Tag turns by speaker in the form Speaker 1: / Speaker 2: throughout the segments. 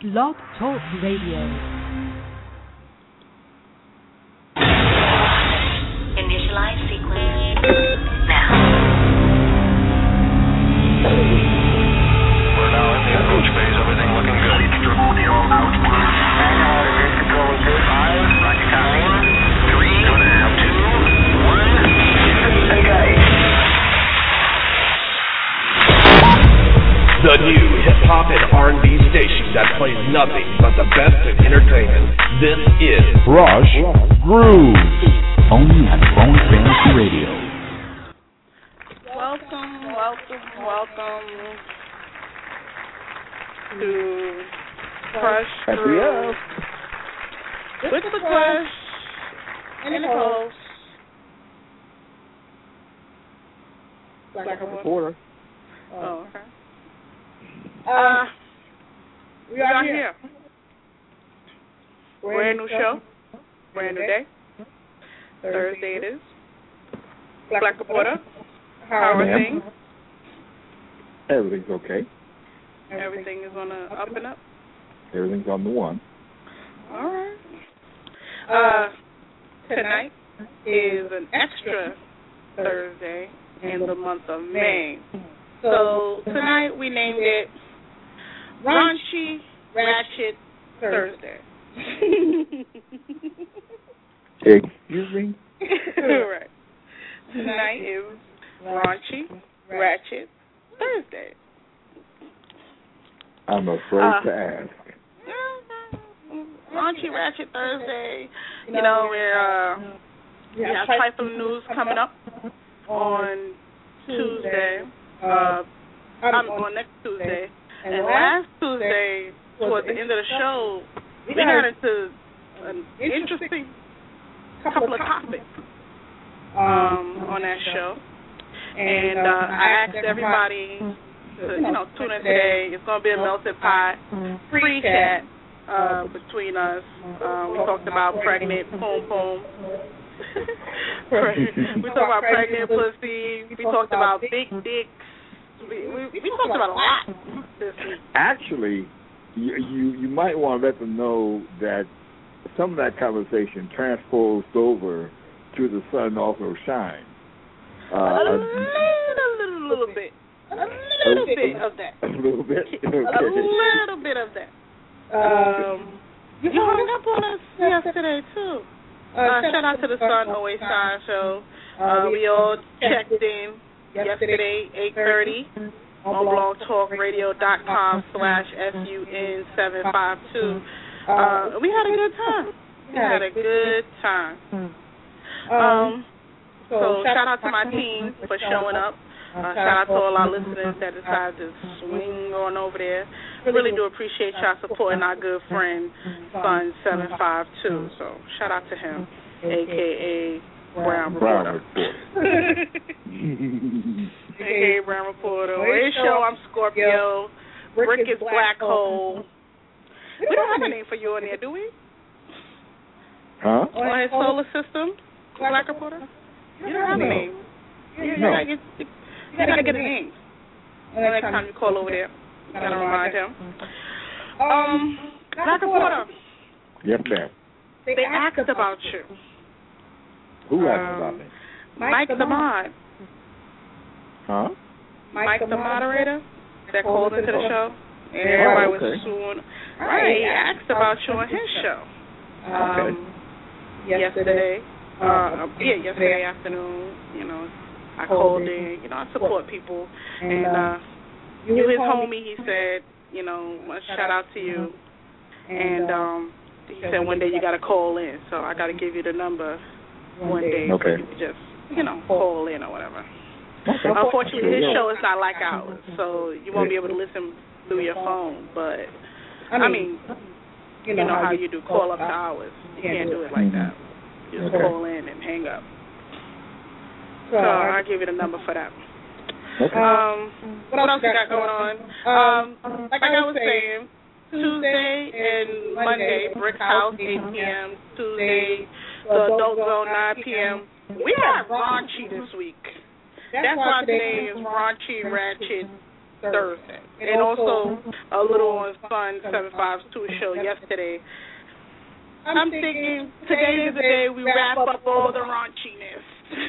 Speaker 1: Blog Talk Radio.
Speaker 2: Initialize sequence now.
Speaker 3: We're now in the approach phase. Everything looking good. Grid control is good. 5, rocket copy. 4, 3, 2, 1. Engage.
Speaker 4: The new hip-hop and R&B station that plays nothing but the best in entertainment. This is
Speaker 5: Rush Grooves, only at Bone Fantasy Radio.
Speaker 6: Welcome to Crush Grooves with the Crush and the host, Black Reporter. Oh, okay. We are here. Brand new show, brand new day. Thursday it is. Black Reporter, how are things?
Speaker 5: Everything's okay.
Speaker 6: Everything is on the up and up?
Speaker 5: Everything's on the one.
Speaker 6: All right. Tonight is an extra Thursday in the month of May. So tonight we named it Raunchy Ratchet Thursday.
Speaker 5: Excuse me?
Speaker 6: Right. Tonight is Raunchy Ratchet Thursday.
Speaker 5: I'm afraid to ask.
Speaker 6: Raunchy Ratchet Thursday. You know, we have trifling news coming up on Tuesday. On next Tuesday. And last Tuesday, towards the end of the show, we got into an interesting couple of topics on that show. And I asked everybody to, tune in today. It's going to be a melted pot, free chat between us. We talked about pregnant, poom. We talked about pregnant pussy. We talked about big dicks. We talked about a lot this week.
Speaker 5: Actually, you might want to let them know that some of that conversation transposed over to the sun also shines.
Speaker 6: A little bit of that.
Speaker 5: A little bit? Okay.
Speaker 6: A little bit of that. You hung up on us yesterday, too. Shout out to the Sun Always Shine show. We all checked in yesterday, 8:30, on blogtalkradio.com/SUN752. We had a good time. So shout out to my team for showing up. Shout out to all our listeners that decided to swing on over there. Really do appreciate y'all supporting our good friend, Sun752. So shout out to him, a.k.a. Brown Reporter. A.k.a. Brown Reporter. On his show, I'm Scorpio. Rick is Black Hole. We don't have a name for you on there, do we?
Speaker 5: Huh?
Speaker 6: On his solar system, Black Reporter? You don't have a name. You gotta get a name. Next time you call over there, you gotta remind him. Black Reporter.
Speaker 5: Yes, ma'am.
Speaker 6: They asked about you.
Speaker 5: Who asked about me?
Speaker 6: Mike the Mod.
Speaker 5: Huh?
Speaker 6: Mike the moderator that called into the show. And everybody was suing. Right, he asked about you on his show. Yesterday. Yesterday afternoon, I called in, I support people. And you his homie, he said, a shout out to you. And he said one day you got to call in. So I got to give you the number one day so you can just, call in or whatever.
Speaker 5: Okay.
Speaker 6: Unfortunately, his show is not like ours, so you won't be able to listen through your phone. But, I mean, you know how you do call up to ours. You can't do it like that. You just call in and hang up. So I'll give you the number for that.
Speaker 5: Okay.
Speaker 6: What else you got going on? Like I was saying, Tuesday and Monday, Brick House, 8 p.m. Tuesday, the Adult Zone, 9 p.m. We got raunchy this week. That's why today is Raunchy Ratchet Thursday. And also a little on Sun 752 show yesterday. I'm thinking today is the day we wrap up all the raunchiness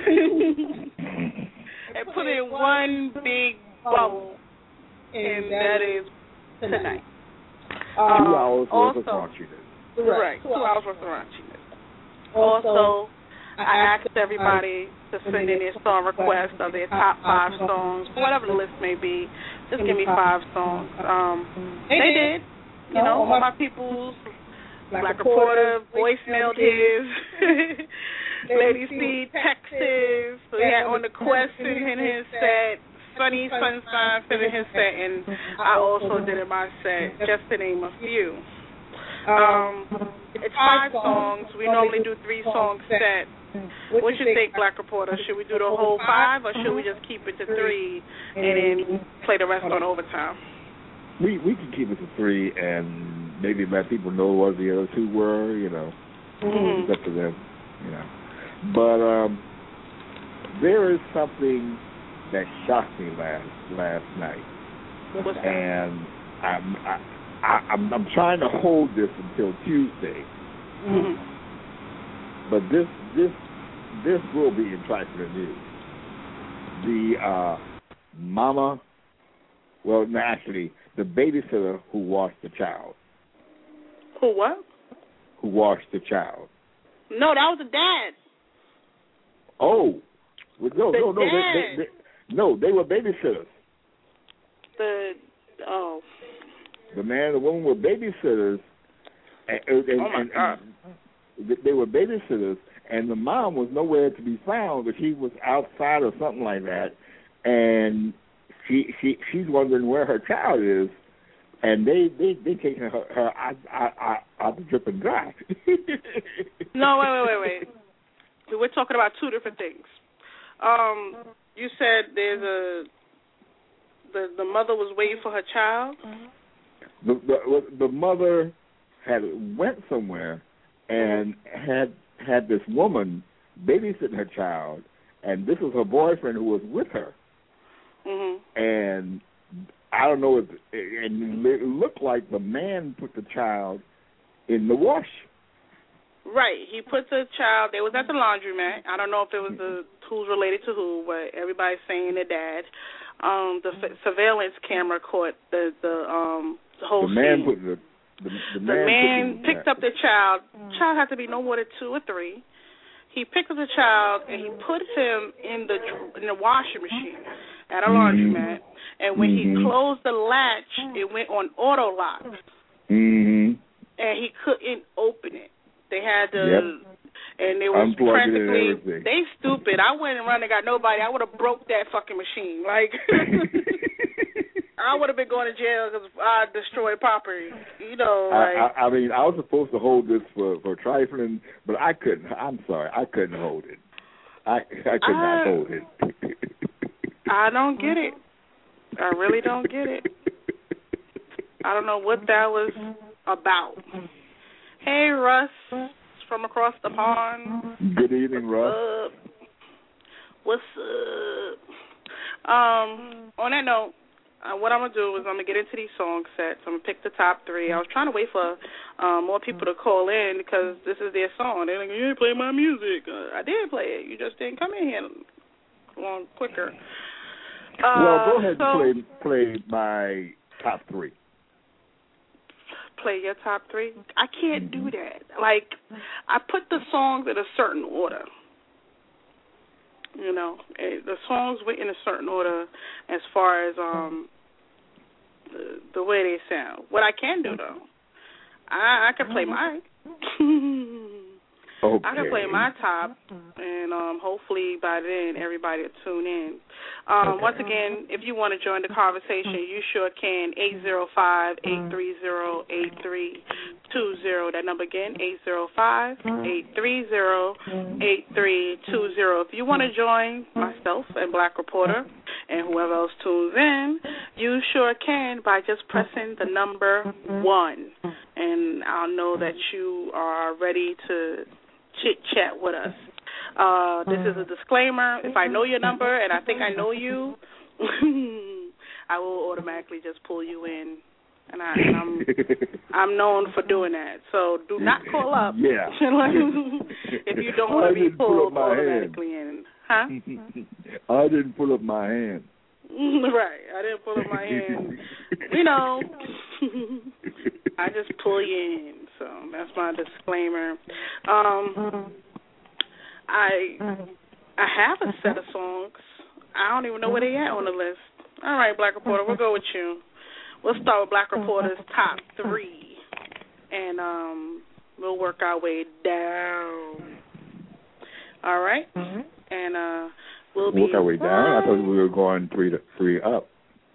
Speaker 6: and put in one big bubble, and that is tonight.
Speaker 5: 2 hours worth of raunchiness.
Speaker 6: Right, 2 hours worth of raunchiness. Also, I asked everybody to send in their song requests of their top 5 songs, whatever the list may be. Just give me 5 songs. They did. You know, all my people's Black Reporter voicemailed his. Lady C texted. So he had On the Quest in his set. Sunny Sunshine in his set, and I also did in my set, just to name a few. It's 5 songs. We normally do 3-song set. What you think, Black Reporter? Should we do the whole 5, or should we just keep it to 3 and then play the rest on overtime?
Speaker 5: We can keep it to 3 and maybe let people know what the other 2 were. You know, it's up to them. You know, but there is something that shocked me last night, and I'm trying to hold this until Tuesday. But this will be in trifling news. The mama, well, no, actually, the babysitter who washed the child.
Speaker 6: Who what?
Speaker 5: Who washed the child?
Speaker 6: No, that was the dad.
Speaker 5: Oh, no, they were babysitters. The man and the woman were babysitters, and they were babysitters, and the mom was nowhere to be found, but she was outside or something like that, and she's wondering where her child is, and they taking her out the drip and dry.
Speaker 6: No, wait. We're talking about 2 different things. You said there's the mother was waiting for her child.
Speaker 5: The mother went somewhere and had this woman babysitting her child, and this was her boyfriend who was with her. And I don't know it looked like the man put the child in the wash.
Speaker 6: Right, he put the child. They was at the laundromat. I don't know if it was who's related to who, but everybody's saying the dad. The surveillance camera caught the whole
Speaker 5: man
Speaker 6: scene. The man picked up the child. Child had to be no more than 2 or 3. He picked up the child and he put him in the washing machine at a laundromat. And when he closed the latch, it went on auto lock. And he couldn't open it. They had to, and it was practically, they stupid. I wouldn't run and got nobody. I would have broke that fucking machine. Like, I would have been going to jail because I destroyed property. You know, like.
Speaker 5: I mean, I was supposed to hold this for trifling, but I couldn't. I'm sorry, I couldn't hold it. I could not hold it.
Speaker 6: I don't get it. I really don't get it. I don't know what that was about. Hey, Russ, from across the pond.
Speaker 5: Good evening, Russ.
Speaker 6: What's up? On that note, what I'm going to do is I'm going to get into these song sets. I'm going to pick the top 3. I was trying to wait for more people to call in because this is their song. They're like, you didn't play my music. I did play it. You just didn't come in here long quicker.
Speaker 5: Well, go ahead and play my top 3.
Speaker 6: Play your top 3? I can't do that. Like, I put the songs in a certain order. You know, the songs went in a certain order as far as the way they sound. What I can do, though, I can play mine.
Speaker 5: Okay.
Speaker 6: I can play my top, and hopefully by then everybody will tune in. Once again, if you want to join the conversation, you sure can. 805-830-8320. That number again, 805-830-8320. If you want to join myself and Black Reporter and whoever else tunes in, you sure can by just pressing the number 1. And I'll know that you are ready to chit-chat with us. This is a disclaimer. If I know your number and I think I know you, I will automatically just pull you in, and I'm known for doing that. So do not call up if you don't want to be pulled automatically in. Huh?
Speaker 5: I didn't pull up my hand.
Speaker 6: Right, I didn't pull up my hand. You know, I just pull you in. So that's my disclaimer. I have a set of songs. I don't even know where they at on the list. All right, Black Reporter, we'll go with you. We'll start with Black Reporter's top 3, and we'll work our way down. All right?
Speaker 5: Mm-hmm.
Speaker 6: And we'll
Speaker 5: work our way down? I thought we were going 3 up.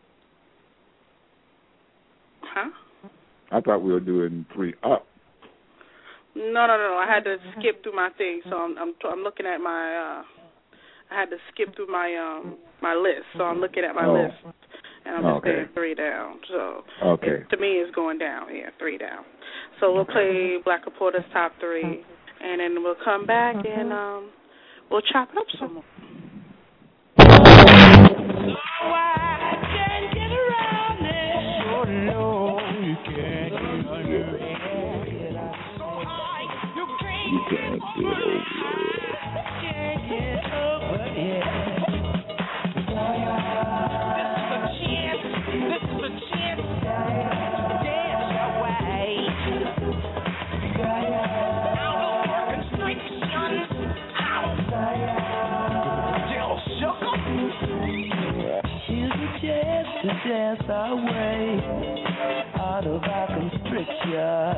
Speaker 6: Huh?
Speaker 5: I thought we were doing 3 up.
Speaker 6: No. I had to skip through my thing, so I'm looking at my. I had to skip through my my list, so I'm looking at my list, and I'm just saying 3 down. So to me, it's going down. Yeah, 3 down. So we'll play Black Reporter's top 3, and then we'll come back and we'll chop it up some more.
Speaker 1: To dance our way out of our constriction.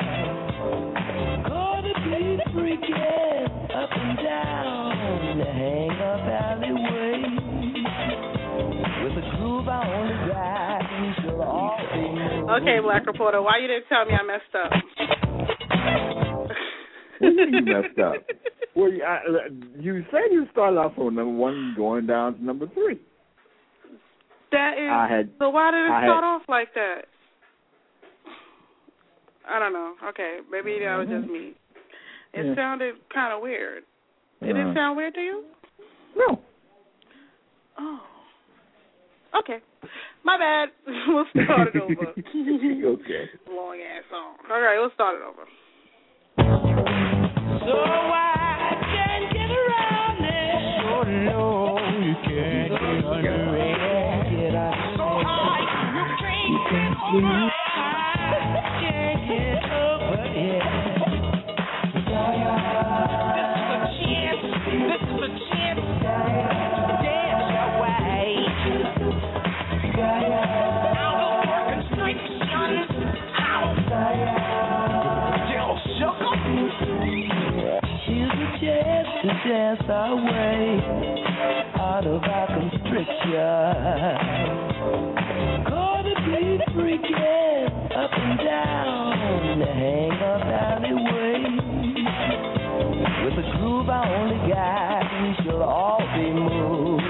Speaker 1: Gonna be freaking up and down the hang-up alleyway. With a groove I only got, we shall all be moved.
Speaker 6: Okay, Black Reporter, why you didn't tell me I messed up?
Speaker 5: What do you mean you messed up? Well, you said you started off on number 1 going down to number 3.
Speaker 6: That is. So why did it start off like that? I don't know. Okay, maybe that was just me. It sounded kind of weird. Did it sound weird to you?
Speaker 5: No.
Speaker 6: Oh. Okay. My bad. We'll start it over.
Speaker 5: Okay.
Speaker 6: Long ass song. All right, we'll start it over.
Speaker 1: So I can't get around it. Oh no, you can't get under it. So high, you can't get over it. Can't get over it. This is a chance to dance your way out of your constrictions. Here's a chance to dance our way out of our constriction. Gonna be freaking up and down the hang-up alleyway. With a groove I only got, we shall all be moved.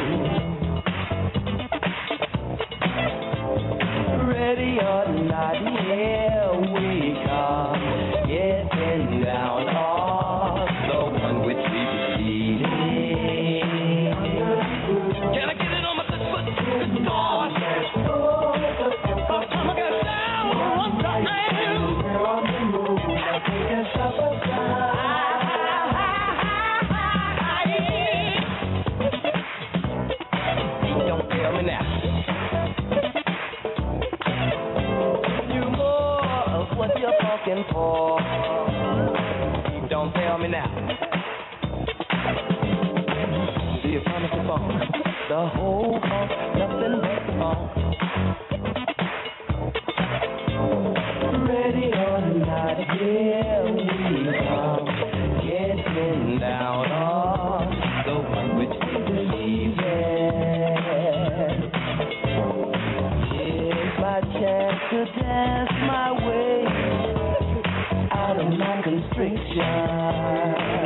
Speaker 1: Ready or not, here we come, getting down on the one which we believe in. Can I get it on my left foot? It's gone. I'm gonna get down on the man. Don't tell me now. You more of what you're talking for. Don't tell me now. Do you promise the phone? The whole call, nothing but the phone. Ready or not, here we come, getting down on the one which we believe in. Here's my chance to dance my way out of my constriction.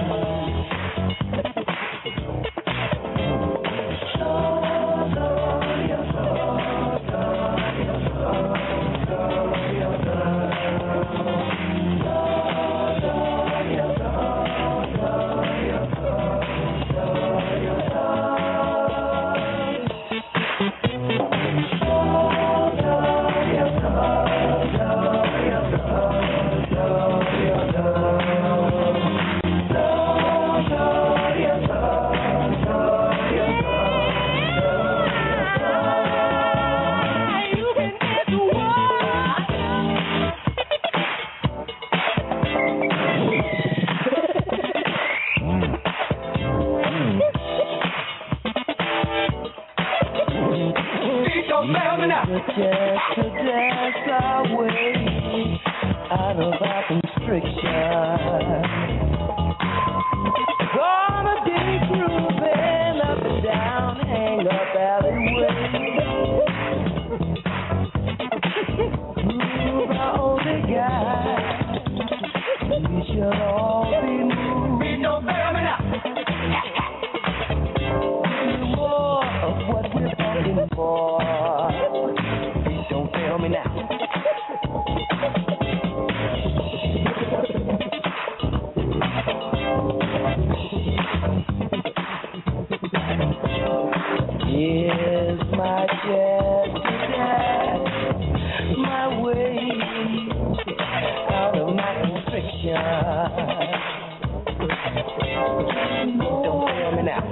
Speaker 1: of our constriction. Gonna be grooving up and down, hang up alleyway. Groove our older guys. We should all be moving. Don't fail me now. More of what we're fighting for. Please don't fail me now. Here's my chance to dance my way out of my constriction. Don't fail me now.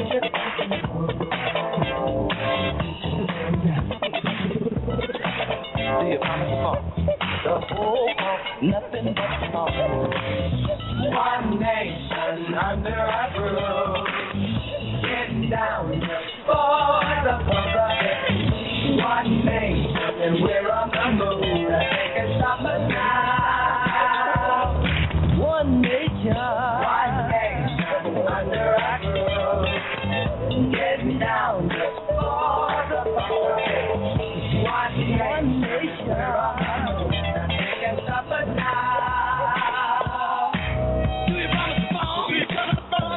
Speaker 1: Do you promise funk? The whole funk, nothing but funk. One nation under our roof. Getting down for the funk of it. One nation and we're on the move. They can stop us now. One nation. One nation under our roof. Getting down for the funk of it. One nation. We're on the move. They can stop us now. Do you promise to fall? Do you promise to fall?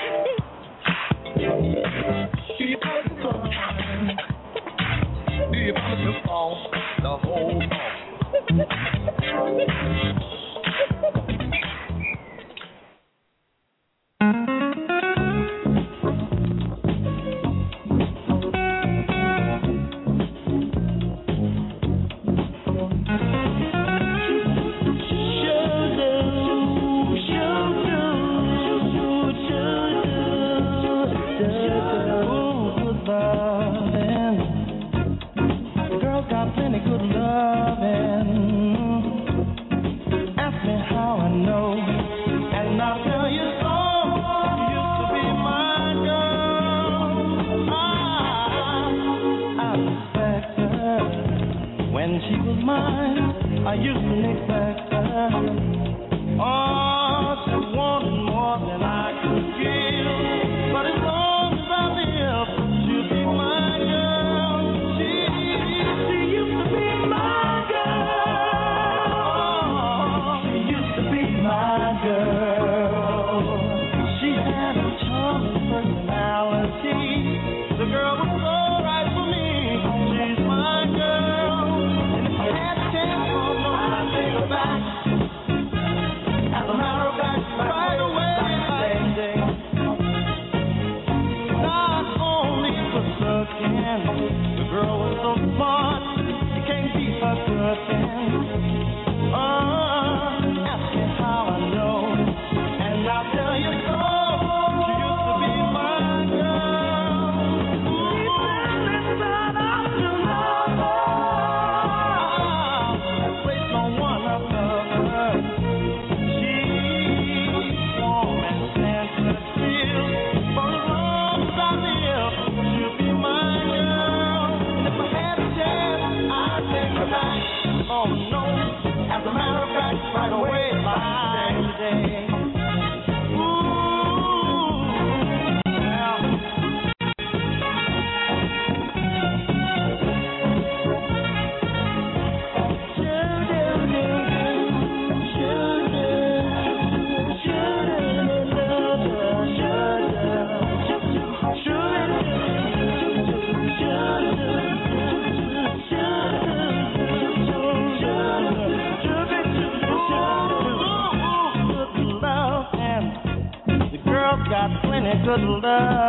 Speaker 1: Do you promise to fall? Do you promise to fall? The whole fall. Good love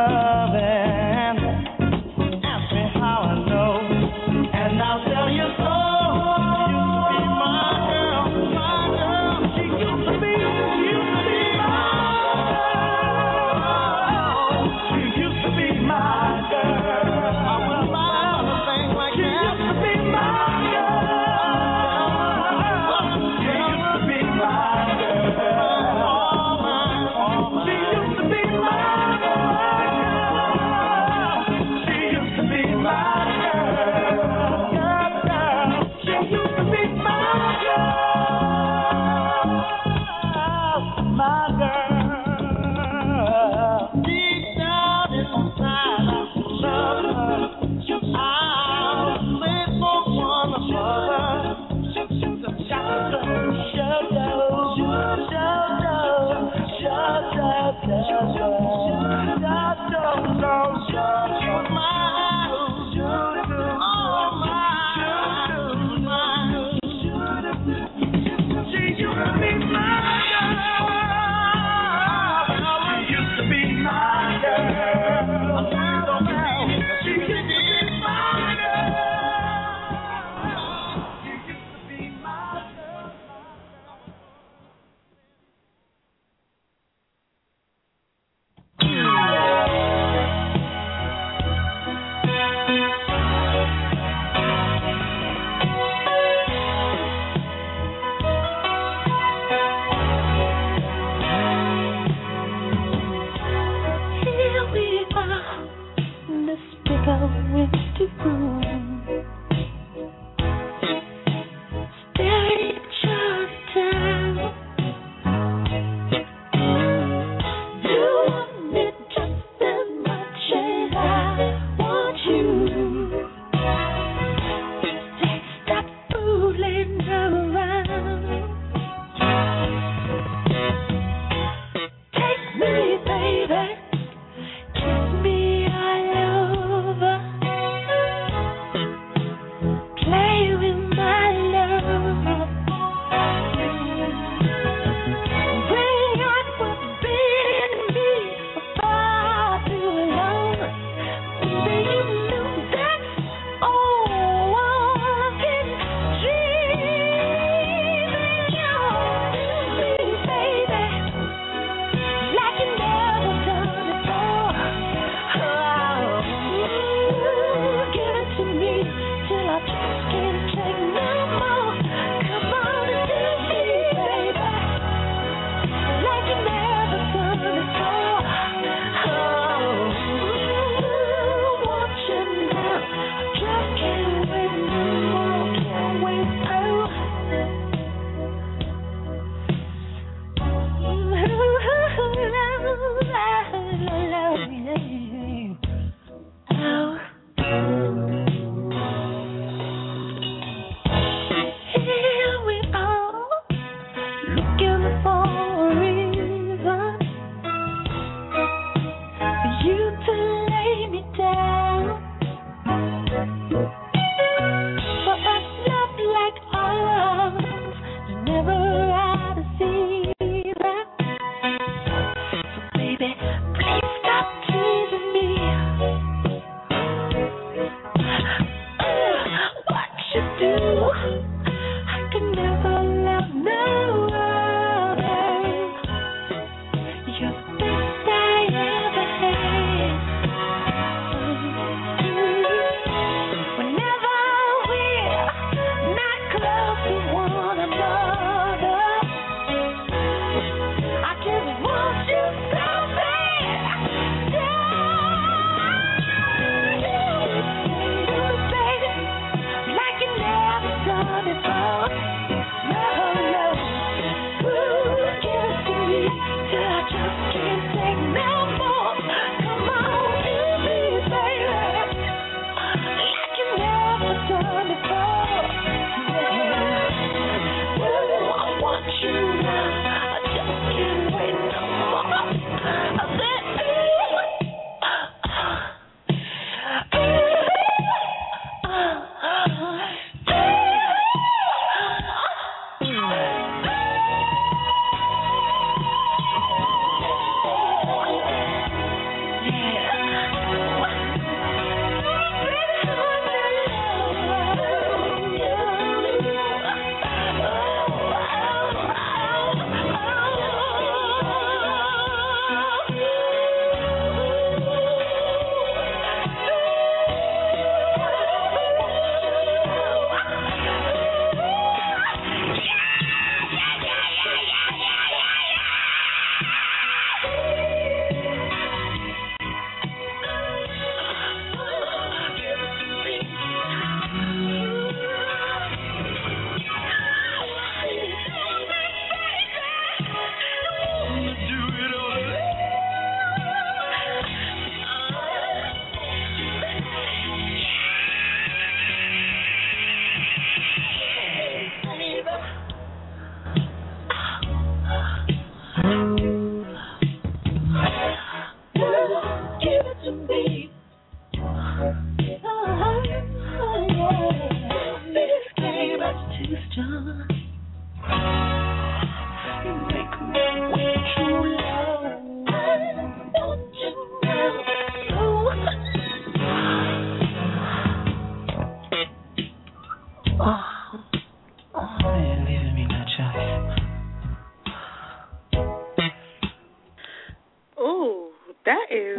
Speaker 1: and ask me how I know, and I'll tell you so. You used to be my girl, my girl. She used to be my girl. She used to be my girl. I wouldn't lie on a thing like that. She used to be my girl. She used to be my girl. She used to be my girl.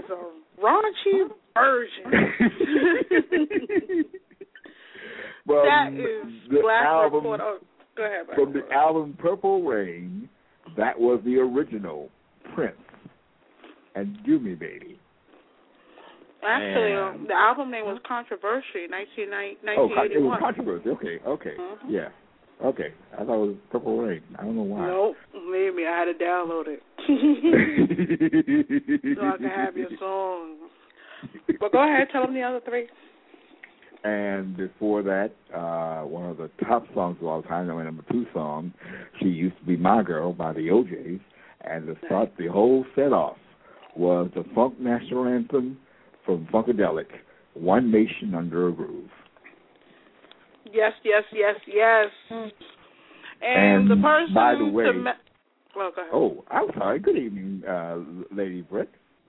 Speaker 6: is a raunchy version.
Speaker 5: Well,
Speaker 6: that is
Speaker 5: the
Speaker 6: Black
Speaker 5: album,
Speaker 6: Report. Oh, go ahead, Black
Speaker 5: from the
Speaker 6: Report.
Speaker 5: album Purple Rain, that was the original Prince and Do Me Baby.
Speaker 6: Actually, the album name was Controversy, 1981.
Speaker 5: Oh, it was Controversy. Okay.
Speaker 6: Mm-hmm.
Speaker 5: Yeah. Okay. I thought it was Purple Rain. I don't know why.
Speaker 6: Nope. Maybe I had to download it. So I can have your song. But go ahead, tell them the other three.
Speaker 5: And before that, one of the top songs of all time, my number 2 song, She Used to Be My Girl by the OJs. And to start the whole set off was the Funk National Anthem from Funkadelic, One Nation Under a Groove.
Speaker 6: Yes. And the person
Speaker 5: by the way,
Speaker 6: well, go ahead.
Speaker 5: Oh, I'm sorry. Good evening, Lady Britt.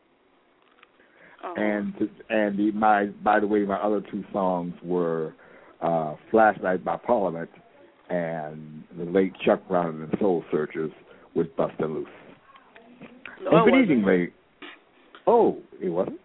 Speaker 5: And by the way, my other 2 songs were Flashlight by Parliament and the late Chuck Brown and the Soul Searchers with Busta Loose.
Speaker 6: No,
Speaker 5: good evening, lady. Oh, it wasn't?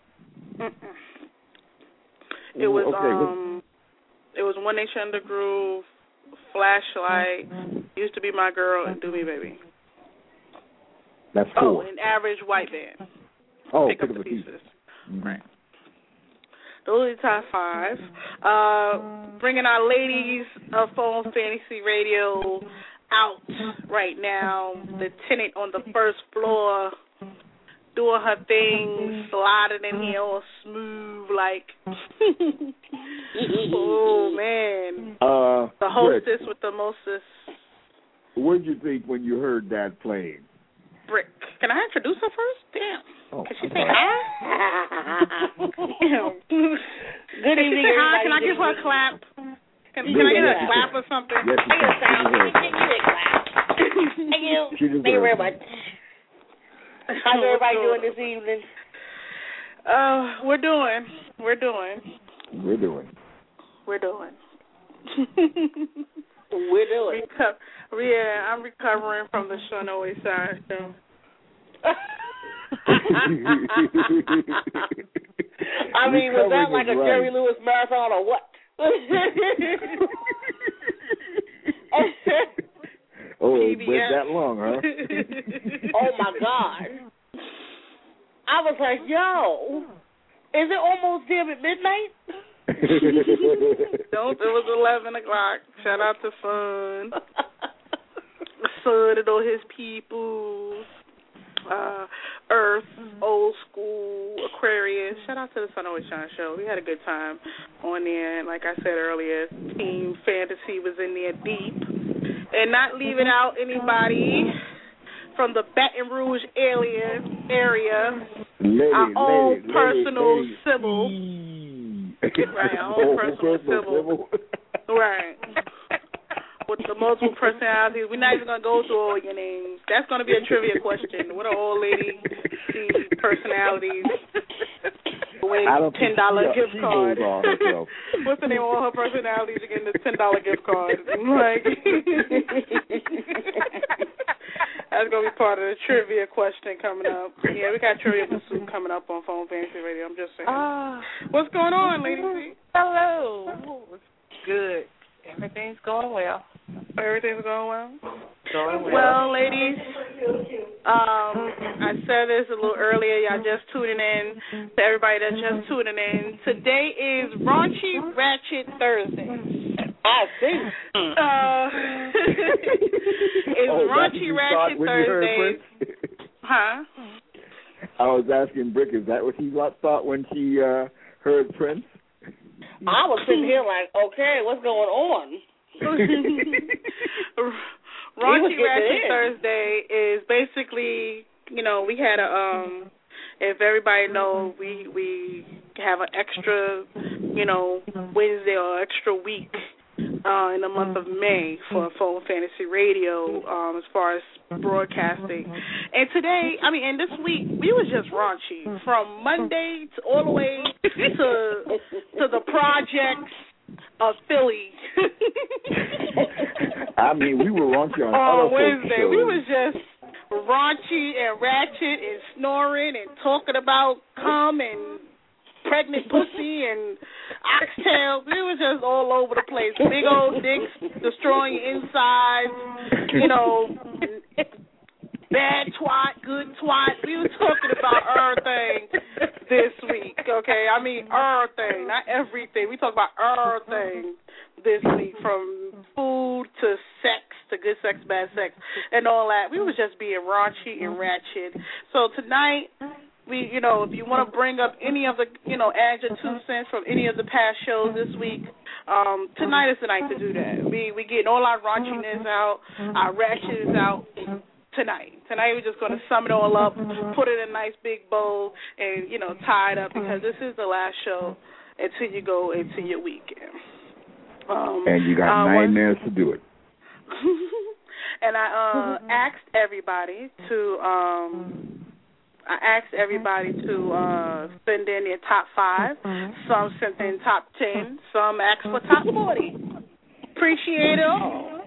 Speaker 6: It was it was One Nation Under Groove, Flashlight, Used to Be My Girl, and Do Me Baby.
Speaker 5: That's 4.
Speaker 6: Oh, and Average White Band.
Speaker 5: Oh,
Speaker 6: Pick Up the Pieces.
Speaker 5: Mm-hmm.
Speaker 6: Right. Those are the top 5. Bringing our ladies of Phone Fantasy Radio out right now. The tenant on the first floor doing her thing, sliding in here all smooth like. Oh, man. The hostess with the mostest.
Speaker 5: What did you think when you heard that playing?
Speaker 6: Brick. Can I introduce her first? Damn.
Speaker 5: Oh,
Speaker 6: can she say hi?
Speaker 7: Good evening, everybody.
Speaker 6: Can I give her a clap? Can I get her a clap or something?
Speaker 5: Yes,
Speaker 7: I get a sound. Give me a clap. Thank you. Thank you very much. How's everybody doing this evening?
Speaker 6: We're doing. Yeah, I'm recovering from the Shawanoe side. So.
Speaker 7: I mean, was that like a Jerry Lewis marathon or what?
Speaker 5: Oh, it went that long, huh?
Speaker 7: Oh, my God. I was like, yo, is it almost dim at midnight?
Speaker 6: Don't, it was 11 o'clock. Shout out to Sun. Sun and all his people. Earth, Old School, Aquarius. Shout out to the Sun Always Shine show. We had a good time on there. And like I said earlier, Team Fantasy was in there deep. And not leaving out anybody from the Baton Rouge area. Our own personal Sybil. Right, our own personal Sybil. Right. With the multiple personalities. We're not even going to go through all your names. That's going to be a trivia question. What are all lady personalities? Win $10 gift card. What's the name of all her personalities? You get the $10 gift card. Like, that's going to be part of the trivia question coming up. Yeah, we got Trivia Pursuit coming up on Phone Fantasy Radio. I'm just saying. What's going on, Lady C?
Speaker 8: Hello. Good. Everything's going well.
Speaker 6: Everything's going well?
Speaker 8: Going well.
Speaker 6: Well, ladies, I said this a little earlier. Y'all just tuning in. To everybody that's just tuning in, today is Raunchy Ratchet Thursday.
Speaker 7: I see.
Speaker 6: It's Raunchy Ratchet Thursday. Huh?
Speaker 5: I was asking Brick, is that what she thought when she heard Prince?
Speaker 7: I was sitting here like, okay, what's going on?
Speaker 6: Raunchy Ratchet Thursday is basically, we had if everybody knows, we have an extra, Wednesday or extra week in the month of May for Phone Fantasy Radio as far as broadcasting. And today, and this week, we was just raunchy from Monday to all the way to the projects of Philly.
Speaker 5: We were raunchy on other
Speaker 6: Wednesday.
Speaker 5: shows.
Speaker 6: We was just raunchy and ratchet and snoring and talking about cum and pregnant pussy and oxtails. It was just all over the place. Big old dicks destroying insides, you know, bad twat, good twat. We were talking about everything this week, okay? I mean everything, not everything. We talk about everything this week, from food to sex to good sex, bad sex, and all that. We was just being raunchy and ratchet. So tonight, we, you know, if you want to bring up any of the, you know, add your 2 cents from any of the past shows this week, tonight is the night to do that. We getting all our raunchiness out, our ratchet is out tonight. Tonight we're just going to sum it all up, put it in a nice big bowl, and, you know, tie it up, because this is the last show until you go into your weekend.
Speaker 5: And you got 9 minutes to do it.
Speaker 6: And I asked everybody to send in their top 5. Some sent in top 10. Some asked for top 40. Appreciate it all.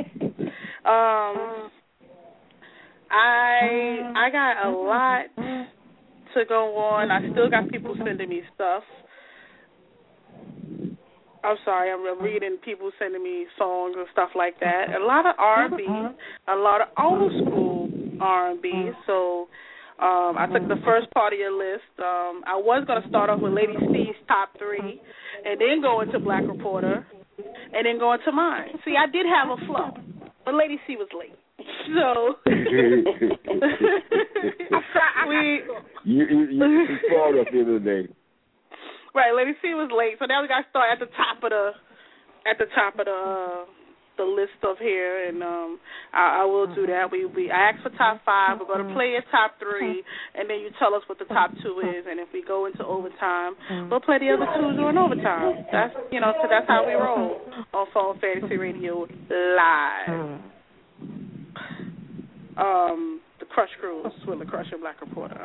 Speaker 6: I got a lot to go on. I still got people sending me stuff. I'm sorry, I'm reading people sending me songs and stuff like that. A lot of R&B, a lot of old school R&B. So I took the first part of your list. I was going to start off with Lady C's top 3, and then go into Black Reporter, and then go into mine. See, I did have a flow, but Lady C was late. So
Speaker 5: you called us the other day.
Speaker 6: Right, Lady C was late, so now we got to start at the top of the list of here, and I will do that. I asked for top 5. We're going to play a top 3, and then you tell us what the top 2 is, and if we go into overtime, we'll play the other 2 during overtime. That's, you know, so that's how we roll on Phone Fantasy Radio Live. The Crush Cruise with the Crush and Black Reporter.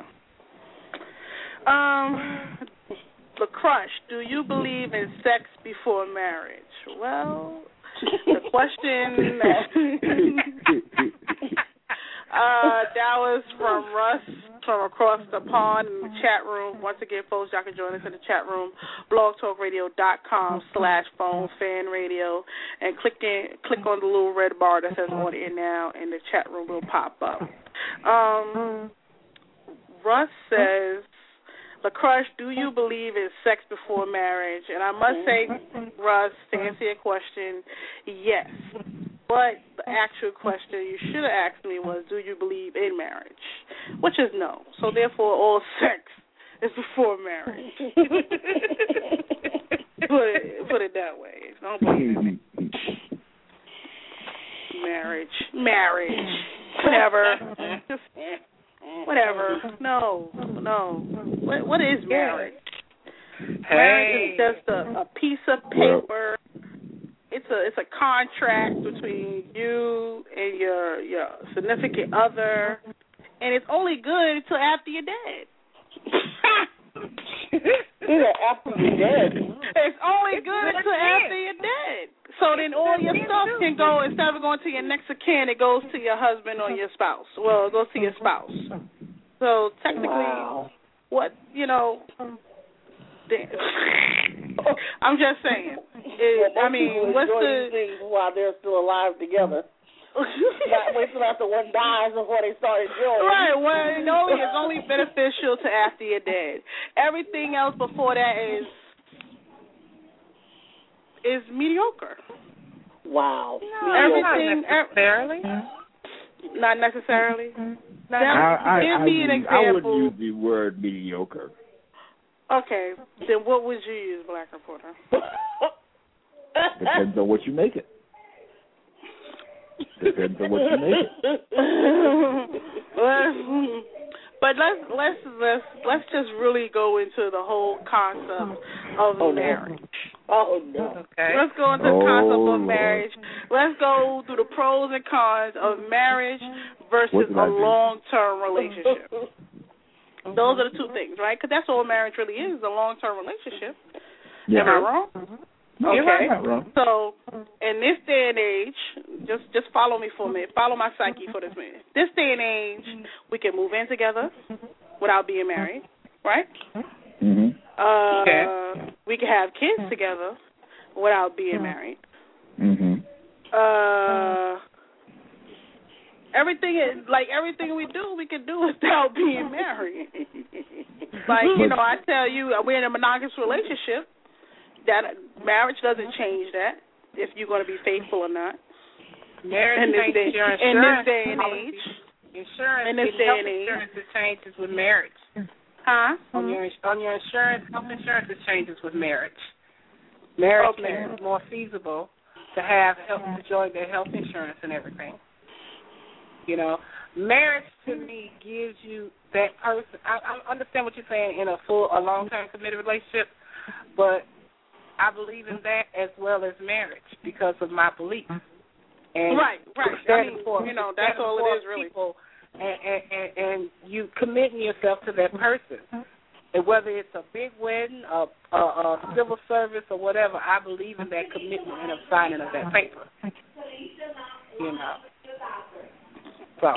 Speaker 6: The Crush, do you believe in sex before marriage? Well, the question that was from Russ from across the pond in the chat room. Once again, folks, y'all can join us in the chat room, blogtalkradio.com/phonefanradio, and click on the little red bar that says on air now, and the chat room will pop up. Russ says, The Crush, do you believe in sex before marriage? And I must say, Russ, to answer your question, yes. But the actual question you should have asked me was, do you believe in marriage? Which is no. So therefore, all sex is before marriage. Put it that way. Don't believe in marriage. Whatever. Whatever. No. What is marriage?
Speaker 8: Hey.
Speaker 6: Marriage is just a piece of paper. It's a contract between you and your significant other, and it's only good until after you're dead.
Speaker 7: After you're dead.
Speaker 6: It's only good until after you're dead. So then all your stuff can go, instead of going to your next of kin, it goes to your husband or your spouse. Well, it goes to your spouse. So technically, what, you know, I'm just saying. What's the
Speaker 7: things while they're still alive together? Not wait till after one dies before they start enjoying.
Speaker 6: Right. Well, no, it's only beneficial to after you're dead. Everything else before that is mediocre.
Speaker 7: Wow.
Speaker 8: No, everything necessarily.
Speaker 6: Not necessarily.
Speaker 5: Give me an example. I wouldn't use the word mediocre.
Speaker 6: Okay, then what would you use, Black Reporter?
Speaker 5: Depends on what you make it.
Speaker 6: But let's just really go into the whole concept of marriage.
Speaker 7: Oh no.
Speaker 6: Okay. Let's go into the concept of marriage. Let's go through the pros and cons of marriage versus a long-term relationship. Those are the two things, right? Because that's all marriage really is, a long-term relationship. Yeah. Am I wrong? Okay. So in this day and age, just follow me for a minute. Follow my psyche for this minute. This day and age, we can move in together without being married, right? We can have kids together without being married. Everything we do, we can do without being married. I tell you, we're in a monogamous relationship. That marriage doesn't change that if you're going to be faithful or not.
Speaker 8: Marriage
Speaker 6: in this day and age.
Speaker 8: Insurance.
Speaker 6: In this day and age.
Speaker 8: Insurance it changes with marriage.
Speaker 6: Huh?
Speaker 8: On your insurance, health insurance it changes with marriage. Marriage makes it more feasible to have enjoy their health insurance and everything. Marriage to me gives you that person. I understand what you're saying in a long-term committed relationship, but I believe in that as well as marriage because of my beliefs. And
Speaker 6: right. That's all it is, really.
Speaker 8: People, and you committing yourself to that person. And whether it's a big wedding, a civil service, or whatever, I believe in that commitment and of signing of that paper. So.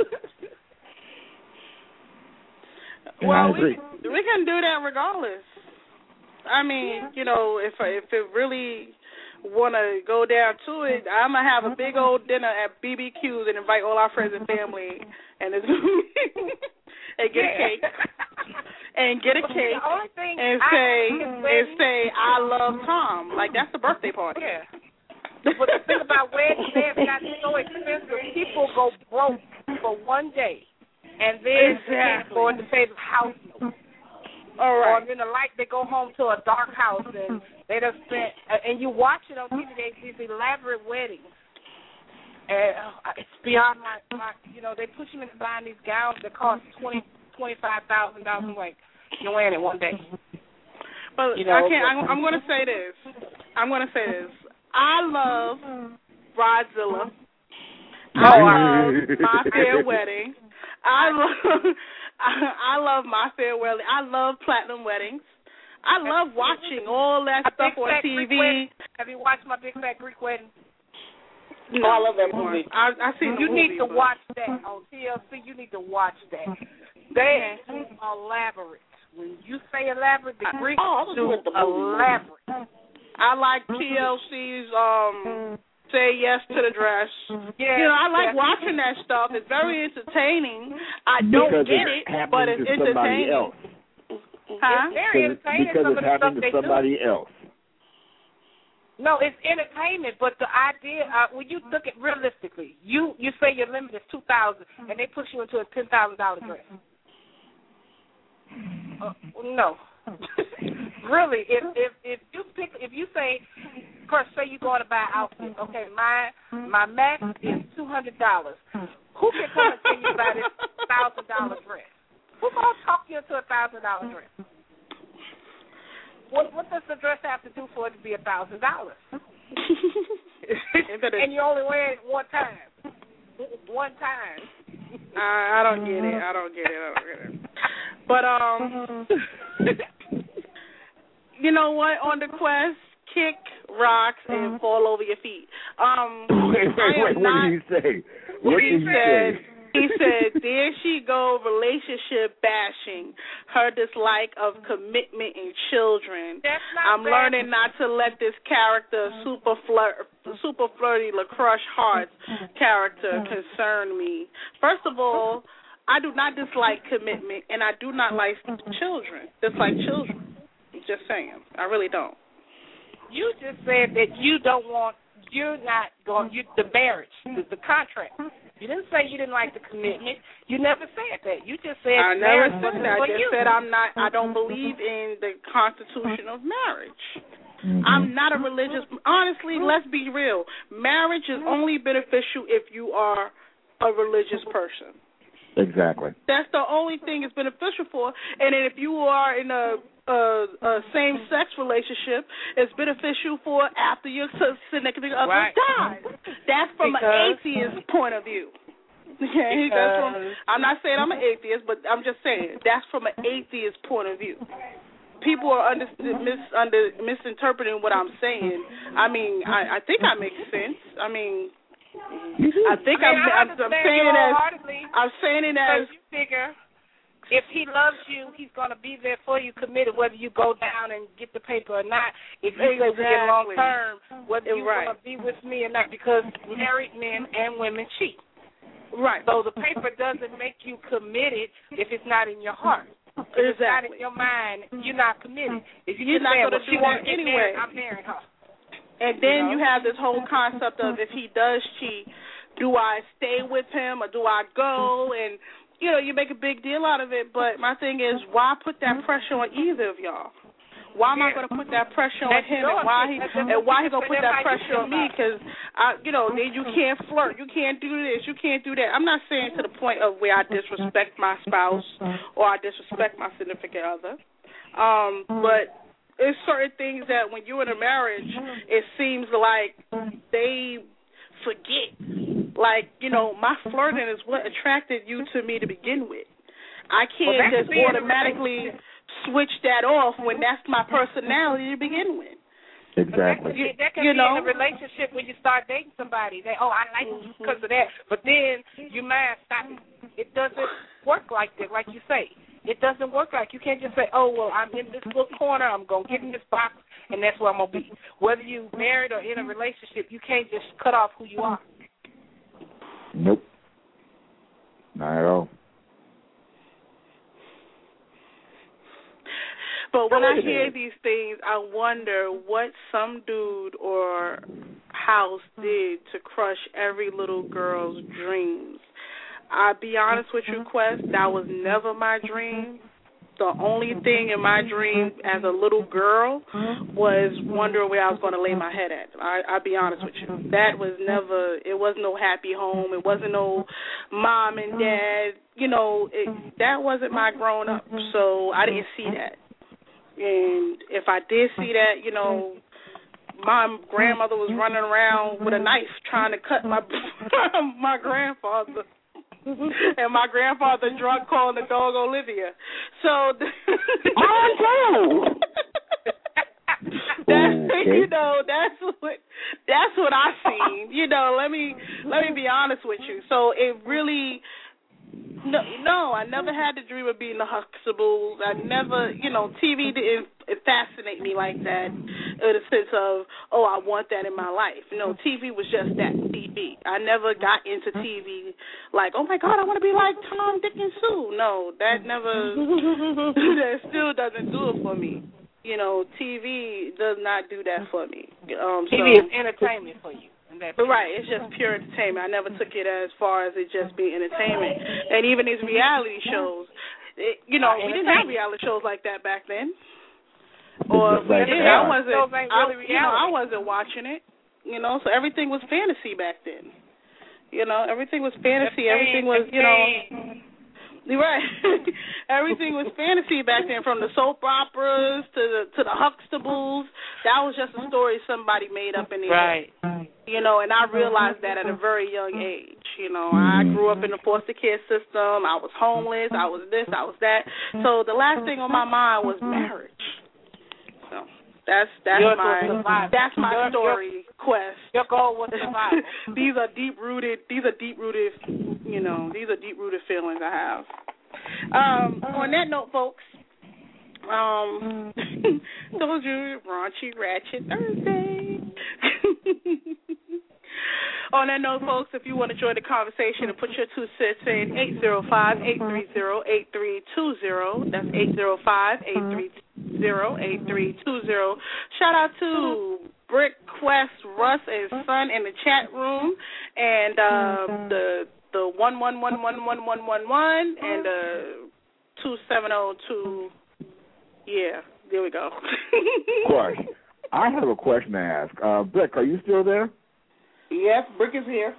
Speaker 6: Well, we can do that regardless. I mean, if it really want to go down to it, I'm going to have a big old dinner at BBQ's and invite all our friends and family and get a cake. And get a cake and say, I love Tom. Like, that's the birthday party.
Speaker 8: Yeah. But the thing about weddings, they have got so expensive. People go broke for one day, and then they can't afford to pay the house note.
Speaker 6: All right.
Speaker 8: Or they go home to a dark house, and they just spent, and you watch it on TV, these elaborate weddings. And it's beyond my they push them into buying these gowns that cost $25,000. I'm like, you're wearing it one day.
Speaker 6: But I can't. I'm going to say this. I love Bridezilla. I love My Fair Wedding. I love My Fair Wedding. I love Platinum Weddings. I love watching all that stuff on TV.
Speaker 8: Have you watched My Big Fat Greek Wedding?
Speaker 6: No, I love that movie. I seen the movie.
Speaker 8: You need to watch that on TLC. You need to watch that. They elaborate. When you say elaborate, the Greeks do elaborate.
Speaker 6: I like TLC's Say Yes to the Dress.
Speaker 8: Yeah,
Speaker 6: I like watching that stuff. It's very entertaining. I don't get it, but it's entertaining. Huh?
Speaker 8: It's very entertaining.
Speaker 5: Because it's happening to somebody else.
Speaker 8: No, it's entertainment, but the idea, when you look at realistically, you say your limit is $2,000, and they push you into a $10,000 dress. No. Really, if you say, first say you're going to buy an outfit, okay, my max is $200. Who can come and say you buy this $1,000 dress? Who's going to talk you into a $1,000 dress? What does the dress have to do for it to be $1,000? And you only wear it one time. One time.
Speaker 6: I don't get it. But you know what? On the quest, kick rocks and fall over your feet.
Speaker 5: Wait, what did he say? What did he say?
Speaker 6: He said, there she go, relationship bashing, her dislike of commitment in children. I'm learning not to let this character, super flirty, LaCrush Hearts character concern me. First of all, I do not dislike commitment, and I do not like children. Just saying. I really don't.
Speaker 8: You just said that the marriage, the contract. You didn't say you didn't like the commitment. You never said that. You just said
Speaker 6: I never said that. I just said I don't believe in the constitution of marriage. Mm-hmm. I'm not a religious. Honestly, let's be real. Marriage is only beneficial if you are a religious person.
Speaker 5: Exactly.
Speaker 6: That's the only thing it's beneficial for. And then if you are in a same-sex relationship, it's beneficial for after your significant other dies. That's from an atheist point of view. Okay, I'm not saying I'm an atheist, but I'm just saying that's from an atheist point of view. people are misinterpreting what I'm saying. I mean, I think I make sense. I mean, I'm saying it as
Speaker 8: you figure if he loves you, he's gonna be there for you, committed, whether you go down and get the paper or not. If you say we get long term, whether you're gonna be with me or not, because married men and women cheat.
Speaker 6: Right.
Speaker 8: So the paper doesn't make you committed if it's not in your heart. If it's not in your mind, you're not committed. If you're not going to do that anyway, I'm marrying her.
Speaker 6: And then you have this whole concept of if he does cheat, do I stay with him or do I go? And, you make a big deal out of it. But my thing is, why put that pressure on either of y'all? Why am I going to put that pressure on him, and why he going to put that pressure on me? Because then you can't flirt, you can't do this, you can't do that. I'm not saying to the point of where I disrespect my spouse or I disrespect my significant other, but there's certain things that when you're in a marriage, it seems like they forget. Like, my flirting is what attracted you to me to begin with. I can't just automatically switch that off when that's my personality to begin with.
Speaker 5: Exactly.
Speaker 8: That can be in a relationship when you start dating somebody. I like you because of that. But then your mind stops. It doesn't work like that, like you say. It doesn't work like you can't just say, I'm in this little corner, I'm going to get in this box, and that's where I'm going to be. Whether you married or in a relationship, you can't just cut off who you are.
Speaker 5: Nope. Not at all.
Speaker 6: But when I hear these things, I wonder what some dude or house did to crush every little girl's dreams. I'll be honest with you, Quest, that was never my dream. The only thing in my dream as a little girl was wondering where I was going to lay my head at. I'll be honest with you. That was never, it wasn't no happy home. It wasn't no mom and dad. That wasn't my growing up, so I didn't see that. And if I did see that, my grandmother was running around with a knife trying to cut my grandfather. And my grandfather drunk calling the dog Olivia. So that's what I seen. Let me be honest with you. So it really No, I never had the dream of being the Huxtables. I never, TV didn't fascinate me like that in the sense of, I want that in my life. TV was just that, TV. I never got into TV like, oh, my God, I want to be like Tom, Dick, and Sue. No, that never, that still doesn't do it for me. TV does not do that for me.
Speaker 8: TV is entertainment for you.
Speaker 6: Right, it's just pure entertainment. I never took it as far as it just being entertainment. And even these reality shows, we didn't have reality shows like that back then. Or I wasn't watching it. So everything was fantasy back then. Everything was fantasy. Everything was, right. Everything was fantasy back then, from the soap operas to the Huxtables. That was just a story somebody made up in the
Speaker 8: right.
Speaker 6: And I realized that at a very young age. I grew up in the foster care system. I was homeless. I was this. I was that. So the last thing on my mind was marriage. So that's my story, Quest.
Speaker 8: Your goal was survival.
Speaker 6: These are deep rooted feelings I have. On that note, folks, told you, raunchy ratchet Thursday. On that note, folks, if you want to join the conversation and put your 2 cents in, 805-830-8320. That's 805-830-8320. Shout out to Brick, Quest, Russ, and Son in the chat room, and the 1111111 and 2702. Yeah, there we go.
Speaker 5: Question. I have a question to ask. Brick, are you still there?
Speaker 6: Yes, Brick is here.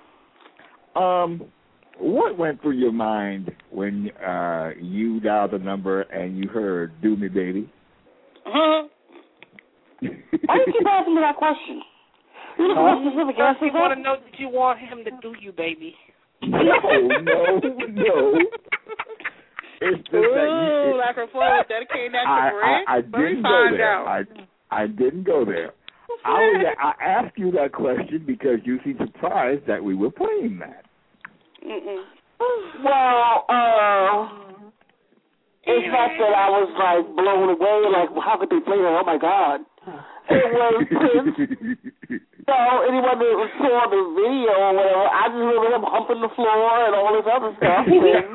Speaker 5: What went through your mind when you dialed the number and you heard "Do Me, Baby"?
Speaker 7: Why do you keep asking me that question? You
Speaker 8: want to know that you want him to do you, baby.
Speaker 5: No.
Speaker 6: Ooh, like a phone dedicating that to Brent?
Speaker 5: I didn't go there. I didn't go there. I asked you that question because you seemed surprised that we were playing that.
Speaker 6: Mm-mm.
Speaker 7: Well, it's not that I was like blown away. Like, how could they play that? Oh my God! It was Prince. So anyone that saw the video or whatever, I just remember him humping the floor and all this other stuff.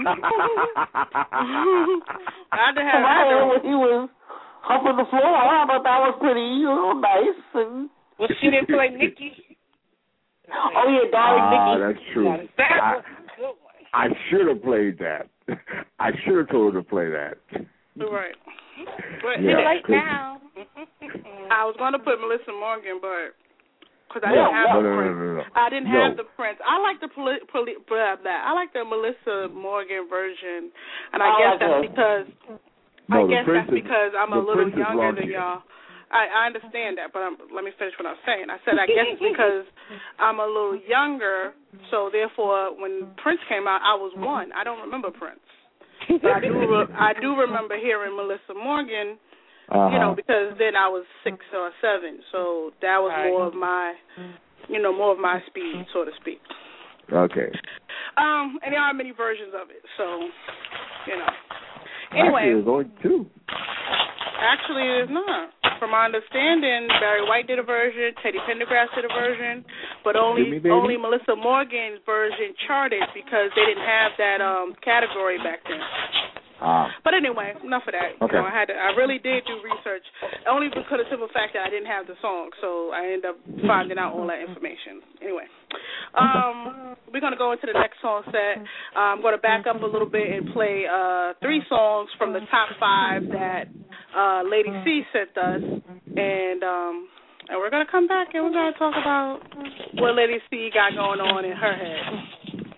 Speaker 7: When he was humping the floor, I thought that was pretty, nice. And
Speaker 8: well, she didn't play Nikki.
Speaker 7: Oh yeah, Darling Nikki.
Speaker 5: That's true. I should have played that. I should have told her to play that.
Speaker 6: Right. But
Speaker 5: yeah,
Speaker 6: right now, I was going to put Melissa Morgan, but because I didn't have the Prince. I didn't have the Prince. I like the I like the Melissa Morgan version, and I guess that's because that's because I'm a little younger than y'all. I understand that, but let me finish what I'm saying. I said I guess it's because I'm a little younger, so therefore when Prince came out, I was 1. I don't remember Prince. But I do remember hearing Melissa Morgan, because then I was 6 or 7, so that was more of my, more of my speed, so to speak.
Speaker 5: Okay.
Speaker 6: And there are many versions of it, so, Anyway.
Speaker 5: Actually, there's only 2.
Speaker 6: Actually, there's not. From my understanding, Barry White did a version, Teddy Pendergrass did a version, but only Melissa Morgan's version charted because they didn't have that category back then. But anyway, enough of that.
Speaker 5: Okay.
Speaker 6: I really did do research, only because of the simple fact that I didn't have the song, so I ended up finding out all that information. Anyway, we're going to go into the next song set. I'm going to back up a little bit and play 3 songs from the top 5 that Lady C sent us, and we're going to come back and we're going to talk about what Lady C got going on in her head.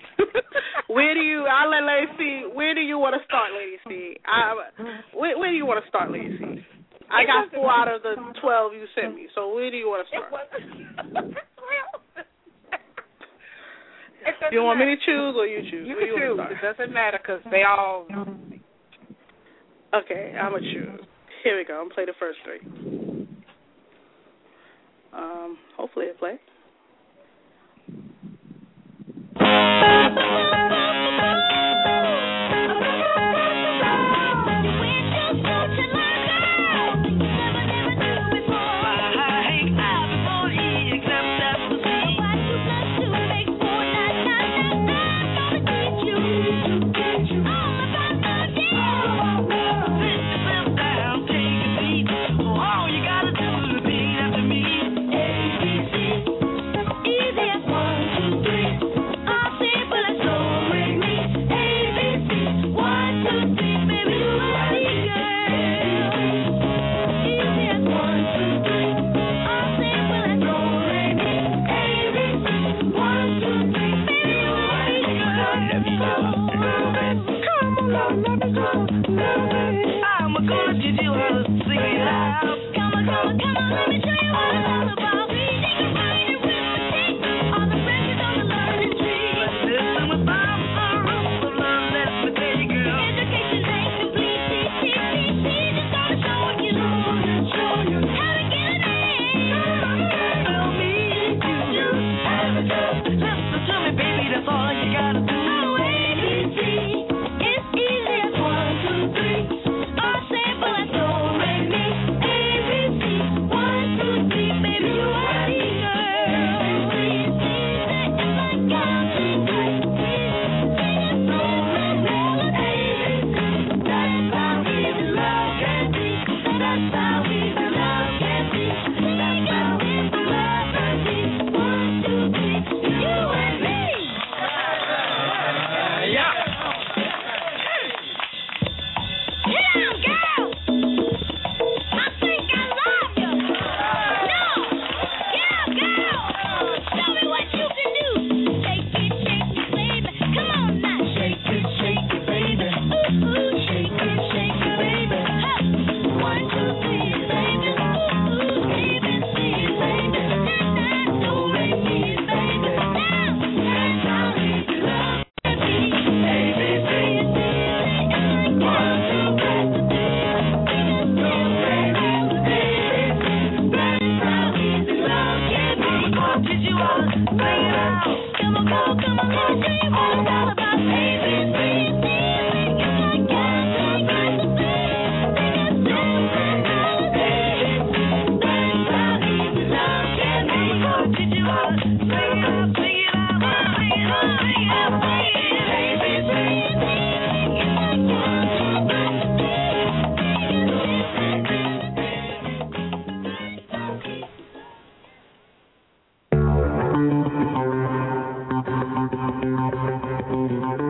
Speaker 6: I'll let Lady C, where do you want to start, Lady C? Where do you want to start, Lady C? I got 4 out of the 12 you sent me, so where do you want to start? You want me to choose or you choose?
Speaker 8: You can choose. It doesn't matter because they all...
Speaker 6: Okay, I'm going to choose. Here we go. I'm going to play the first 3. Hopefully it plays.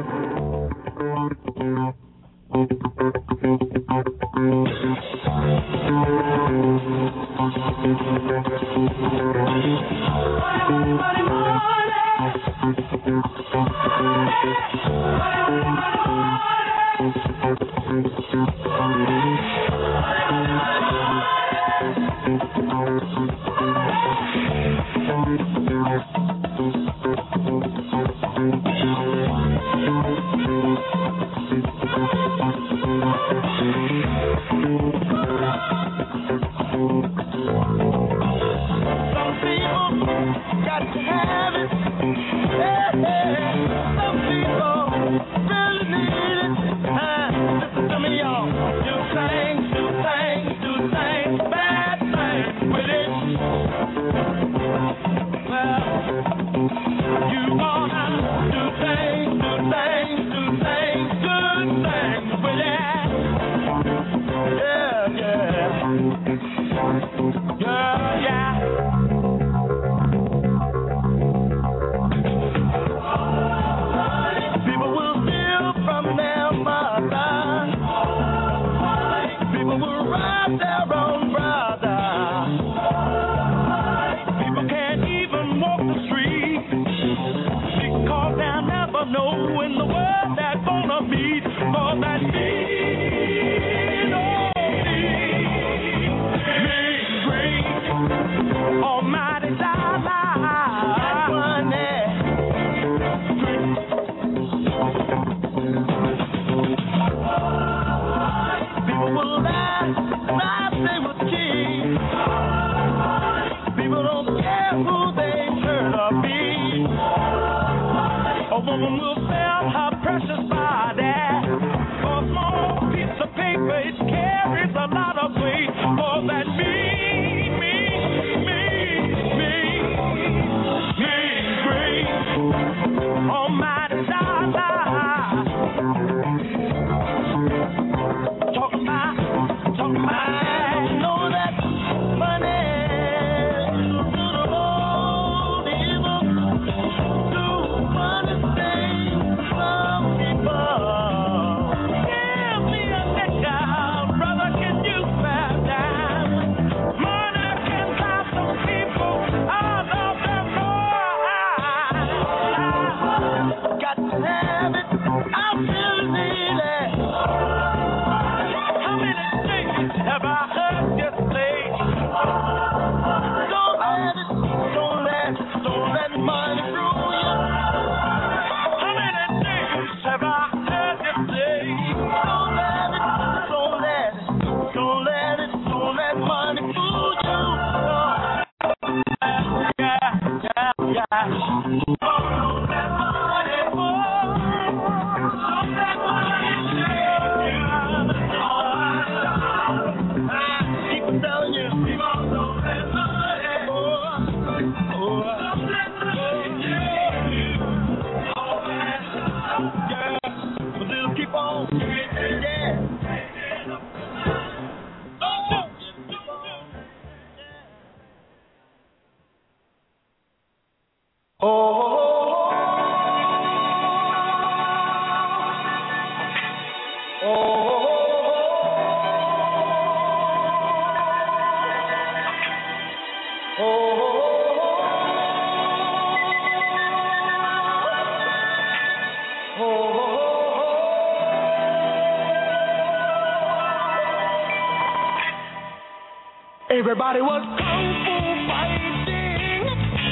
Speaker 1: Everybody was kung fu fighting.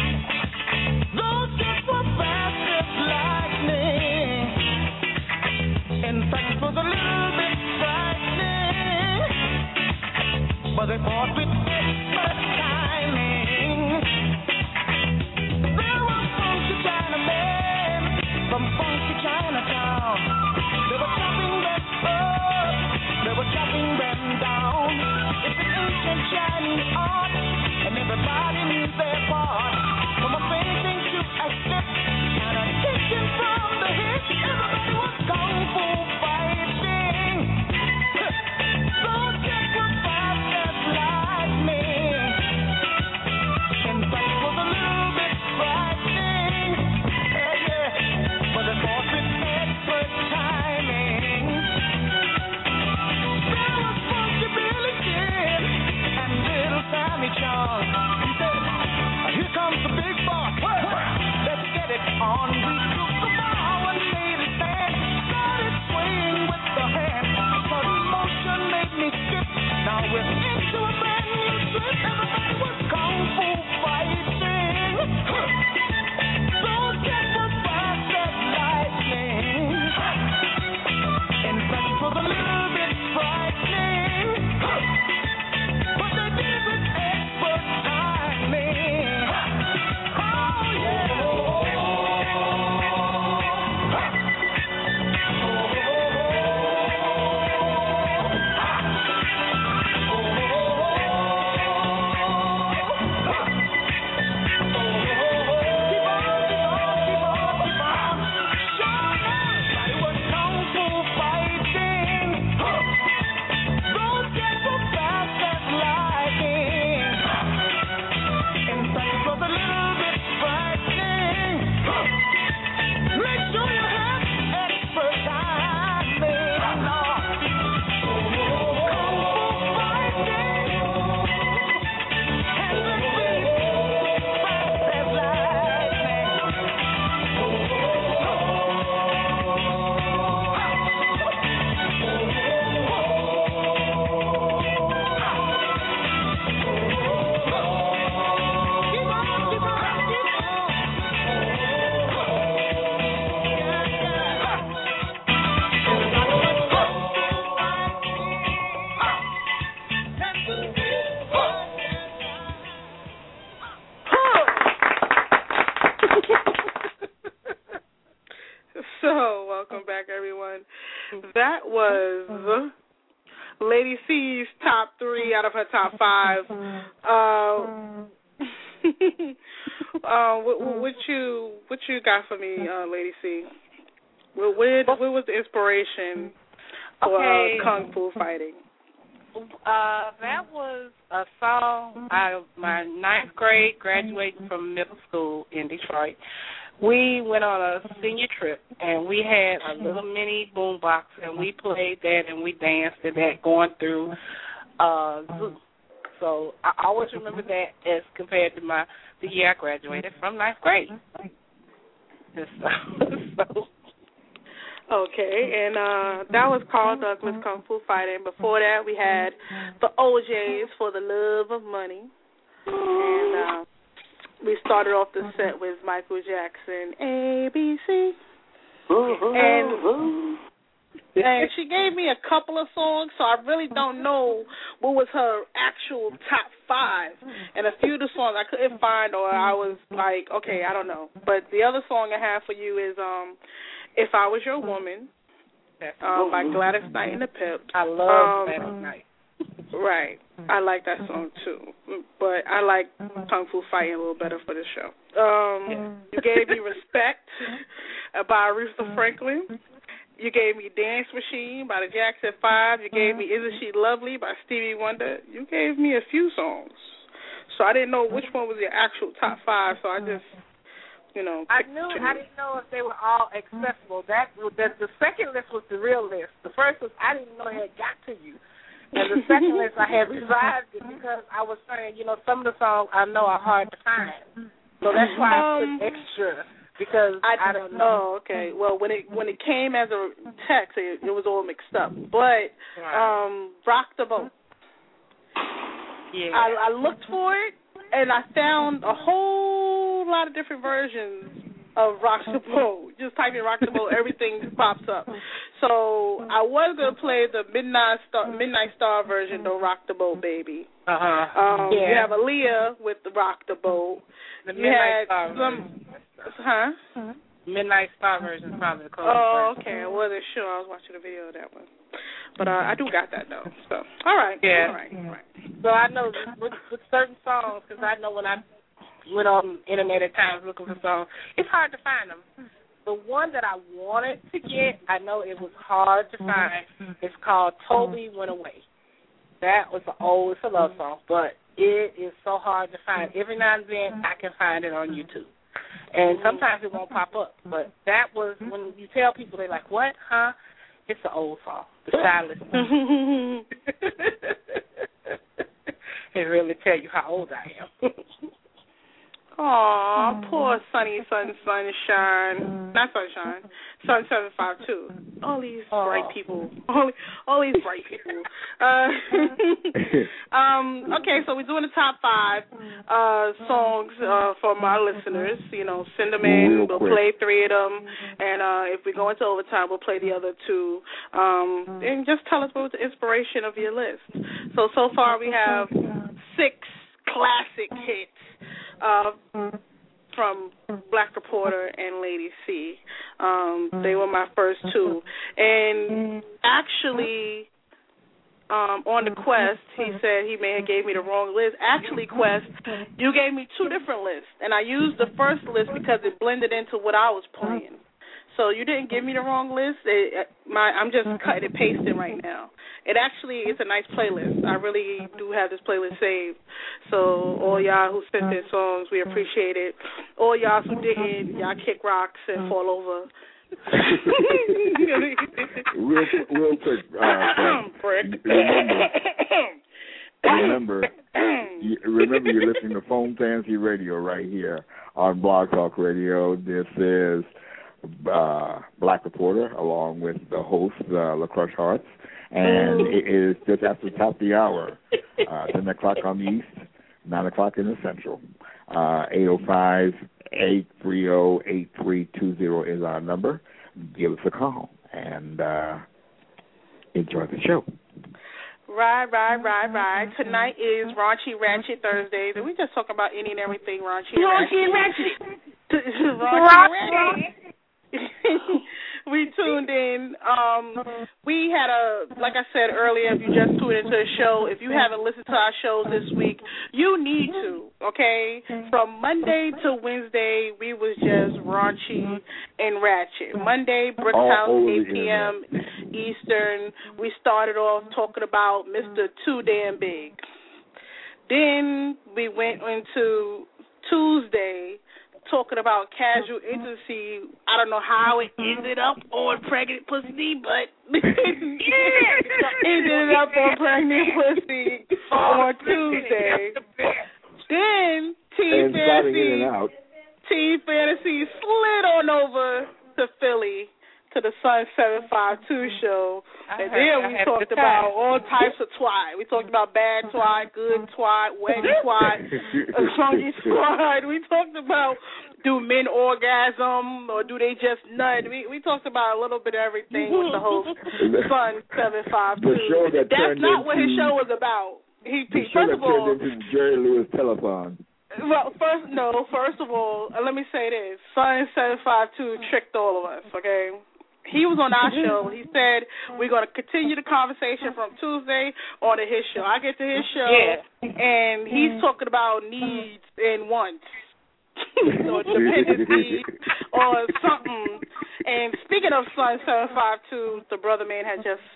Speaker 1: Those kids were fast as lightning. In fact, it was a little bit frightening, but they fought with expert timing. There were funky Chinamen from funky Chinatown. They were chopping them up, they were chopping them down. It's an ancient Chinese art, and everybody
Speaker 6: Sean. That was Lady C's top 3 out of her top 5. What you got for me, Lady C? Where was the inspiration for Kung Fu fighting?
Speaker 8: That was a song out of my 9th grade, graduating from middle school in Detroit. We went on a senior trip, and we had a little mini boombox, and we played that, and we danced to that going through zoo. So I always remember that as compared to the year I graduated from 9th grade.
Speaker 6: Okay, and that was Carl Douglas, Kung Fu Fighting. Before that, we had the OJs, For the Love of Money. And we started off the set with Michael Jackson, ABC. And she gave me a couple of songs, so I really don't know what was her actual top 5. And a few of the songs I couldn't find, or I was like, okay, I don't know. But the other song I have for you is If I Was Your Woman, by Gladys Knight and the Pips.
Speaker 8: I love Gladys Knight.
Speaker 6: Right. I like that song, too. But I like Kung Fu Fighting a little better for this show. You gave me Respect by Aretha Franklin. You gave me Dance Machine by the Jackson 5. You gave me Isn't She Lovely by Stevie Wonder. You gave me a few songs. So I didn't know which one was your actual top 5, so I just... I didn't know if they were all accessible. The second list was the real list. The first was I didn't know it had got to you. And the second list I had revised it because I was saying, some of the songs I know are hard to find. So that's why I put extra because I don't know. Oh, okay. Well, when it came as a text, it was all mixed up. But Rock the Boat.
Speaker 8: Yeah.
Speaker 6: I looked for it and I found a whole lot of different versions of Rock the Boat. Just type in Rock the Boat, everything pops up. So I was going to play the Midnight Star version of Rock the Boat, Baby. You have Aaliyah with the Rock the Boat.
Speaker 8: The Midnight Star
Speaker 6: version.
Speaker 8: Midnight Star version is probably the closest.
Speaker 6: Oh, okay. I wasn't sure. I was watching a video of that one. But I do got that, though. So, all right.
Speaker 8: Yeah.
Speaker 6: All right.
Speaker 8: So I know with certain songs, because I know when I went on the internet at times looking for songs, it's hard to find them. The one that I wanted to get, I know it was hard to find. It's called Toby Went Away. That was it's a love song, but it is so hard to find. Every now and then I can find it on YouTube. And sometimes it won't pop up. But that was, when you tell people, they're like, what, huh? It's an old song. The stylist. It really tell you how old I am.
Speaker 6: Aw, poor Sunny Sunshine. Not Sunshine. Sun 752. All these bright people. All these bright people. Okay, so we're doing the top 5 songs for my listeners. Send them in. We'll play 3 of them. And if we go into overtime, we'll play the other 2. And just tell us what was the inspiration of your list. So far we have 6 classic hits. From Black Reporter and Lady C. They were my first 2. And actually, on the Quest, he said he may have gave me the wrong list. Actually, Quest, you gave me 2 different lists. And I used the first list because it blended into what I was playing. So you didn't give me the wrong list. I'm just cutting and pasting right now. It actually is a nice playlist. I really do have this playlist saved. So all y'all who sent in songs, we appreciate it. All y'all who didn't, y'all kick rocks and fall over.
Speaker 5: real quick, remember you're listening to Phone Fantasy Radio right here on Blog Talk Radio. This is Black Reporter, along with the host, LaCrush Hearts, and it is just after the top of the hour, 10 o'clock on the East, 9 o'clock in the Central. 805-830-8320 is our number. Give us a call and enjoy the show.
Speaker 6: Right. Tonight is Raunchy Ratchet Thursdays, and we just talk about any and everything raunchy and ratchet. we tuned in. We had like I said earlier, if you just tuned into the show, if you haven't listened to our shows this week, you need to, okay? From Monday to Wednesday, we was just raunchy and ratchet. Monday, Brickhouse, 8 p.m. Eastern, we started off talking about Mr. Too Damn Big. Then we went into Tuesday talking about casual intimacy. I don't know how it ended up on pregnant pussy, but ended up on pregnant pussy on Tuesday. Then Teen Fantasy slid on over to Philly to the Sun 752 show. And then we talked about all types of twat. We talked about bad twat, good twat, wet twat, funky twat. We talked about, do men orgasm or do they just nut? We talked about a little bit of everything with the host, Sun 752. That's not what his show was about. First of all,
Speaker 5: turned into Jerry Lewis Telethon.
Speaker 6: Well, first of all, let me say this. Sun 752 tricked all of us, okay? He was on our show. He said we're going to continue the conversation from Tuesday on to his show. I get to his show, and he's talking about needs and wants. or dependency or something. And speaking of Sun 752, the brother man had just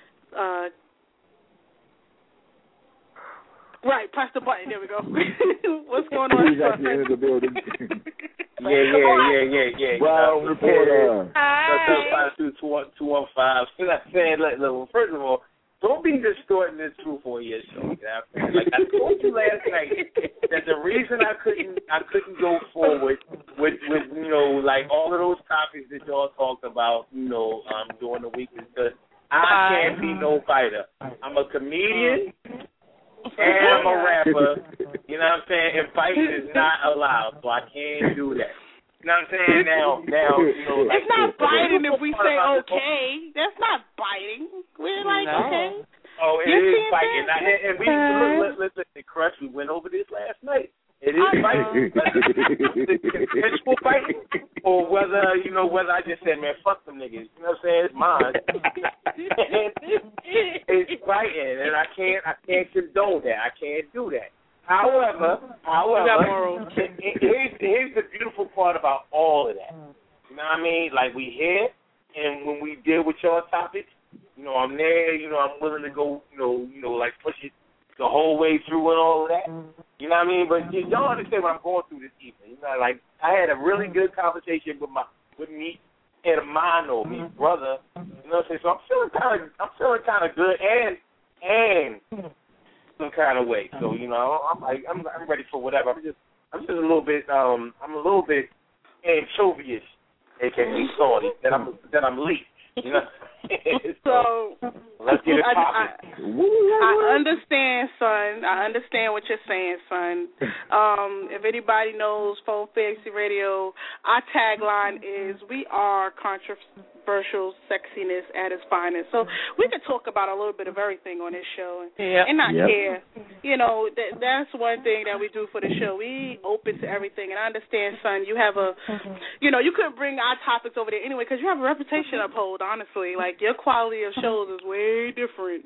Speaker 6: press the button. There we go. What's going on?
Speaker 5: He's actually in the building.
Speaker 9: Yeah.
Speaker 5: Brown reporter.
Speaker 9: 215. I'm saying, look, first of all, don't be distorting the truth on your show. Like I told you last night, that the reason I couldn't go forward with like all of those topics that y'all talked about, during the week is because I can't be no fighter. I'm a comedian. And I'm a rapper, you know what I'm saying? And fighting is not allowed, so I can't do that. You know what I'm saying? Now, like,
Speaker 6: it's not biting if we say okay. That's not biting. We're like, okay.
Speaker 9: Oh, it is fighting. And we listen, Crush, we went over this last night. It is fighting. Consensual fighting, or whether I just said, man, fuck them niggas. You know what I'm saying? It's mine. It's fighting, and I can't condone that. I can't do that. However, here's the beautiful part about all of that. You know what I mean? Like, we here, and when we deal with y'all topics, I'm there. I'm willing to go. Like push it the whole way through and all of that. You know what I mean? But y'all understand what I'm going through this evening. Like I had a really good conversation with me and Mano, his brother. You know what I'm saying? So I'm feeling kind of good and some kind of way. So I'm ready for whatever. I'm just a little bit anchovious, aka salty that I'm leaked. So let's get it popping.
Speaker 6: I understand, son. I understand what you're saying, son. If anybody knows Phone Fantasy Radio, our tagline is "We are controversial sexiness at its finest." So we could talk about a little bit of everything on this show and not care. That's one thing that we do for the show. We open to everything, and I understand, son. You have you couldn't bring our topics over there anyway because you have a reputation to uphold. Honestly, like your quality of shows is way different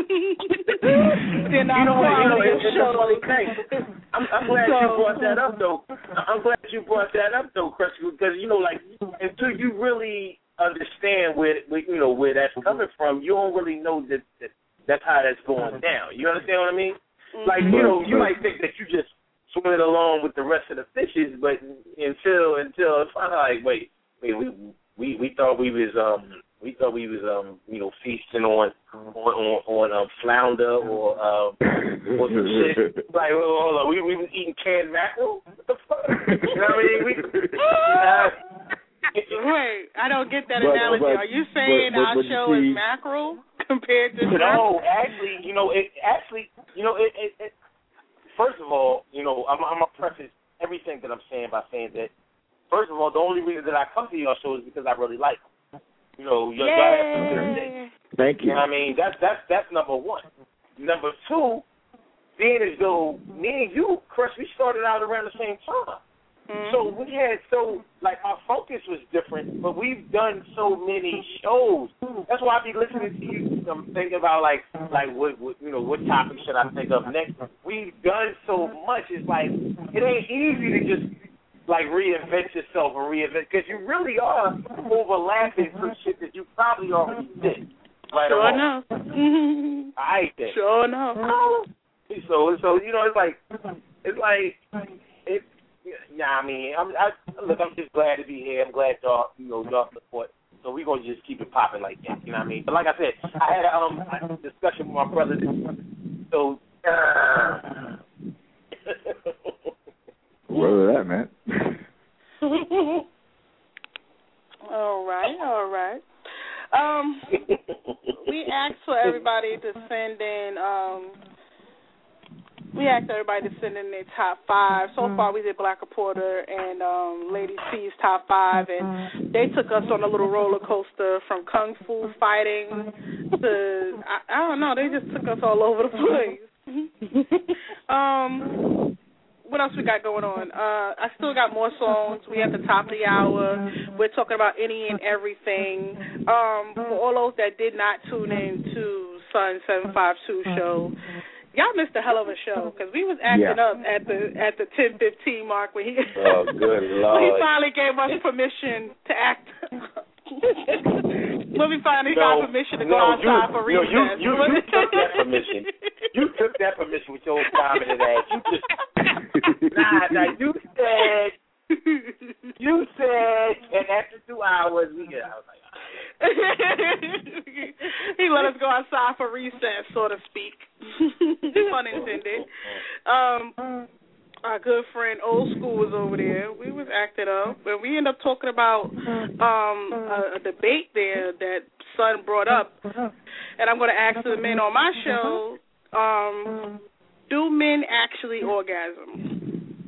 Speaker 6: than our quality of shows.
Speaker 9: I'm glad you brought that up, though. Chris, because until you really understand where that's coming from, you don't really know that's how that's going down. You understand what I mean? Like you might think that you just swimming along with the rest of the fishes, but until it's like wait, we thought we was feasting on flounder or some shit. Like, hold on, we was eating canned mackerel? What the fuck? You know what I mean?
Speaker 6: Wait, I don't get that analogy. Are you saying our show is mackerel compared to
Speaker 9: No, actually, first of all, I'm gonna preface everything that I'm saying by saying that, first of all, the only reason that I come to your show is because I really like them.
Speaker 5: Thank you.
Speaker 9: You know what I mean? That's number one. Number two, being as though me and you, Chris, we started out around the same time. So we had our focus was different, but we've done so many shows. That's why I be listening to you. I'm thinking about like what topic should I think of next? We've done so much. It's like it ain't easy to just like reinvent yourself or because you really are overlapping some shit that you probably already did. Right
Speaker 6: sure
Speaker 9: or
Speaker 6: enough.
Speaker 9: I think.
Speaker 6: Sure enough.
Speaker 9: So I mean, I'm just glad to be here. I'm glad y'all support. So we're gonna just keep it popping like that. You know what I mean? But like I said, I had a discussion with my brother. So.
Speaker 5: Where was that, man?
Speaker 6: All right. We asked for everybody to send in. We asked everybody to send in their top 5. So far, we did Black Reporter and Lady C's top 5, and they took us on a little roller coaster from kung fu fighting to I don't know. They just took us all over the place. What else we got going on? I still got more songs. We at the top of the hour. We're talking about any and everything. For all those that did not tune in to Sun 752 show, y'all missed a hell of a show because we was acting up at the 10:15 mark when he
Speaker 9: good Lord.
Speaker 6: when he finally gave us permission to act. When we finally got permission to go outside for recess.
Speaker 9: You took that permission. You took that permission with your old dominant ass. You just you said, and after 2 hours we get. I was like,
Speaker 6: he let us go outside for recess, so to speak. Pun intended. Our good friend Old School was over there. We was acting up, and we ended up talking about a debate there that Son brought up. And I'm going to ask the men on my show, do men actually orgasm?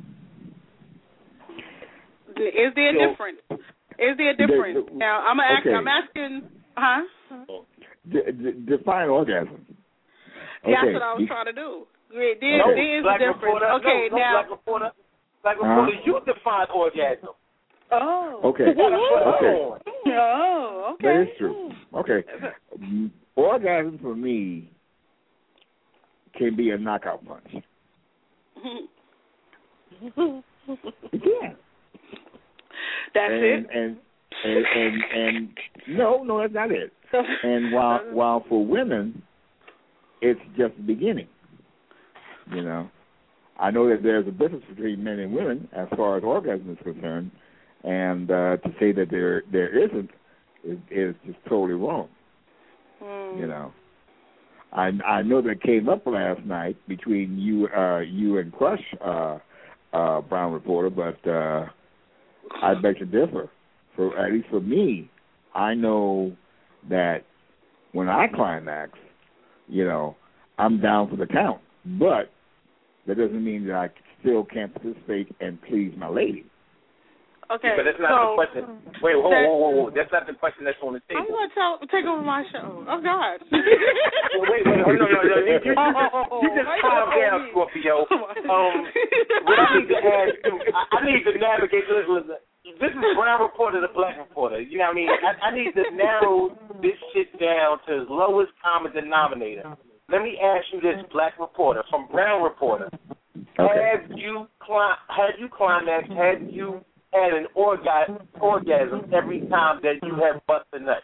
Speaker 6: Is there a difference? Is there a difference? Now, I'm asking,
Speaker 5: define orgasm.
Speaker 6: That's what I was trying to do. There is a difference. Now.
Speaker 9: Black Reporter, you define orgasm.
Speaker 6: Oh.
Speaker 5: Okay.
Speaker 6: Oh, okay.
Speaker 5: That is true. Okay. Orgasm for me can be a knockout punch. It can.
Speaker 6: That's it.
Speaker 5: And no, that's not it. And while for women, it's just the beginning. You know, I know that there's a difference between men and women as far as orgasm is concerned, and to say that there isn't is just totally wrong. You know, I know that came up last night between you and Crush, Brown Reporter, but I beg to differ. At least for me, I know that when I climax, you know, I'm down for the count, but that doesn't mean that I still can't participate and please my lady.
Speaker 6: Okay,
Speaker 9: but that's not the question. Wait, whoa. That's not the question that's on the table.
Speaker 6: I'm going to take over my show. Oh, God.
Speaker 9: Wait, no. You just calm down, Scorpio. What I need to ask you, I need to navigate this. This is Brown Reporter, the Black Reporter. You know what I mean? I need to narrow this shit down to its lowest common denominator. Let me ask you this, Black Reporter, from Brown Reporter.
Speaker 5: Okay.
Speaker 9: Have you climaxed? Have you had an orgasm every time that you have bust a nut?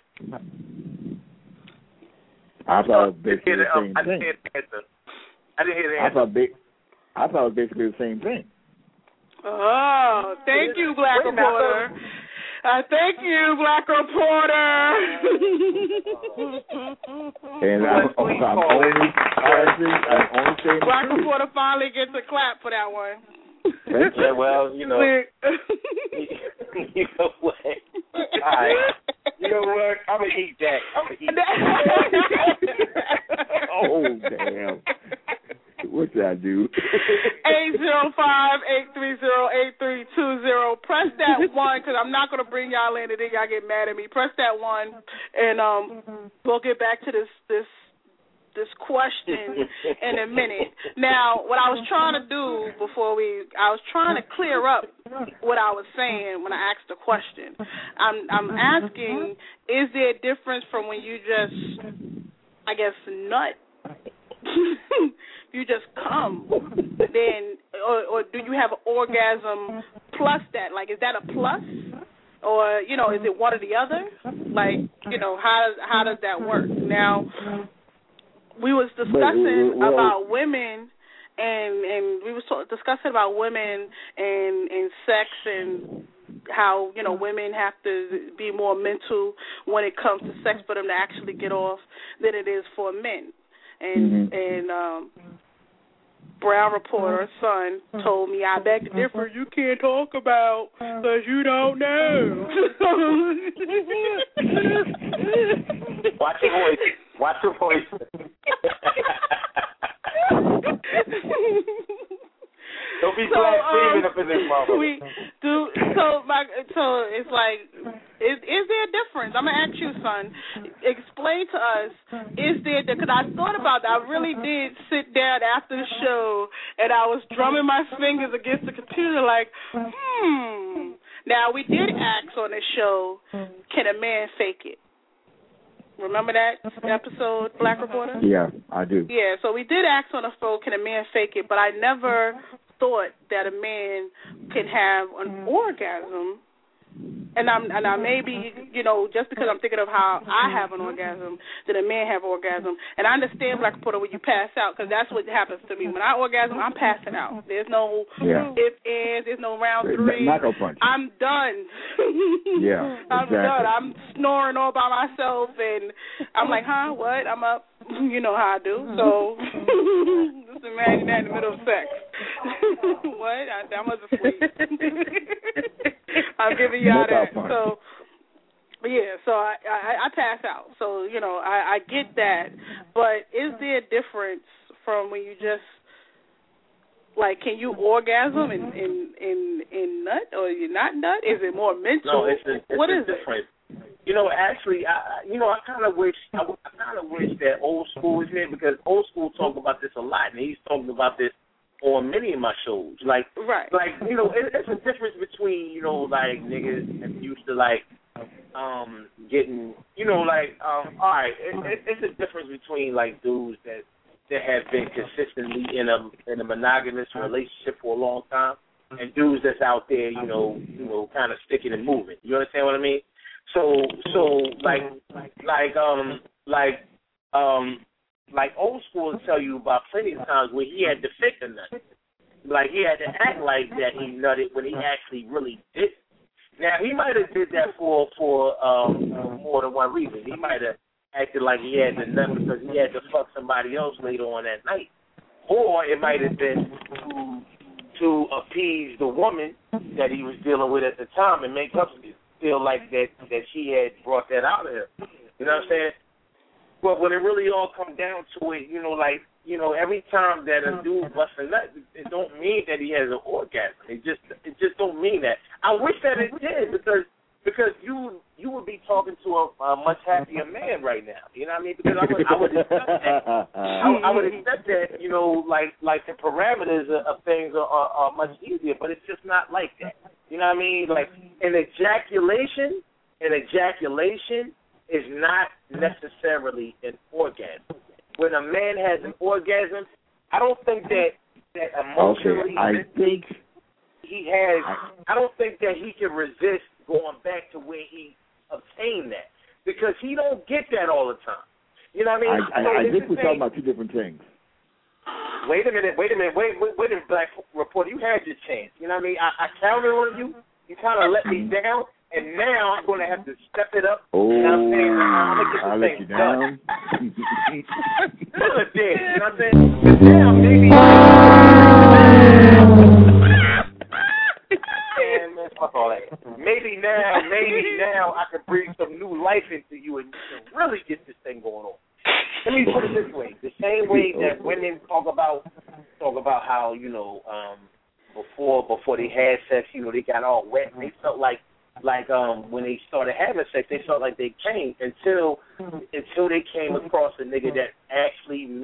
Speaker 5: I thought it was basically the same thing.
Speaker 9: I didn't hear the answer.
Speaker 5: I thought it was basically the same thing.
Speaker 6: Oh, thank you, Black Reporter. Thank you, Black Reporter.
Speaker 5: And I'm only saying
Speaker 6: Black Reporter finally gets a clap for that one.
Speaker 9: Yeah, well, you know. You know what? All right. You know what? I'm going to eat that.
Speaker 5: Oh, damn. What should I do?
Speaker 6: 805-830-8320. Press that 1 because I'm not going to bring y'all in and then y'all get mad at me. Press that 1 and we'll get back to this this question in a minute. Now, what I was trying to do I was trying to clear up what I was saying when I asked the question. I'm asking, is there a difference from when you just, I guess, nut? You just come, then, or do you have an orgasm plus that? Like, is that a plus? Or, you know, is it one or the other? Like, you know, how does that work? Now, we was discussing about women, and we was discussing about women and sex and how, you know, women have to be more mental when it comes to sex for them to actually get off than it is for men. And Brown Reporter, son, told me, I beg to differ, you can't talk about because you don't know.
Speaker 9: Watch your voice. Watch your voice. Don't be blaspheming up in this moment. So it's like, is there a difference? I'm going to ask you, son. Explain to us, is there, because I thought about that. I really did sit down after the show, and I was drumming my fingers against the computer like, Now, we did ask on the show, can a man fake it? Remember that episode, Black Reporter?
Speaker 5: Yeah, I do.
Speaker 6: Yeah, so we did ask on the phone, can a man fake it? But I never thought that a man can have an orgasm. And I maybe, you know, just because I'm thinking of how I have an orgasm, that a man have orgasm. And I understand, Black Reporter, when you pass out, because that's what happens to me. When I orgasm, I'm passing out. There's no if, ands, there's no round three.
Speaker 5: Knuckle punch.
Speaker 6: I'm done.
Speaker 5: Yeah,
Speaker 6: I'm done. I'm snoring all by myself, and I'm like, huh, what? I'm up. You know how I do. So just imagine that in the middle of sex. What? I must have sleep. I'm giving y'all that. So, yeah, so I pass out. So, you know, I get that. But is there a difference from when you just, like, can you orgasm in nut or you not nut? Is it more mental?
Speaker 9: No, it's different. You know, actually, I kind of wish that old school was here, because old school talk about this a lot, and he's talking about this on many of my shows. Like, you know, it's a difference between, you know, like niggas that used to like getting, you know, like all right, it's a difference between like dudes that have been consistently in a monogamous relationship for a long time, and dudes that's out there, you know, kind of sticking and moving. You understand what I mean? So like old school will tell you about plenty of times where he had to fake a nut. Like he had to act like that he nutted when he actually really did. Now he might have did that for more than one reason. He might have acted like he had to nut because he had to fuck somebody else later on that night, or it might have been to appease the woman that he was dealing with at the time and make her feel like that she had brought that out of him. You know what I'm saying? But when it really all comes down to it, you know, like, you know, every time that a dude busts a nut, it don't mean that he has an orgasm. It just don't mean that. I wish that it did, because you would be talking to a much happier man right now. You know what I mean? Because I would accept that. I would accept that. You know, like the parameters of things are much easier, but it's just not like that. You know what I mean? Like an ejaculation is not necessarily an orgasm. When a man has an orgasm, I don't think that emotionally.
Speaker 5: Okay,
Speaker 9: I don't think that he can resist going back to where he obtained that, because he don't get that all the time. You know what I mean?
Speaker 5: I think we're talking about two different things.
Speaker 9: Wait a minute, Black Reporter, you had your chance. You know what I mean? I counted on you. You kind of let me down, and now I'm going to have to step it up.
Speaker 5: Oh,
Speaker 9: you know what I'm saying? I'm going to get
Speaker 5: I'll
Speaker 9: this
Speaker 5: let you
Speaker 9: thing
Speaker 5: down.
Speaker 9: done. You know what I'm saying? But now, maybe... Man, fuck all that. Maybe now I can breathe some new life into you, and you can really get this thing going on. Let me put it this way: the same way that women talk about how, you know, before they had sex, you know, they got all wet. And they felt like when they started having sex, they felt like they changed until they came across a nigga that actually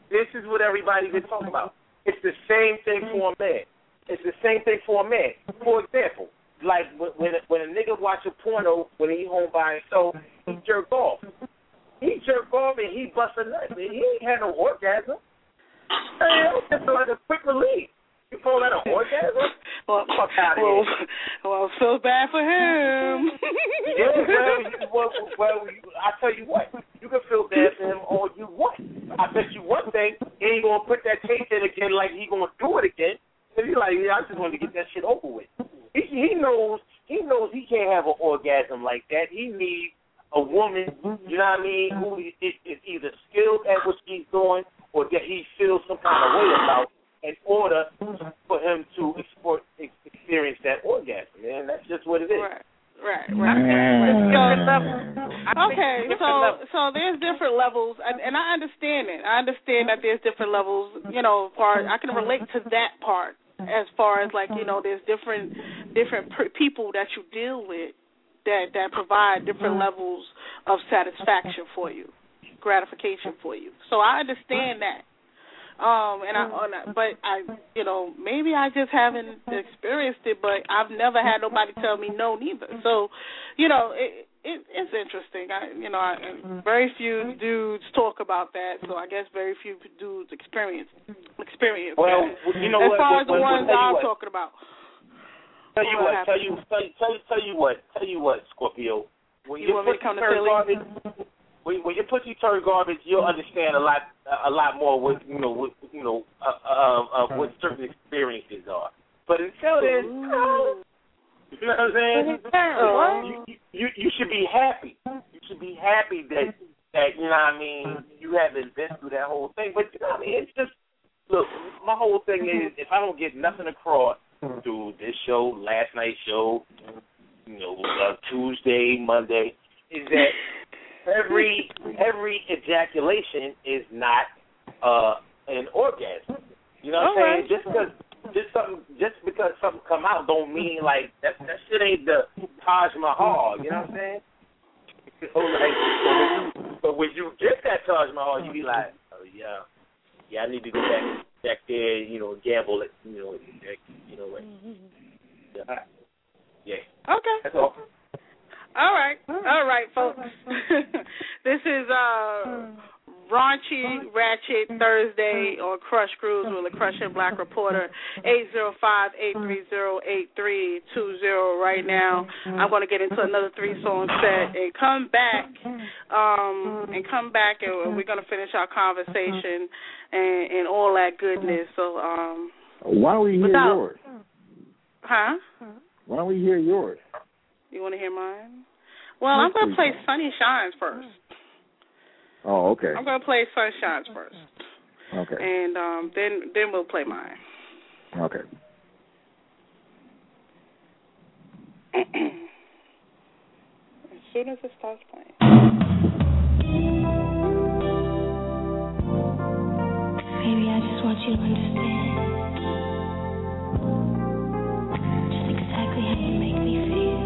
Speaker 9: this is what everybody's been talking about. It's the same thing for a man. It's the same thing for a man. For example, like when a nigga watch a porno when he home by himself, he jerk off. He jerk off and he bust a nut. He ain't had no orgasm. It's like a quick relief. You call that an orgasm?
Speaker 6: Well,
Speaker 9: fuck out of here.
Speaker 6: Well, feel bad for him.
Speaker 9: Yeah, well, I tell you what, you can feel bad for him all you want. I bet you one thing, he ain't gonna put that tape in again like he gonna do it again. And he's like, yeah, I just want to get that shit over with. He knows he can't have an orgasm like that. He needs a woman, you know what I mean, who is either skilled at what she's doing or that he feels some kind of way about in order for him to experience that orgasm, man. That's just what it is.
Speaker 6: Right. Okay, so there's different levels, and I understand it. I understand that there's different levels, you know, I can relate to that part as far as, like, you know, there's different people that you deal with that provide different levels of satisfaction for you, gratification for you. So I understand that. But I, you know, maybe I just haven't experienced it, but I've never had nobody tell me no neither. So, you know, it's interesting. Very few dudes talk about that, so I guess very few dudes experience
Speaker 9: well,
Speaker 6: that.
Speaker 9: You know
Speaker 6: as
Speaker 9: what?
Speaker 6: far as the ones I'm talking about.
Speaker 9: Tell you what, Scorpio. When
Speaker 6: you want me to come to Philly?
Speaker 9: When your pussy turn garbage, you'll understand a lot more what what certain experiences are. But until then, you know what I'm saying? You should be happy. You should be happy that you know what I mean. You haven't been through that whole thing. But you know what I mean? It's just look. My whole thing is if I don't get nothing across through this show, last night's show, you know, Tuesday, Monday, is that every ejaculation is not an orgasm. You know what I'm saying? Just because something come out don't mean like that shit ain't the Taj Mahal. You know what I'm saying? So but when you get that Taj Mahal, you be like, oh yeah, I need to go back there, you know, gamble it, you know, like, yeah.
Speaker 6: Okay.
Speaker 9: That's all.
Speaker 6: All right, folks. This is Raunchy Ratchet Thursday on Crush Grooves with the Crush and Black Reporter, 805-830-8320 right now. I'm going to get into another 3-song set and come back, and we're going to finish our conversation and all that goodness. So,
Speaker 5: why don't we hear yours?
Speaker 6: Huh?
Speaker 5: Why don't we hear yours?
Speaker 6: You want to hear mine? Well, I'm going to play Sunny Shines first.
Speaker 5: Oh, okay.
Speaker 6: I'm going to play Sun Shines first.
Speaker 5: Okay.
Speaker 6: And then we'll play mine.
Speaker 5: Okay.
Speaker 6: As soon as it starts playing.
Speaker 10: Baby, I just want you to understand just exactly how you make me feel.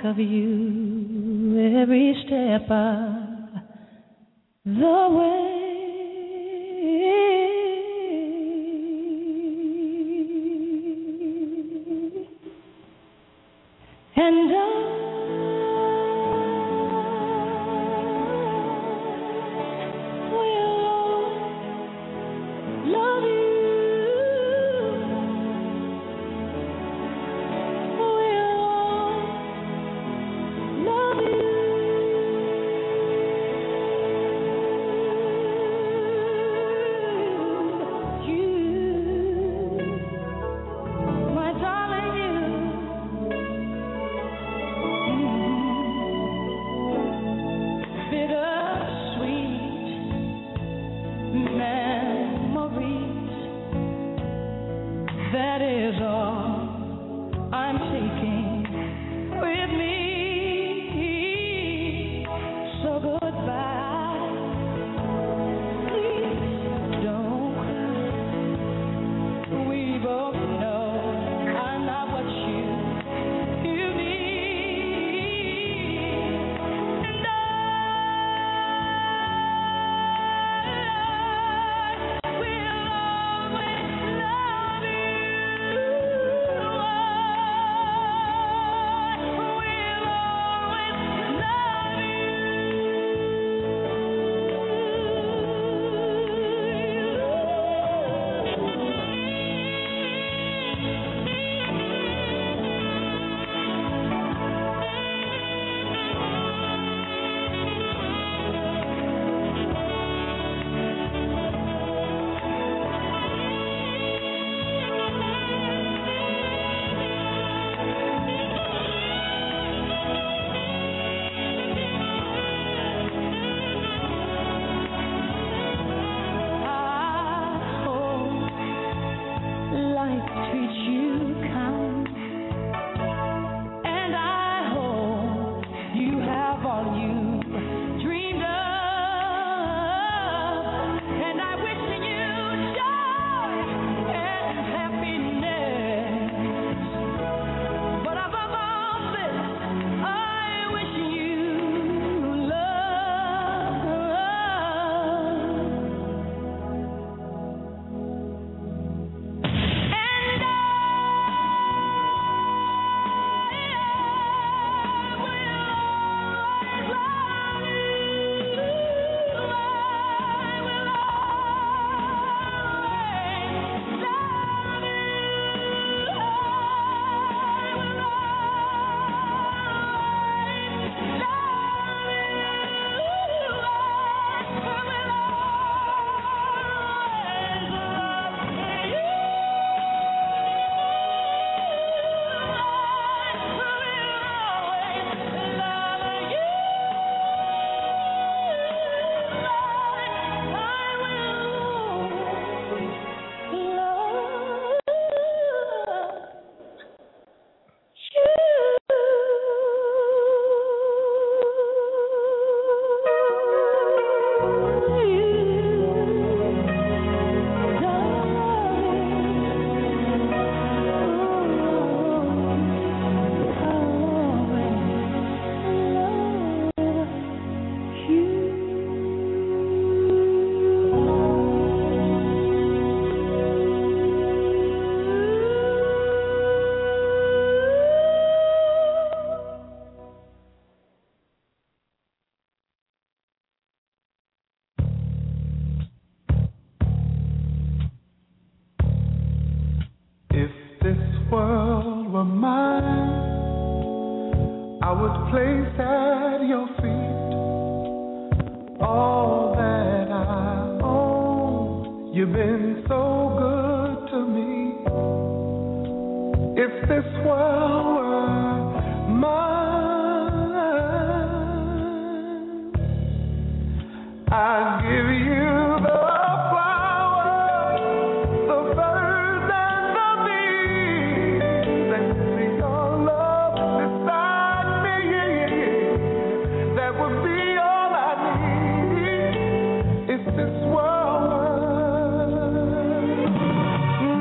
Speaker 11: back of you every step of the way. And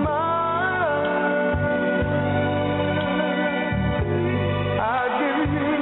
Speaker 12: I give you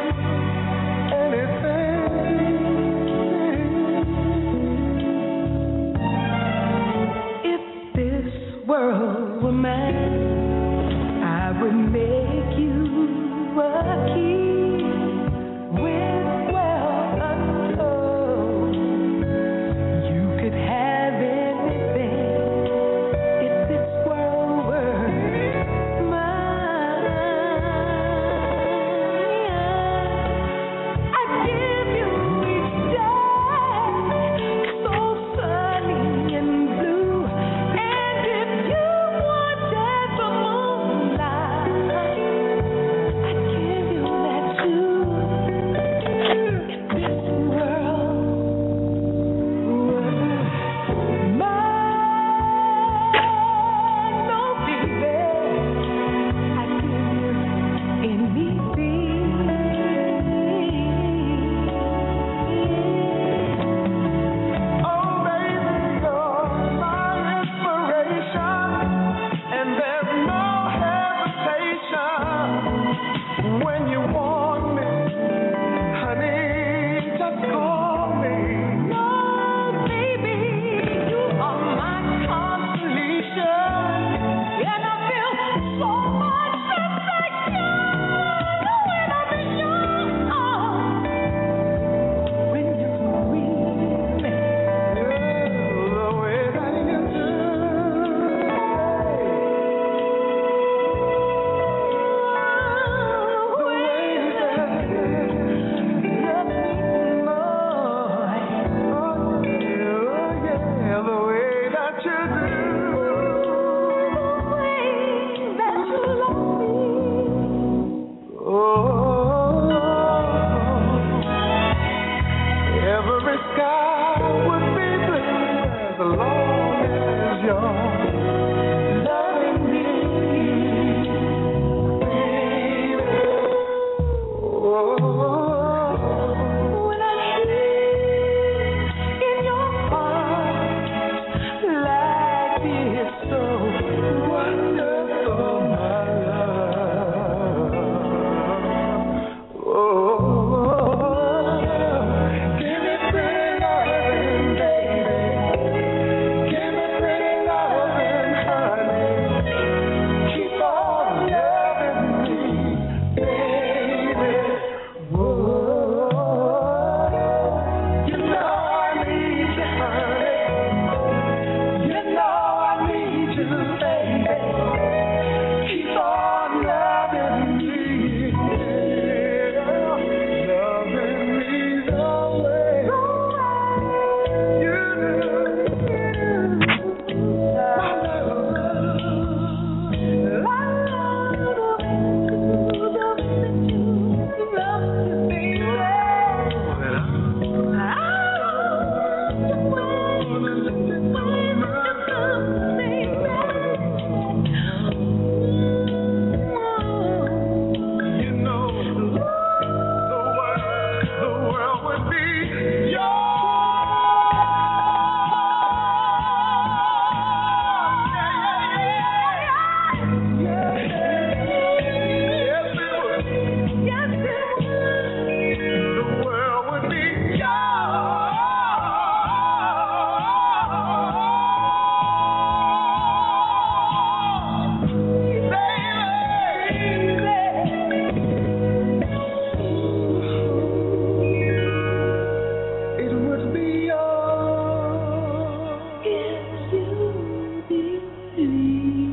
Speaker 1: much beyond. If you believe.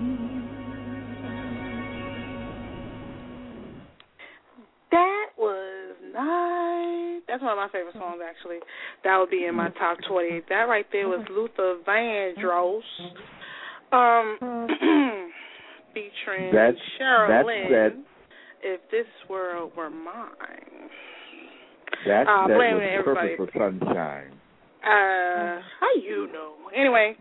Speaker 6: That was nice. That's one of my favorite songs, actually. That would be in my top 20. That right there was Luther Vandross, featuring Cheryl Lynn. If This World Were Mine.
Speaker 5: That was
Speaker 6: everybody.
Speaker 5: Perfect for Sunshine.
Speaker 6: How you know? Anyway,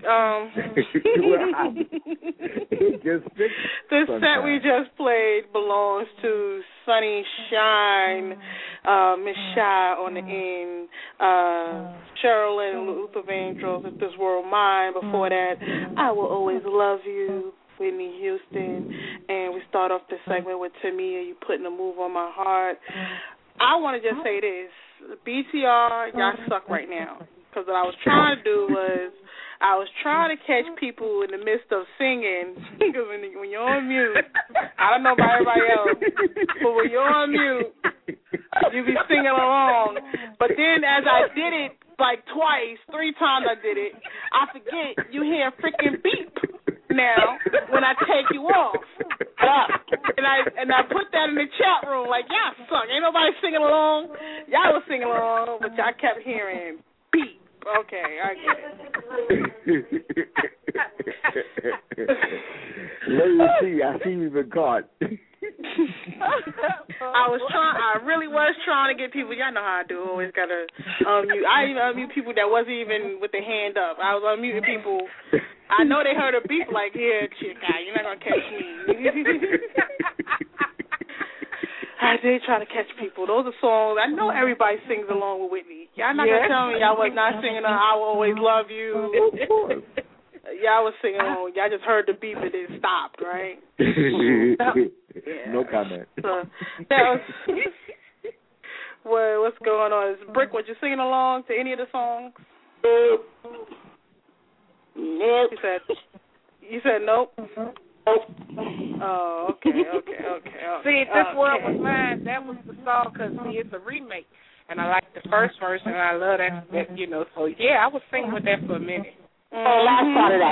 Speaker 6: the set we just played belongs to Sunny Shine, Miss Shy on the end, Cheryl Lynn, Luther Vandross, If This World Mine. Before that, I Will Always Love You, Whitney Houston. And we start off this segment with Tamia, You Putting a Move on My Heart. I want to just say this. BTR, y'all suck right now. Because what I was trying to do was I was trying to catch people in the midst of singing. Because when you're on mute, I don't know about everybody else, but when you're on mute, you be singing along. But then as I did it like twice, 3 times I did it, I forget you hear a freaking beep now when I take you off. And I put that in the chat room like, y'all suck. Ain't nobody singing along. Y'all was singing along, but y'all kept hearing beep. Okay, I get it.
Speaker 5: Let me see. I see you've been caught.
Speaker 6: I really was trying to get people. Y'all know how I do. Always gotta unmute. I even unmute people that wasn't even with their hand up. I was unmuting people. I know they heard a beep like, yeah, chick, you're not gonna catch me. I did try to catch people. Those are songs. I know everybody sings along with Whitney. Y'all not going to tell me y'all was not singing I Will Always Love You.
Speaker 5: Of course.
Speaker 6: Y'all was singing along. Y'all just heard the beep and it stopped, right?
Speaker 5: No comment.
Speaker 6: So, that was what's going on. Is Brick, was you singing along to any of the songs?
Speaker 7: Nope.
Speaker 6: You said nope? Oh, okay.
Speaker 8: See, If This World Was Mine, that was the song because, it's a remake. And I like the first verse, and I love that, so, yeah, I was singing with that for a minute.
Speaker 7: Oh, last part of that.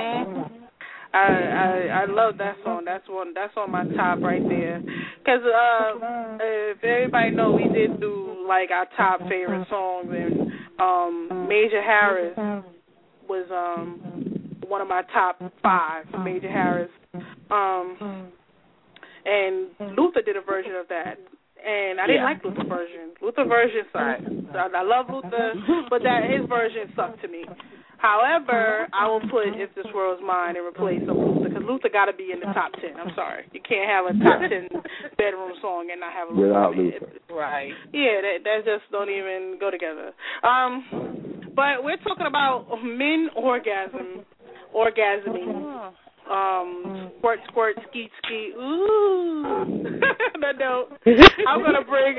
Speaker 6: I love that song. That's on my top right there. Because if everybody knows, we did do, like, our top favorite songs, and Major Harris was one of my top 5, Major Harris. And Luther did a version of that, and I didn't like Luther's version. Luther's version sucked. I love Luther, but his version sucked to me. However, I will put If This World Was Mine and replace Luther, because Luther got to be in the top 10. I'm sorry. You can't have a top 10 bedroom song and not have a Luther.
Speaker 5: Without Luther.
Speaker 8: Right.
Speaker 6: Yeah, that just don't even go together. But we're talking about men orgasming. Squirt, skeet, ooh. No. I'm gonna bring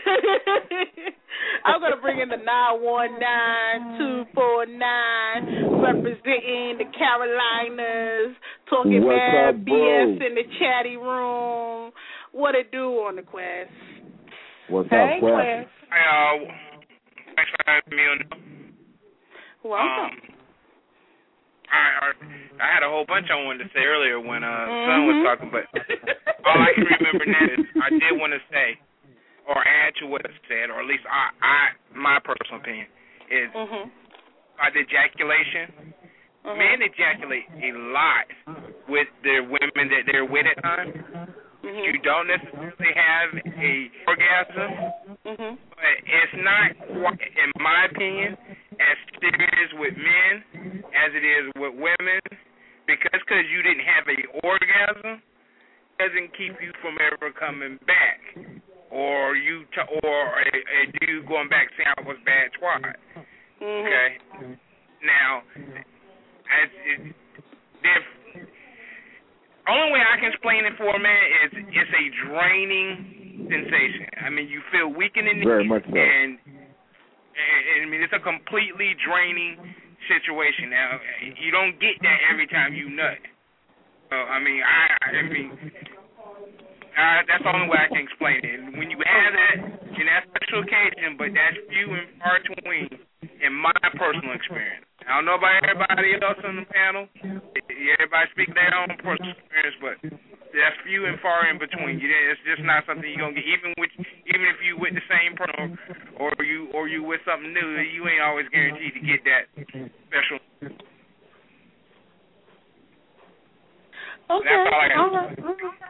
Speaker 6: in the 919-249 representing the Carolinas, talking mad BS in the chatty room. What it do on the Quest?
Speaker 5: What's up, Quest?
Speaker 12: Thanks for having me on.
Speaker 6: Welcome.
Speaker 12: I had a whole bunch I wanted to say earlier when Son was talking, but all I can remember now is I did want to say, or add to what I said, or at least my personal opinion is about the ejaculation. Men ejaculate a lot with the women that they're with at times. You don't necessarily have a orgasm, but it's not quite, in my opinion, as serious with men as it is with women, because you didn't have a orgasm doesn't keep you from ever coming back, or a dude going back saying I was bad twat. Okay, now only way I can explain it for a man is it's a draining sensation. I mean, you feel weak in the knees,
Speaker 5: very much so.
Speaker 12: And I mean, it's a completely draining situation. Now, you don't get that every time you nut. So, I mean, that's the only way I can explain it. And when you have that in that special occasion, but that's few and far between, my personal experience. I don't know about everybody else on the panel. Everybody speak their own personal experience, but that's few and far in between. It's just not something you're gonna get. Even if you with the same person or you with something new, you ain't always guaranteed to get that special.
Speaker 6: Okay.
Speaker 12: That's all I got.
Speaker 6: All right.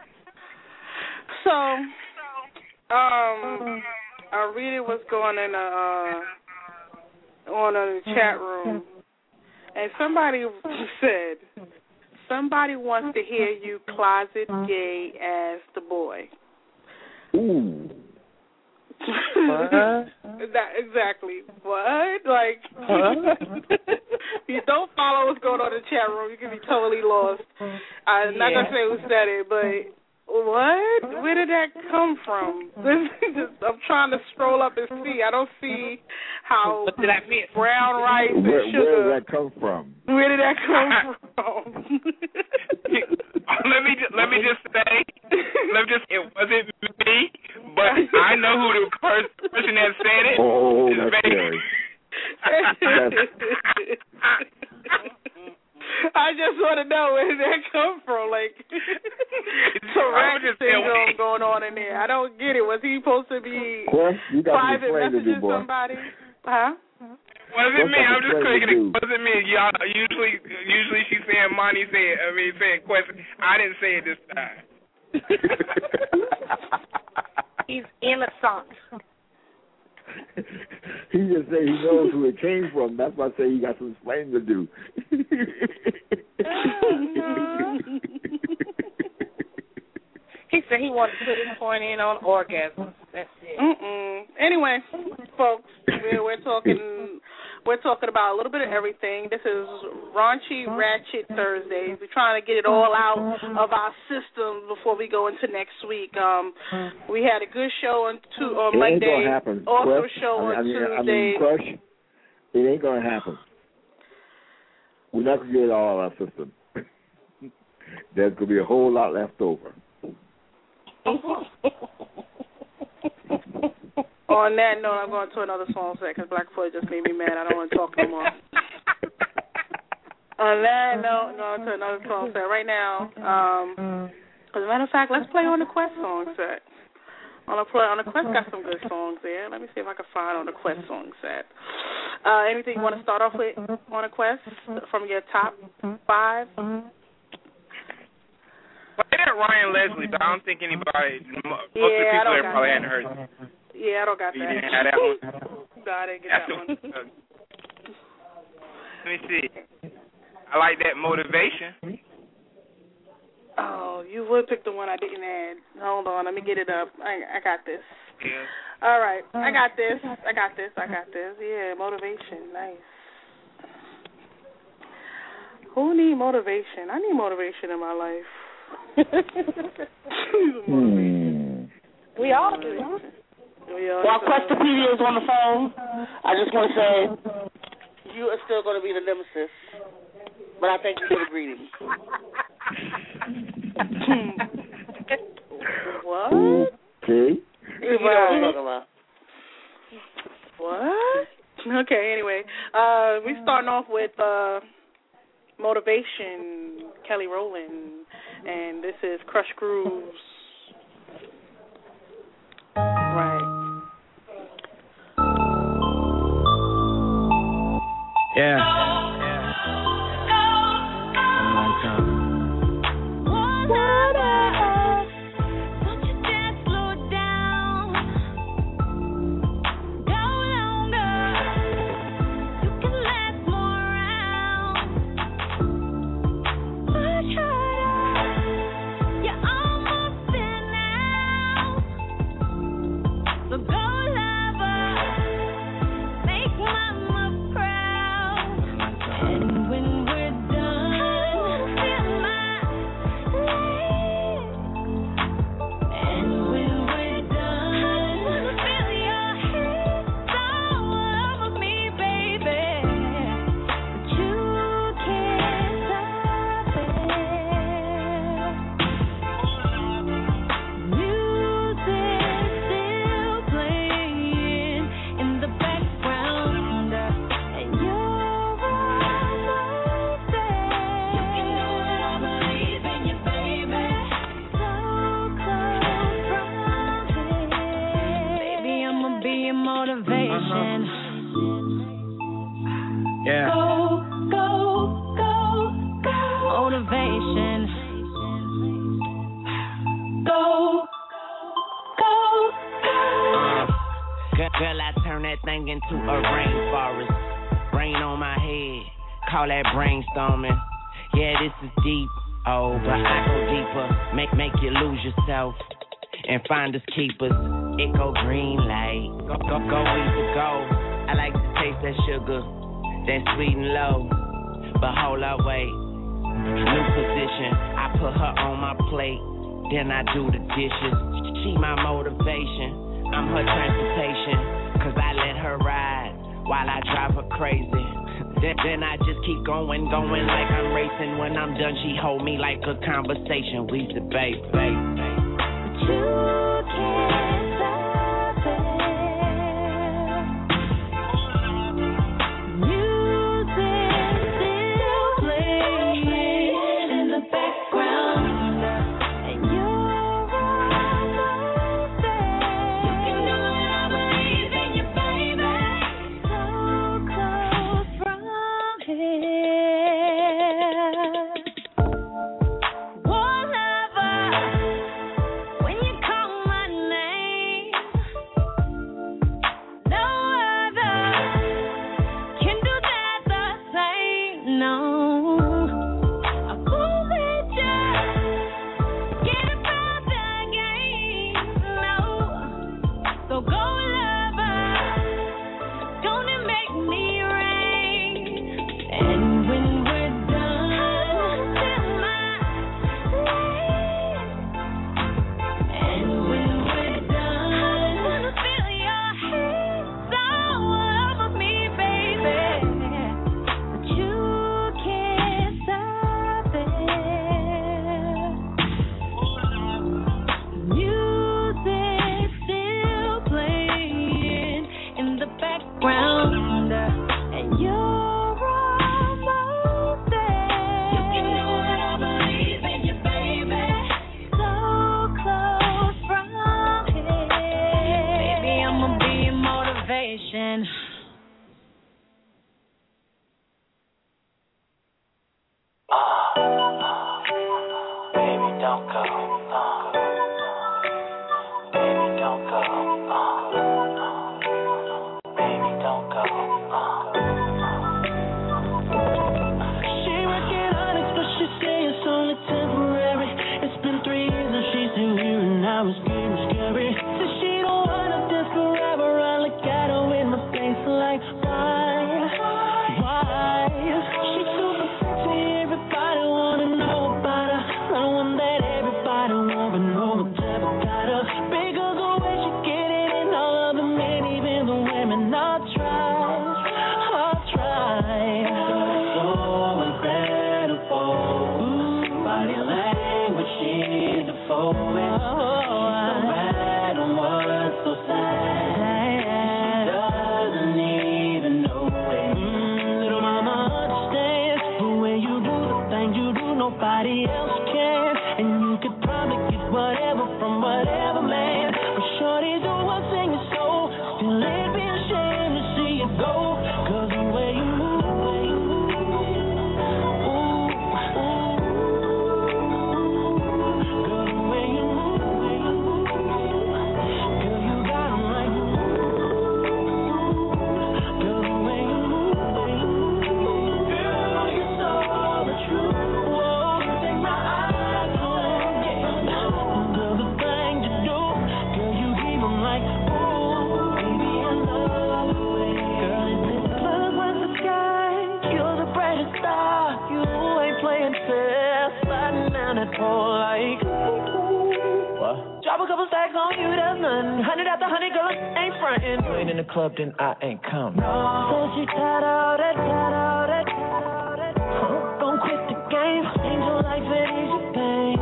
Speaker 6: So, I'll read what's going in on the chat room. And somebody said, somebody wants to hear you closet gay as the boy.
Speaker 5: Ooh.
Speaker 6: What? Exactly. What? Like, if you don't follow what's going on in the chat room, you can be totally lost. I'm not going to say who said it, but what? Where did that come from? I'm trying to scroll up and see. I don't see how brown rice and sugar.
Speaker 5: Where did that come from?
Speaker 6: Where did that come from?
Speaker 12: Let me just say, it wasn't me, but I know who the person that said it.
Speaker 5: Oh, that's scary.
Speaker 6: I just want to know where did that come from, like Tourette syndrome going on in there. I don't get it. Was he supposed to be private messaging somebody? Huh?
Speaker 12: Wasn't me. I'm just clicking it. Wasn't me. Y'all usually she's saying Monty saying question. I didn't say it this time.
Speaker 8: He's innocent.
Speaker 5: He just said he knows who it came from. That's why I say he got some explaining to do.
Speaker 8: He said he wanted to put his point in on orgasms. That's it.
Speaker 6: Anyway, folks, we're talking about a little bit of everything. This is Raunchy Ratchet Thursdays. We're trying to get it all out of our system before we go into next week. We had a good show on Monday.
Speaker 5: It ain't gonna happen.
Speaker 6: Awesome show on Tuesday.
Speaker 5: Crush, it ain't gonna happen. We're not gonna get it all out of our system. There's gonna be a whole lot left over.
Speaker 6: On that note, I'm going to another song set because Blackfoot just made me mad. I don't want to talk no more. On that note, I'm going to another song set right now. As a matter of fact, let's play on the Quest song set. On the Quest got some good songs there. Let me see if I can find on the Quest song set. Anything you want to start off with on the Quest from your top 5?
Speaker 12: Play that Ryan Leslie, but I don't think anybody, most of the people there probably hadn't heard it.
Speaker 6: Yeah, I don't got that.
Speaker 12: You didn't have that one?
Speaker 6: No, I didn't get that one.
Speaker 12: Let me see. I like that Motivation.
Speaker 6: Oh, you would pick the one I didn't add. Hold on, let me get it up. I got this.
Speaker 12: Yeah.
Speaker 6: All right, I got this. Yeah, Motivation, nice. Who need motivation? I need motivation in my life.
Speaker 8: We all do.
Speaker 7: While Questopedia is on the phone, I just want to say
Speaker 6: you are still going to be the nemesis, but I think you're the greedy. What?
Speaker 5: Okay.
Speaker 6: You know what I'm talking about. What? Okay, anyway, we starting off with Motivation, Kelly Rowland, and this is Crush Grooves. Right.
Speaker 13: Yeah. A long time. Yeah.
Speaker 11: Go, go, go, go. Motivation. Go, go, go.
Speaker 14: Girl, I turn that thing into a rainforest. Rain on my head, call that brainstorming. Yeah, this is deep. Oh, but I go deeper. Make you lose yourself and find us keepers. It go green light. Go easy, go. I like to taste that sugar, that sweet and low. But hold up, wait. New position. I put her on my plate, then I do the dishes. She my motivation. I'm her transportation. Cause I let her ride while I drive her crazy. Then I just keep going like I'm racing. When I'm done, she hold me like a conversation. We debate,
Speaker 11: But you can't stop it. Music still playing in the background, and you're almost there. You can do it, I believe in you, baby. So close from here. Whatever, when you call my name, no other can do that the same. No, I won't let you get about the game. No, so go lover, gonna make me rain. And when we're done, fill my lane. And when we're done, wanna feel your hands all over me, baby. But you can't stop it. Music still playing in the background, and you're almost there. You can do it, I believe in you, baby. So close from here. Baby, I'ma be your motivation.
Speaker 14: Baby, don't go. Baby, don't go. Baby, don't go.
Speaker 11: She working honest, but she say it's only temporary. It's been 3 years and she's still here, and now it's getting scary. Says she don't wanna dance forever. I look at her with my face like, why? She's super sexy, everybody wanna know about her. Not the one that everybody wanna know, but never got her. Because the way she get it in all of the men, even the women, I'll try. So incredible. Body language, she's a poet. So bad on words, so sad. She doesn't even know it. Little mama understands the way you do the things you do, nobody else can. And you could probably get whatever from whatever man. But shorty do one thing is so, still ain't be ashamed to see it go. Cause the way you move, drop a couple stacks on you, that's nothing. 100 after 100, girl, ain't frontin'. You ain't in the club, then I ain't coming. So she tired of that. Don't quit the game. Angel like that easy pain.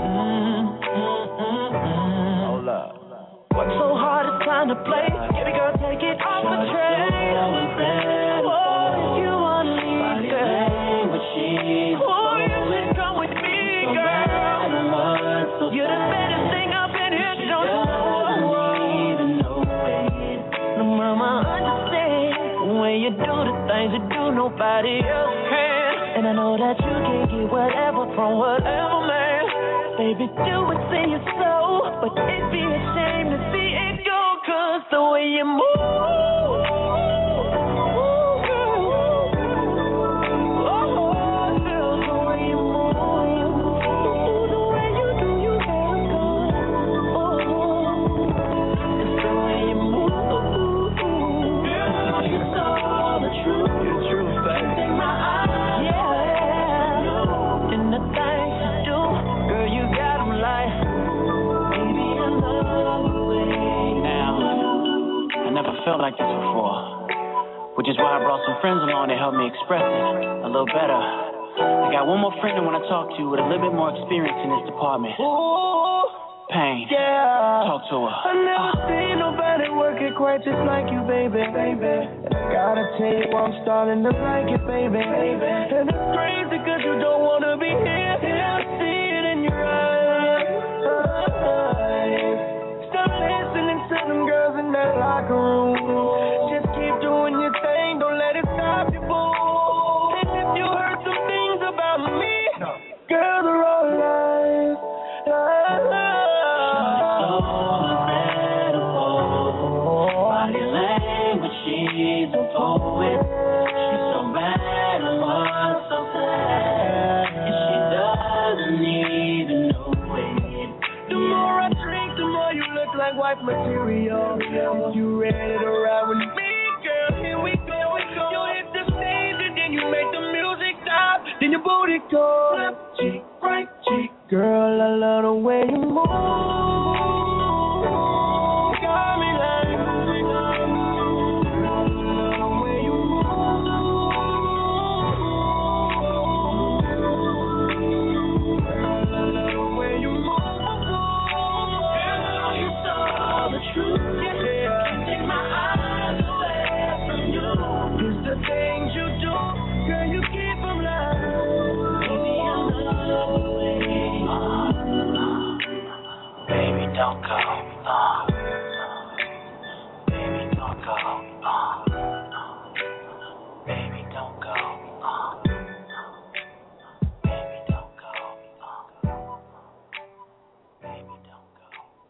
Speaker 11: Hold up. Work so hard, it's time to play. Baby girl, take it off the train. Oh, you wanna leave, girl. Oh, you should come with me, girl. You're the baddest thing up in here, don't you know? No mama understand the way you do the things you do nobody else can. And I know that you can't get whatever from whatever man. Baby, do it to your soul, but it'd be a shame to see it go, 'cause the way you move.
Speaker 15: Felt like this before, which is why I brought some friends along to help me express it a little better. I got one more friend I want to talk to with a little bit more experience in this department. Pain.
Speaker 11: Yeah.
Speaker 15: Talk to her.
Speaker 11: I never seen nobody work it quite just like you, baby. And I gotta tell you, I'm starting to like it, baby. And it's crazy 'cause you don't wanna be here. I see it in your eyes. Stop listening to them girls in that locker room. Just keep doing your thing, don't let it stop you, boo. And if you heard some things about me, girl, they're all lies.
Speaker 15: Body language, she's a poet. She's so bad and what's so sad, and she doesn't even know it.
Speaker 11: The more I drink, the more you look like wife material. You ready to ride with me, girl? Here we go. You hit the stage and then you make the music stop. Then your booty go left cheek, right cheek. Girl, I love the way you move. Got me like, girl, I love the way you move. Girl, I love the way you move. Girl, you saw the truth. Can't take my eyes away from you. 'Cause the things you do, girl, you keep them alive. Baby, I love the way.
Speaker 15: Baby, don't go. Baby, don't go. Baby, don't go. Baby, don't go. Baby, don't go.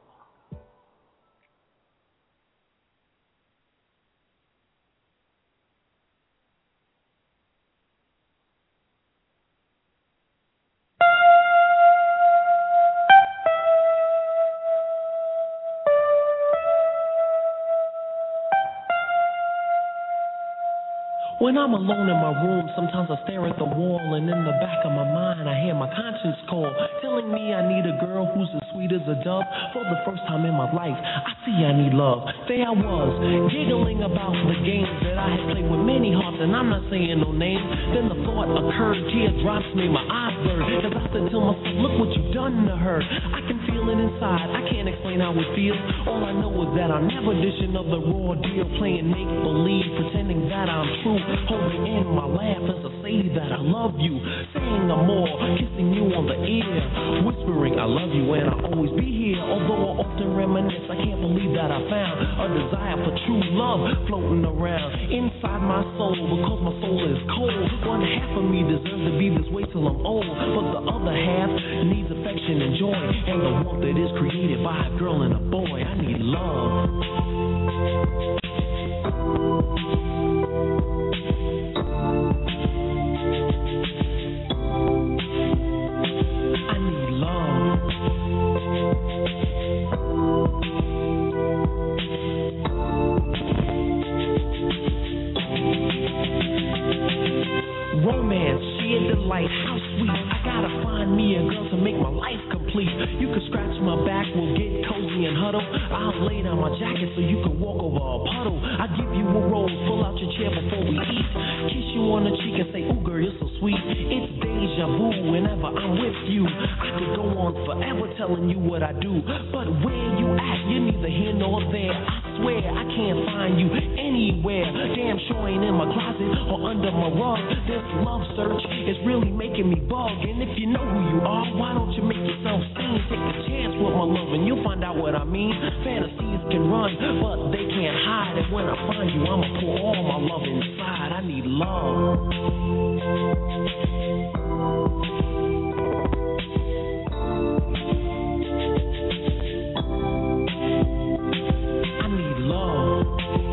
Speaker 16: When I'm alone in my room, sometimes I stare at the wall, and in the back of my mind, I hear my conscience call, telling me I need a girl who's as sweet as a dove. For the first time in my life, I see I need love. There I was, giggling about the games that I had played with many hearts, and I'm not saying no names. Then the thought occurred, teardrops made my eyes blur, as I said to myself, look what you've done to her. I can feel it inside, I can't explain how it feels. All I know is that I'm never dishing of the raw deal, playing make-believe, pretending that I'm true. Holding in my laugh as I say that I love you, saying I'm more, kissing you on the ear, whispering I love you and I'll always be here. Although I often reminisce, I can't believe that I found a desire for true love floating around inside my soul, because my soul is cold. One half of me deserves to be this way till I'm old, but the other half needs affection and joy, and the warmth that is created by a girl and a boy. I need love. Romance, sheer delight, how sweet. I gotta find me a girl to make my life complete. You can scratch my back, we'll get cozy and huddle. I'll lay down my jacket so you can walk over a puddle. I give you a rose, pull out your chair before we eat. Kiss you on the cheek and say, ooh girl, you're so sweet. It's deja vu whenever I'm with you. I could go on on forever telling you what I do. But where you at, you're neither here nor there. I swear I can't find you anywhere. Damn sure ain't in my closet or under my rug. This love search is really making me bug. And if you know who you are, why don't you make yourself seen? Take a chance with my love and you'll find out what I mean. Fantasies can run, but they can't hide. And when I find you, I'ma pour all my love inside. I need love. I need love.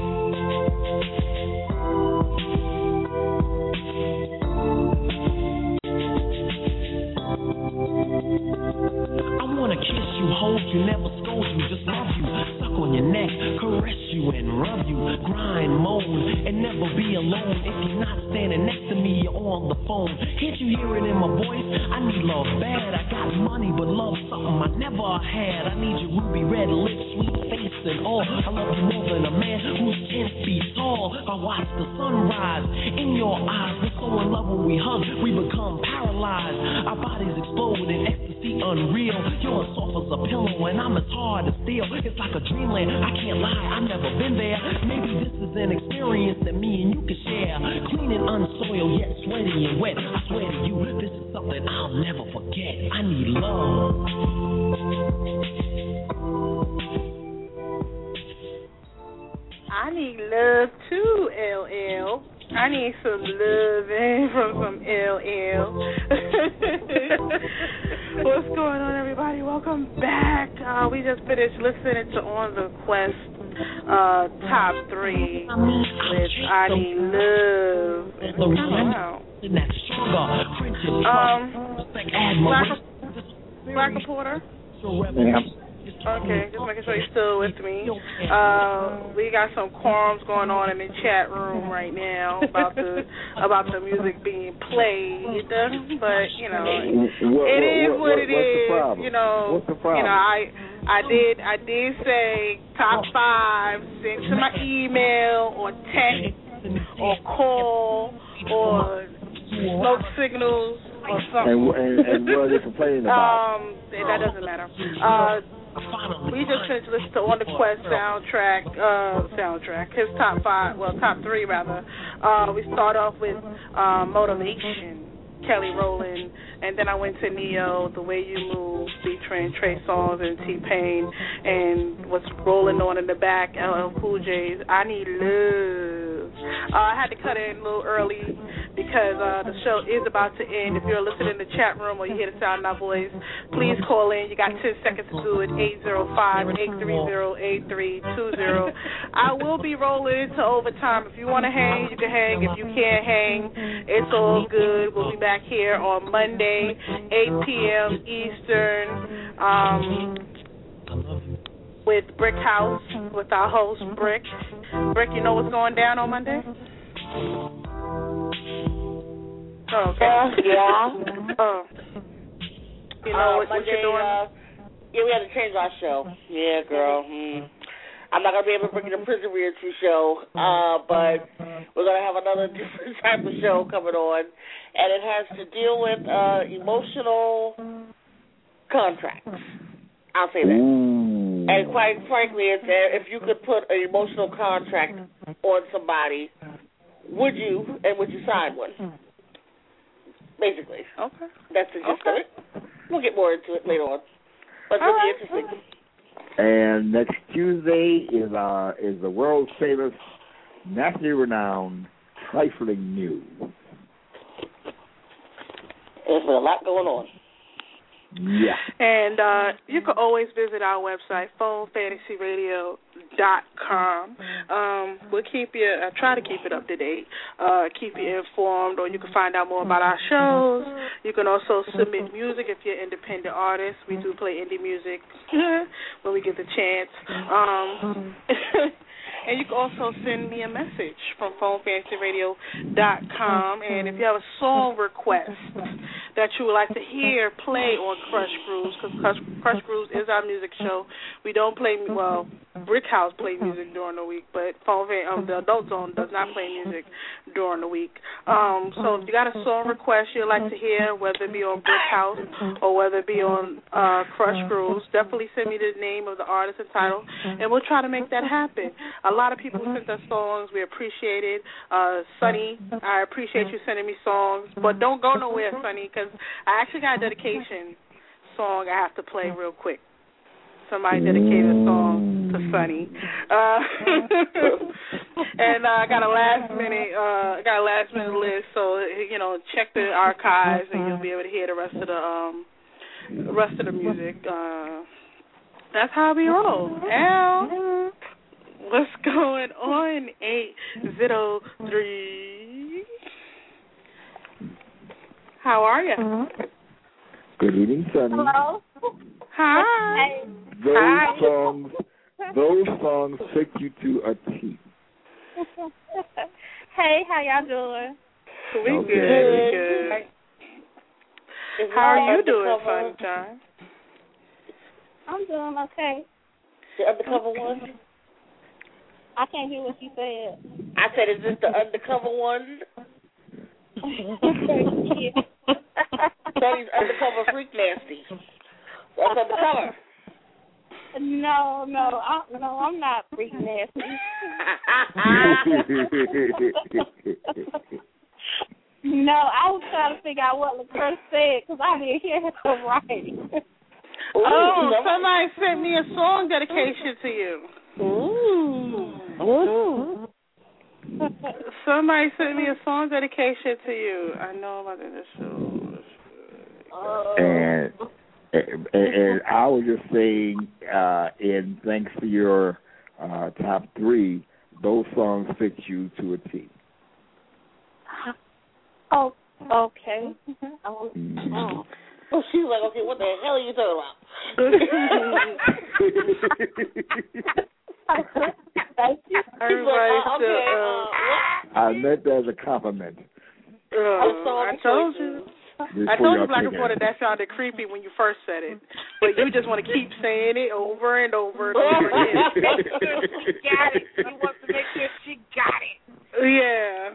Speaker 16: I wanna kiss you, hold you, never scold you, just love you, suck on your neck, caress you and rub you, grind, moan, and never be alone. If you're not standing next to me, you're on the phone. Can't you hear it in my voice? I need love bad. I got money, but love something I never had. I need your ruby red lips, sweet face and all. I love you more than a man who's 10 feet tall. I watch the sunrise in your eyes. We're so in love when we hug, we become paralyzed. Our bodies explode in ecstasy unreal. You're as soft as a pillow and I'm as hard as steel. It's like a dreamland, I can't lie, I've never been there. Maybe this is an experience that me and you can share. Clean and unsoiled, yet sweaty and wet. I swear to you, this is something I'll never forget. I need love.
Speaker 6: I need love too, LL. I need some loving from some LL. What's going on, everybody? Welcome back. We just finished listening to On the Quest top 3 with I Need Love. And it's kind of wow. Black Reporter.
Speaker 5: Yeah.
Speaker 6: Okay, just making sure you're still with me. We got some quorums going on in the chat room right now about the music being played, but you know, it is what it is. You know,
Speaker 5: what's the problem?
Speaker 6: You know, I did say top 5. Send to my email or text or call or smoke signals or something.
Speaker 5: And what are they complaining about?
Speaker 6: That doesn't matter. We just finished listening to On the Quest soundtrack. His top 3 rather. We start off with Motivation, Kelly Rowland, and then I went to Neo, The Way You Move, featuring Trey Songz and T-Pain, and what's rolling on in the back, LL Cool J's I Need Love. I had to cut it in a little early because the show is about to end. If you're listening in the chat room or you hear the sound of my voice, please call in. You got 10 seconds to do it, 805-830-8320. I will be rolling into overtime. If you want to hang, you can hang. If you can't hang, it's all good. We'll be back here on Monday, 8 p.m. Eastern, with Brick House, with our host, Brick. Brick, you know what's going down on Monday? Oh, okay.
Speaker 7: Yeah.
Speaker 6: You know what
Speaker 7: Monday,
Speaker 6: you're doing?
Speaker 7: Yeah, we had to change our show. Yeah, girl. I'm not going to be able to bring you the Prison Realty show, but we're going to have another different type of show coming on, and it has to deal with emotional contracts. I'll say that. And quite frankly, if you could put an emotional contract on somebody, would you, and would you sign one? Basically.
Speaker 6: Okay.
Speaker 7: That's the gist of it. We'll get more into it later on. But it'll be interesting.
Speaker 5: And next Tuesday is the world famous, nationally renowned Trifling News.
Speaker 7: There's been a lot going on.
Speaker 5: Yeah.
Speaker 6: And you can always visit our website, PhoneFantasyRadio.com. We'll keep you, try to keep it up to date, keep you informed, or you can find out more about our shows. You can also submit music if you're an independent artist. We do play indie music when we get the chance. And you can also send me a message from PhoneFantasyRadio.com. And if you have a song request that you would like to hear play on Crush Grooves, because Crush Grooves is our music show. We don't play, well, Brick House play music during the week, but the Adult Zone does not play music during the week. So if you got a song request you'd like to hear, whether it be on Brick House or whether it be on Crush Grooves, definitely send me the name of the artist and title, and we'll try to make that happen. A lot of people sent us songs. We appreciate it. Sonny, I appreciate you sending me songs, but don't go nowhere, Sonny, because I actually got a dedication song I have to play real quick. Somebody dedicated a song to Sonny, and I got a last minute list. So check the archives, and you'll be able to hear the rest of the music. That's how we roll. Al, what's going on? 803. How are you?
Speaker 5: Good evening, Sonny.
Speaker 17: Hello.
Speaker 6: Hi.
Speaker 5: Those songs take you to a T.
Speaker 17: Hey, how y'all doing?
Speaker 6: We good. How are you doing, Sunshine?
Speaker 17: I'm doing okay.
Speaker 7: The undercover one?
Speaker 17: I can't hear what you said.
Speaker 7: I said, is this the undercover one? Sonny's undercover freak nasty. That's undercover.
Speaker 17: No, I'm not freak nasty. No, I was trying to figure out what LaCroix said because I didn't hear him right.
Speaker 6: Somebody sent me a song dedication to you.
Speaker 17: Ooh.
Speaker 6: Somebody sent me a song dedication to you. I know about this show.
Speaker 5: And I was just saying, and thanks to your top three, those songs fit you to a T.
Speaker 17: Oh, okay.
Speaker 7: Oh, she's like, okay, what the hell are you talking about?
Speaker 17: Thank you.
Speaker 5: I meant that as a compliment.
Speaker 6: I told you. I told you, Black Reporter, that sounded creepy when you first said it, but you just want to keep saying it over and over and over again.
Speaker 8: She got it. She wants to make sure she got it.
Speaker 6: Yeah.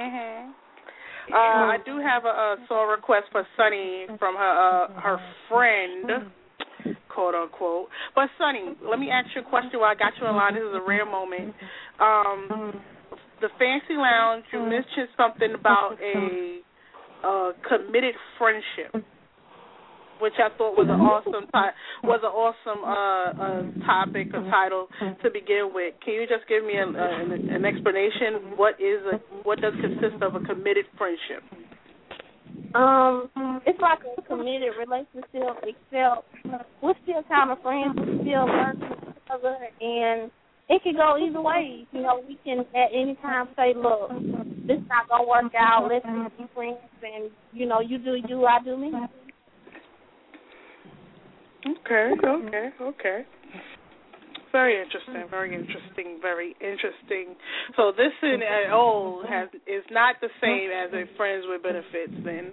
Speaker 6: I do have a song request for Sonny from her friend, quote unquote. But Sonny, let me ask you a question while I got you in line. This is a rare moment. The Fancy Lounge, you mentioned something about a committed friendship, which I thought was an awesome topic or title to begin with. Can you just give me an explanation? What does consist of a committed friendship?
Speaker 17: It's like a committed relationship, except we're still kind of friends. We still learn from each other, and it can go either way. We can at any time say, look, this not going to work out. Let's be friends. And, you do you, I do me.
Speaker 6: Okay. Very interesting. So this in all is not the same as a friends with benefits then?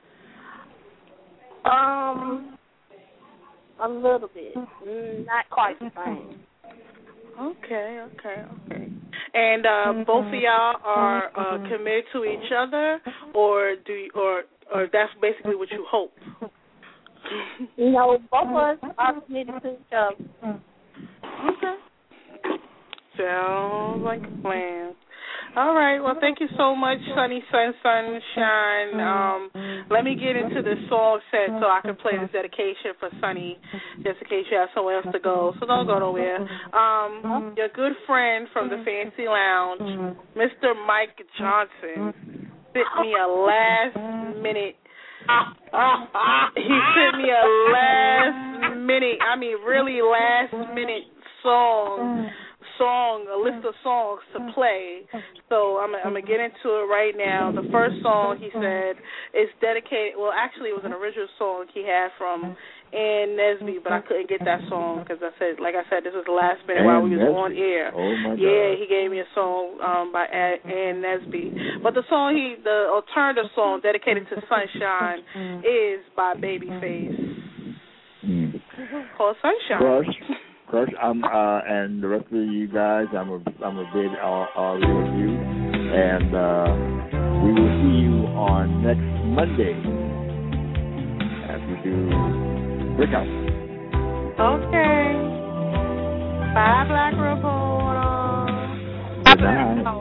Speaker 17: A little bit. Not quite the same.
Speaker 6: Okay. And both of y'all are committed to each other, or that's basically what you hope?
Speaker 17: No, both of us are committed to each other.
Speaker 6: Okay. Sounds like a plan. All right. Well, thank you so much, Sunny Sunshine. Let me get into the song set so I can play this dedication for Sunny, just in case you have somewhere else to go. So don't go nowhere. Your good friend from the Fancy Lounge, Mr. Mike Johnson, sent me a last-minute. He sent me a last-minute song a list of songs to play. So I'm gonna get into it right now. The first song he said is dedicated. Well, actually, it was an original song he had from Ann Nesby, but I couldn't get that song because like I said, this was the last minute while we was on air.
Speaker 5: Oh my God.
Speaker 6: Yeah, he gave me a song by Ann Nesby. But the alternative song dedicated to Sunshine is by Babyface. Called Sunshine.
Speaker 5: Crush, and the rest of you guys, I'm a big audio review, and we will see you on next Monday as we do Breakout.
Speaker 6: Okay. Bye, Black Reporter.
Speaker 5: Good night.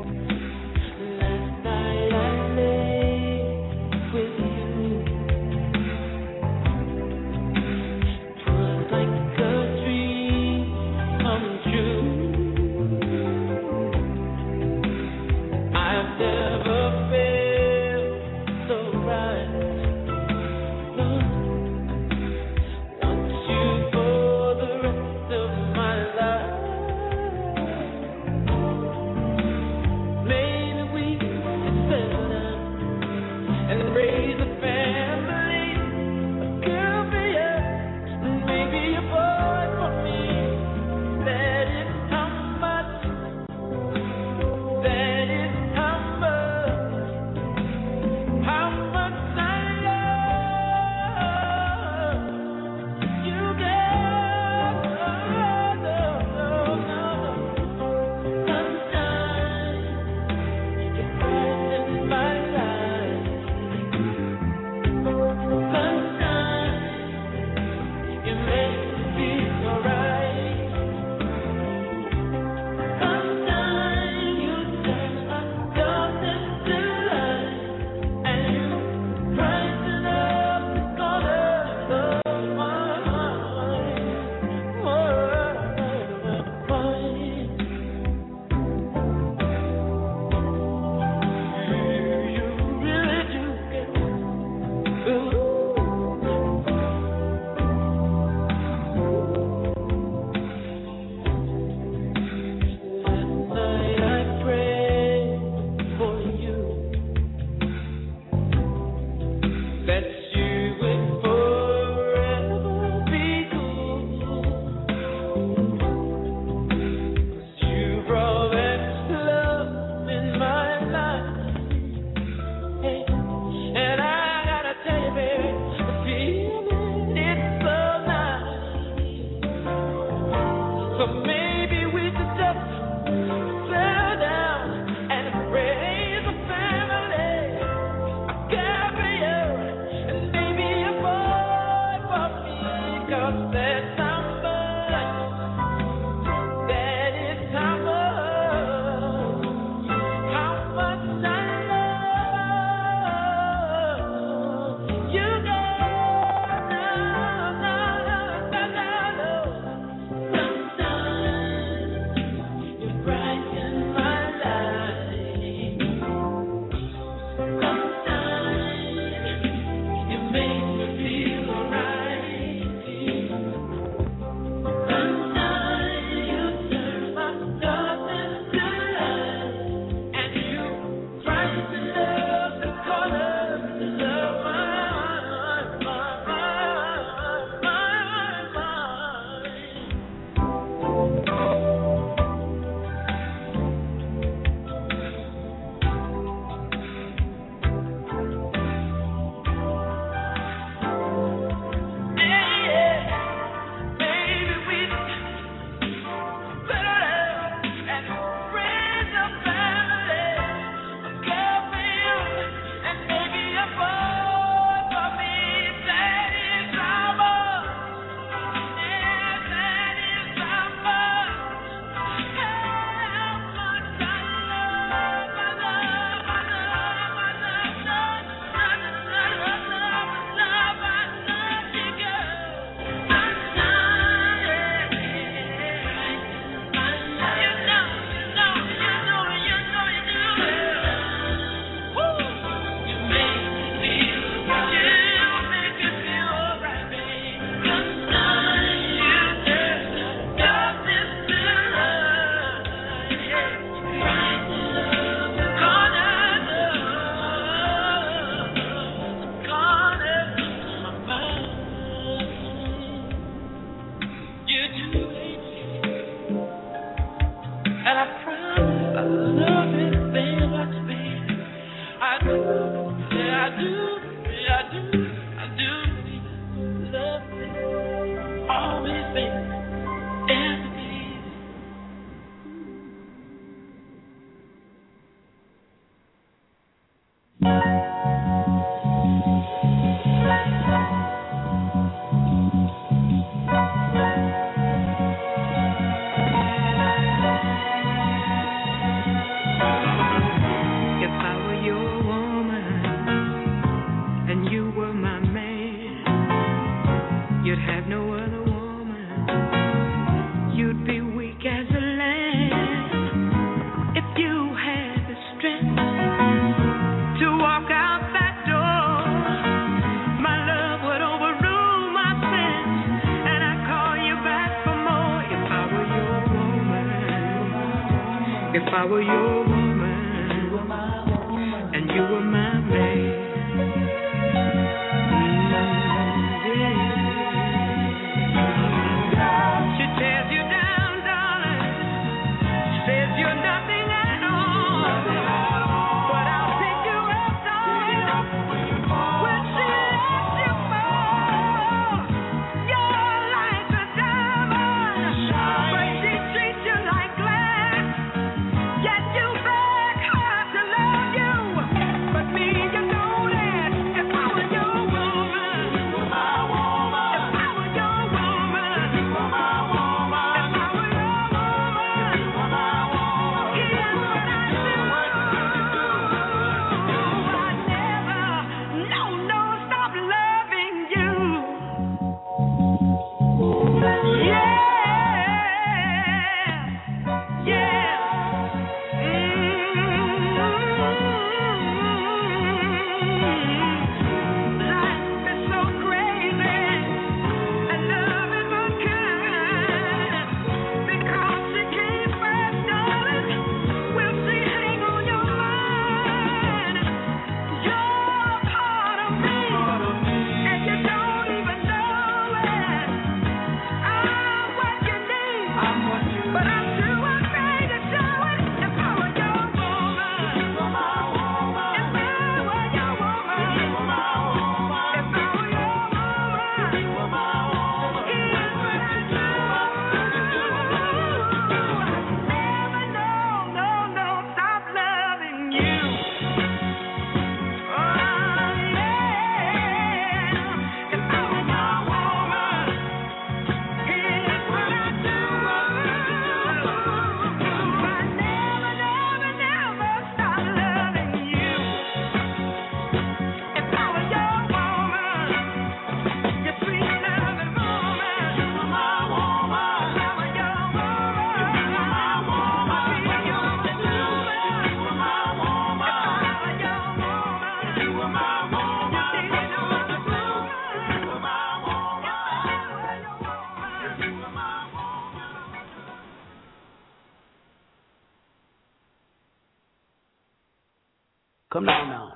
Speaker 18: Come on now.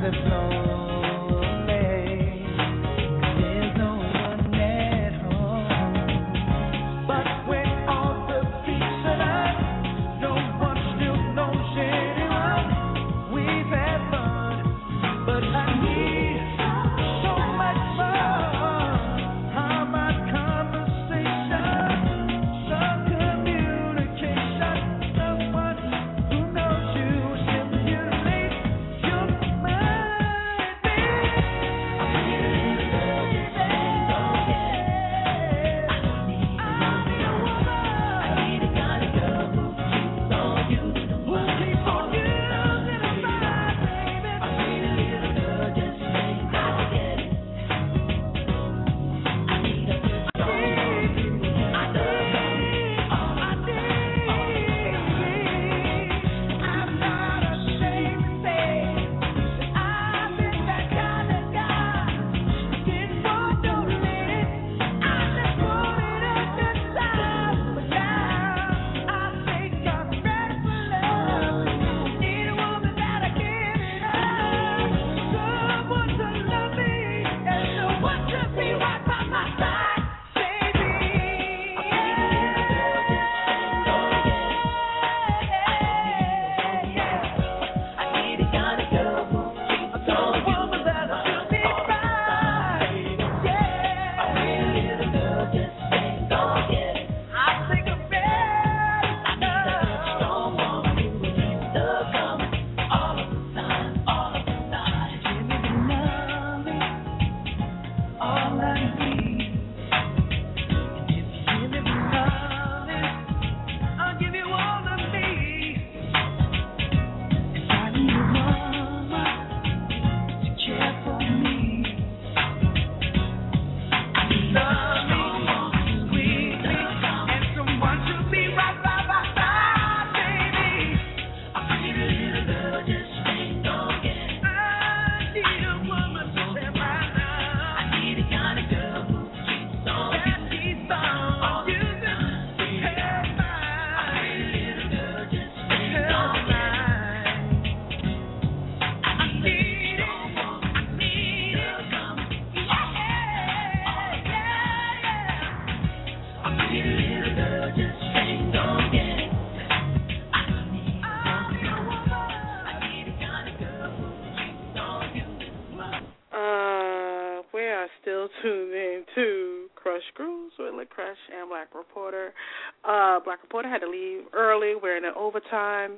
Speaker 6: tuned in to Crush Grooves with Lick Crush and Black Reporter. Black Reporter had to leave early. We're in an overtime.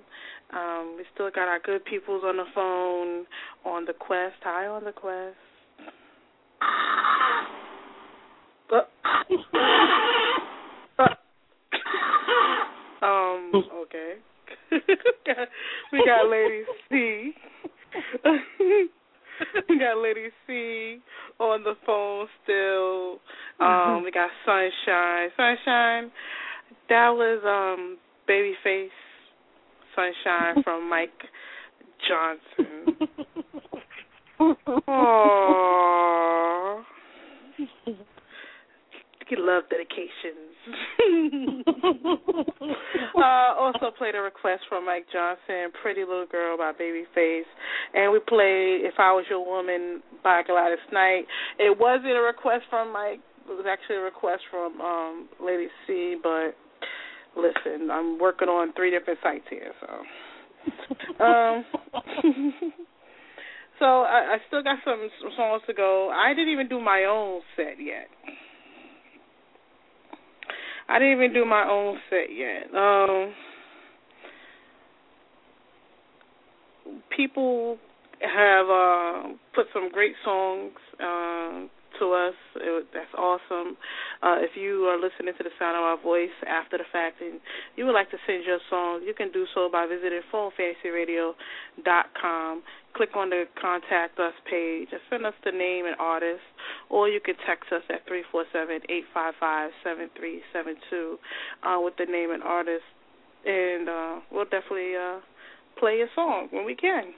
Speaker 6: We still got our good peoples on the phone on the Quest. Hi on the Quest. Okay. We got Lady C. We got Lady C on the phone still. We got Sunshine. Sunshine, that was Babyface Sunshine from Mike Johnson. Aww. You love dedications. Also played a request from Mike Johnson, Pretty Little Girl by Babyface. And we played If I Was Your Woman by Gladys Knight. It wasn't a request from Mike. It was actually a request from Lady C, but listen, I'm working on 3 different sites here, so. So I still got some songs to go. I didn't even do my own set yet. People have put some great songs to us. That's awesome. If you are listening to the sound of our voice after the fact and you would like to send your song, you can do so by visiting PhoneFantasyRadio.com. Click on the Contact Us page and send us the name and artist, or you can text us at 347-855-7372 with the name and artist, and we'll definitely play your song when we can.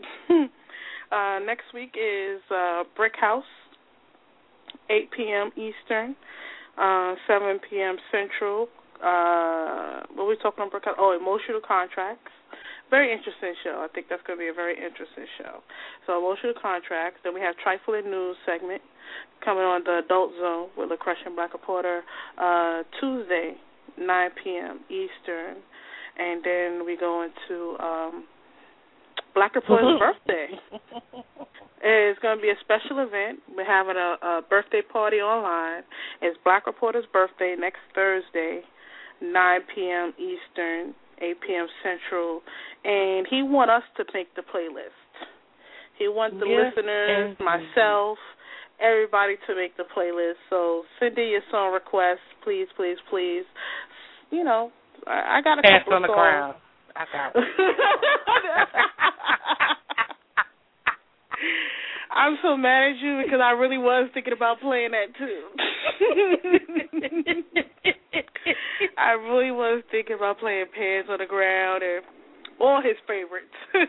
Speaker 6: Next week is Brick House, 8 p.m. Eastern, 7 p.m. Central. What are we talking about? Brick House? Oh, Emotional Contracts. Very interesting show. I think that's going to be a very interesting show. So emotional contracts. Then we have Trifling News segment coming on the Adult Zone with LaCrush and Black Reporter Tuesday, 9 p.m. Eastern. And then we go into Black Reporter's birthday. It's going to be a special event. We're having a birthday party online. It's Black Reporter's birthday next Thursday, 9 p.m. Eastern, 8 p.m. Central. And he wants us to make the playlist. He wants the listeners, myself, everybody to make the playlist. So send in your song requests, please, please, please. You know, I got a couple of songs. Pants on the ground. I got it. I'm so mad at you because I really was thinking about playing that too. I really was thinking about playing Pants on the Ground and all his favorites.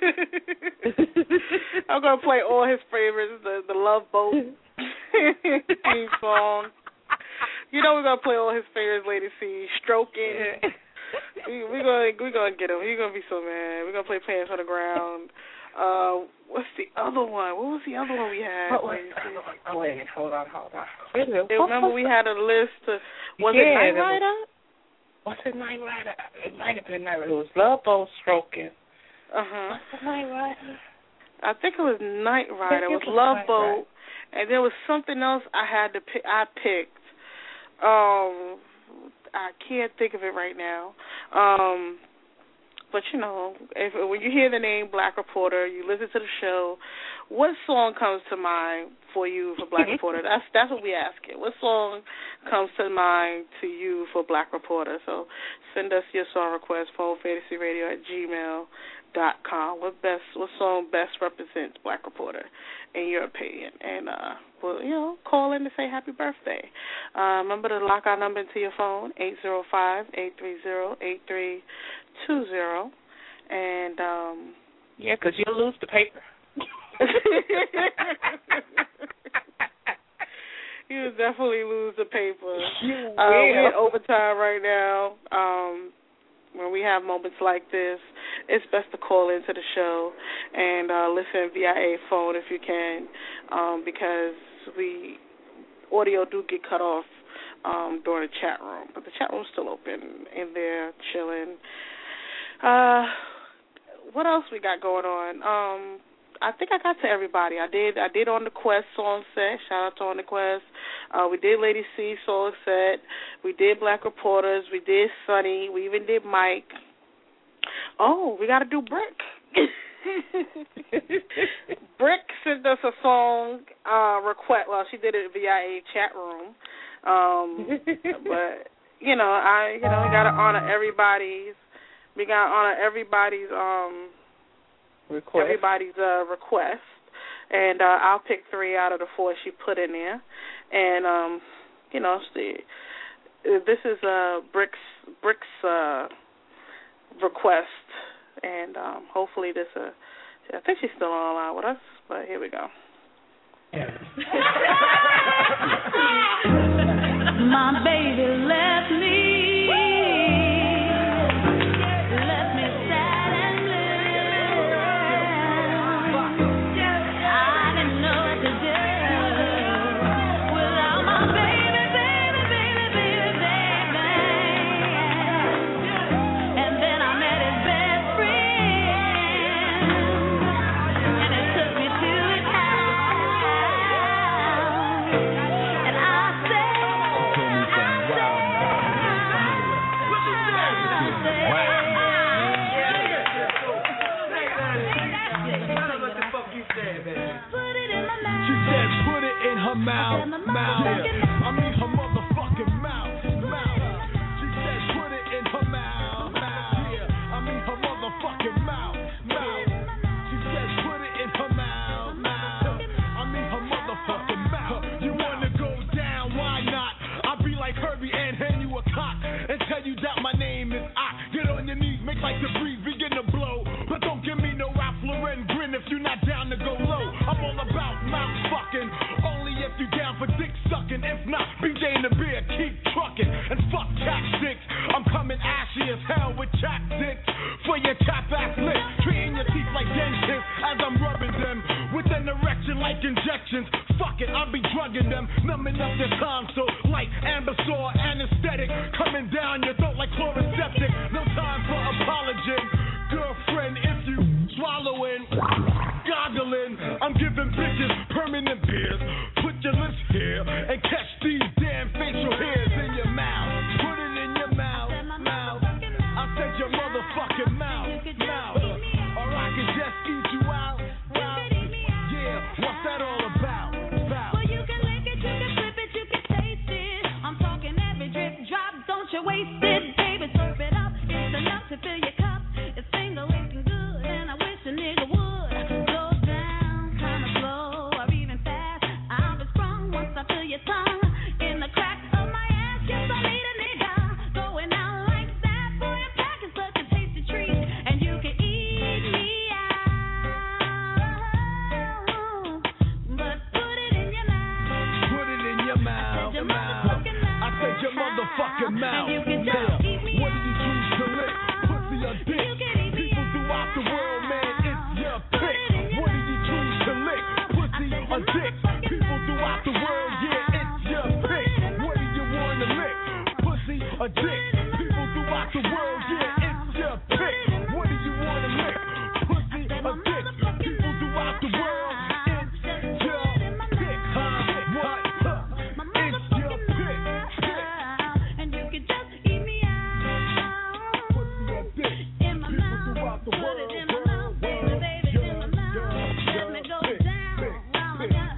Speaker 6: I'm going to play all his favorites, the Love Boat theme song. You know we're going to play all his favorites, Lady C, Stroking. We're gonna get him. He's going to be so mad. We're going to play Pants on the Ground. What's the other one? What was the other one we had?
Speaker 8: Wait, hold on.
Speaker 6: Remember we had a list. Was it Night Rider?
Speaker 8: What's it, Night Rider? It might have been Night Rider. It was Love Boat, Stroking.
Speaker 6: Uh-huh.
Speaker 8: What's the Night Rider?
Speaker 6: I think it was Night Rider. It was Love Boat. And there was something else I picked. I can't think of it right now. But, you know, when you hear the name Black Reporter, you listen to the show, what song comes to mind for you for Black Reporter? That's what we ask it. What song comes to mind to you for Black Reporter? So send us your song request, phonefantasyradio@gmail.com. What song best represents Black Reporter in your opinion? And well, you know, call in to say happy birthday. Remember to lock our number into your phone, 805-830-8320. And
Speaker 8: yeah, because you'll lose the paper.
Speaker 6: You'll definitely lose the paper. We're in overtime right now. When we have moments like this, it's best to call into the show and listen via a phone if you can, because audio do get cut off during the chat room, but the chat room's still open in there chilling. What else we got going on? I think I got to everybody. I did On the Quest song set. Shout out to On the Quest. We did Lady C song set. We did Black Reporters. We did Sunny. We even did Mike. Oh, we got to do Brick. Brick sent us a song request. Well, she did it via a chat room. But we gotta honor everybody's. We gotta honor everybody's request. And I'll pick 3 out of the 4 she put in there. And this is Brick's request, and hopefully this. I think she's still on the line with us, but here we go.
Speaker 11: My baby left me. Left me sad and blue. I didn't know what to do without my baby, baby, baby, baby, baby. And then I met his best friend, and it took me to his house, and I said,
Speaker 19: mouth. I mean her motherfucking mouth. She said put it in her mouth. Yeah, I mean her motherfucking mouth. She said put it in her mouth. I mean her motherfucking mouth. You wanna go down? Why not? I'll be like Herbie and hand you a cock and tell you that my name is I. Get on your knees, make like the breeze begin to blow, but don't give me no Ralph Lauren grin if you're not down to go low. I'm all about mouth fucking. If you down for dick sucking, if not, BJ and the beer, keep trucking. And fuck chapsticks, I'm coming ashy as hell with chapsticks for your chap ass lick. like dentists as I'm rubbing them with an erection like injections. Fuck it, I'll be drugging them, numbing up their tonsil like Ambisor anesthetic, coming down your throat like chloroseptic. No time for apology, girlfriend. If you swallowing, goggling, I'm giving bitches permanent beers. Put your lips here and catch these damn facial hairs in your mouth. Put it in your mouth, mouth. I said your motherfucking mouth, mouth. Or I can just eat you out, out. Yeah, what's that all about?
Speaker 11: Well, you can lick it, you can flip it, you can taste it. I'm talking every drip drop, don't you waste it, baby. Serve it up, it's enough to fill your cup. It's finger licking good, and I wish a nigga would. Slow down, kinda slow, or even fast. I'll be sprung once I feel your tongue in the crack of my ass. Yes, I need a nigga going out like that. Boy, I'm packing such a tasty treat, and you can eat me out, but put it in your mouth.
Speaker 19: Put it in your mouth, mouth. I said your motherfucking mouth.
Speaker 11: And you can just eat me
Speaker 19: What do you choose to lick? Pussy or dick? People throughout the world, man, it's your pick. What do you choose to lick? Pussy or dick? People throughout the world, yeah, it's your pick. What do you want to lick? Pussy or dick? People throughout the world, yeah, it's your pick. What do you want to lick? Pussy or dick? People throughout the world, it's your pick. Huh? What? It's your pick.
Speaker 11: and you can just eat me out.
Speaker 19: Pussy or dick?
Speaker 11: In my
Speaker 19: People
Speaker 11: mouth,
Speaker 19: throughout the
Speaker 11: put
Speaker 19: world,
Speaker 11: it in my mouth, baby, baby, in my mouth. Let me go down. Oh my God.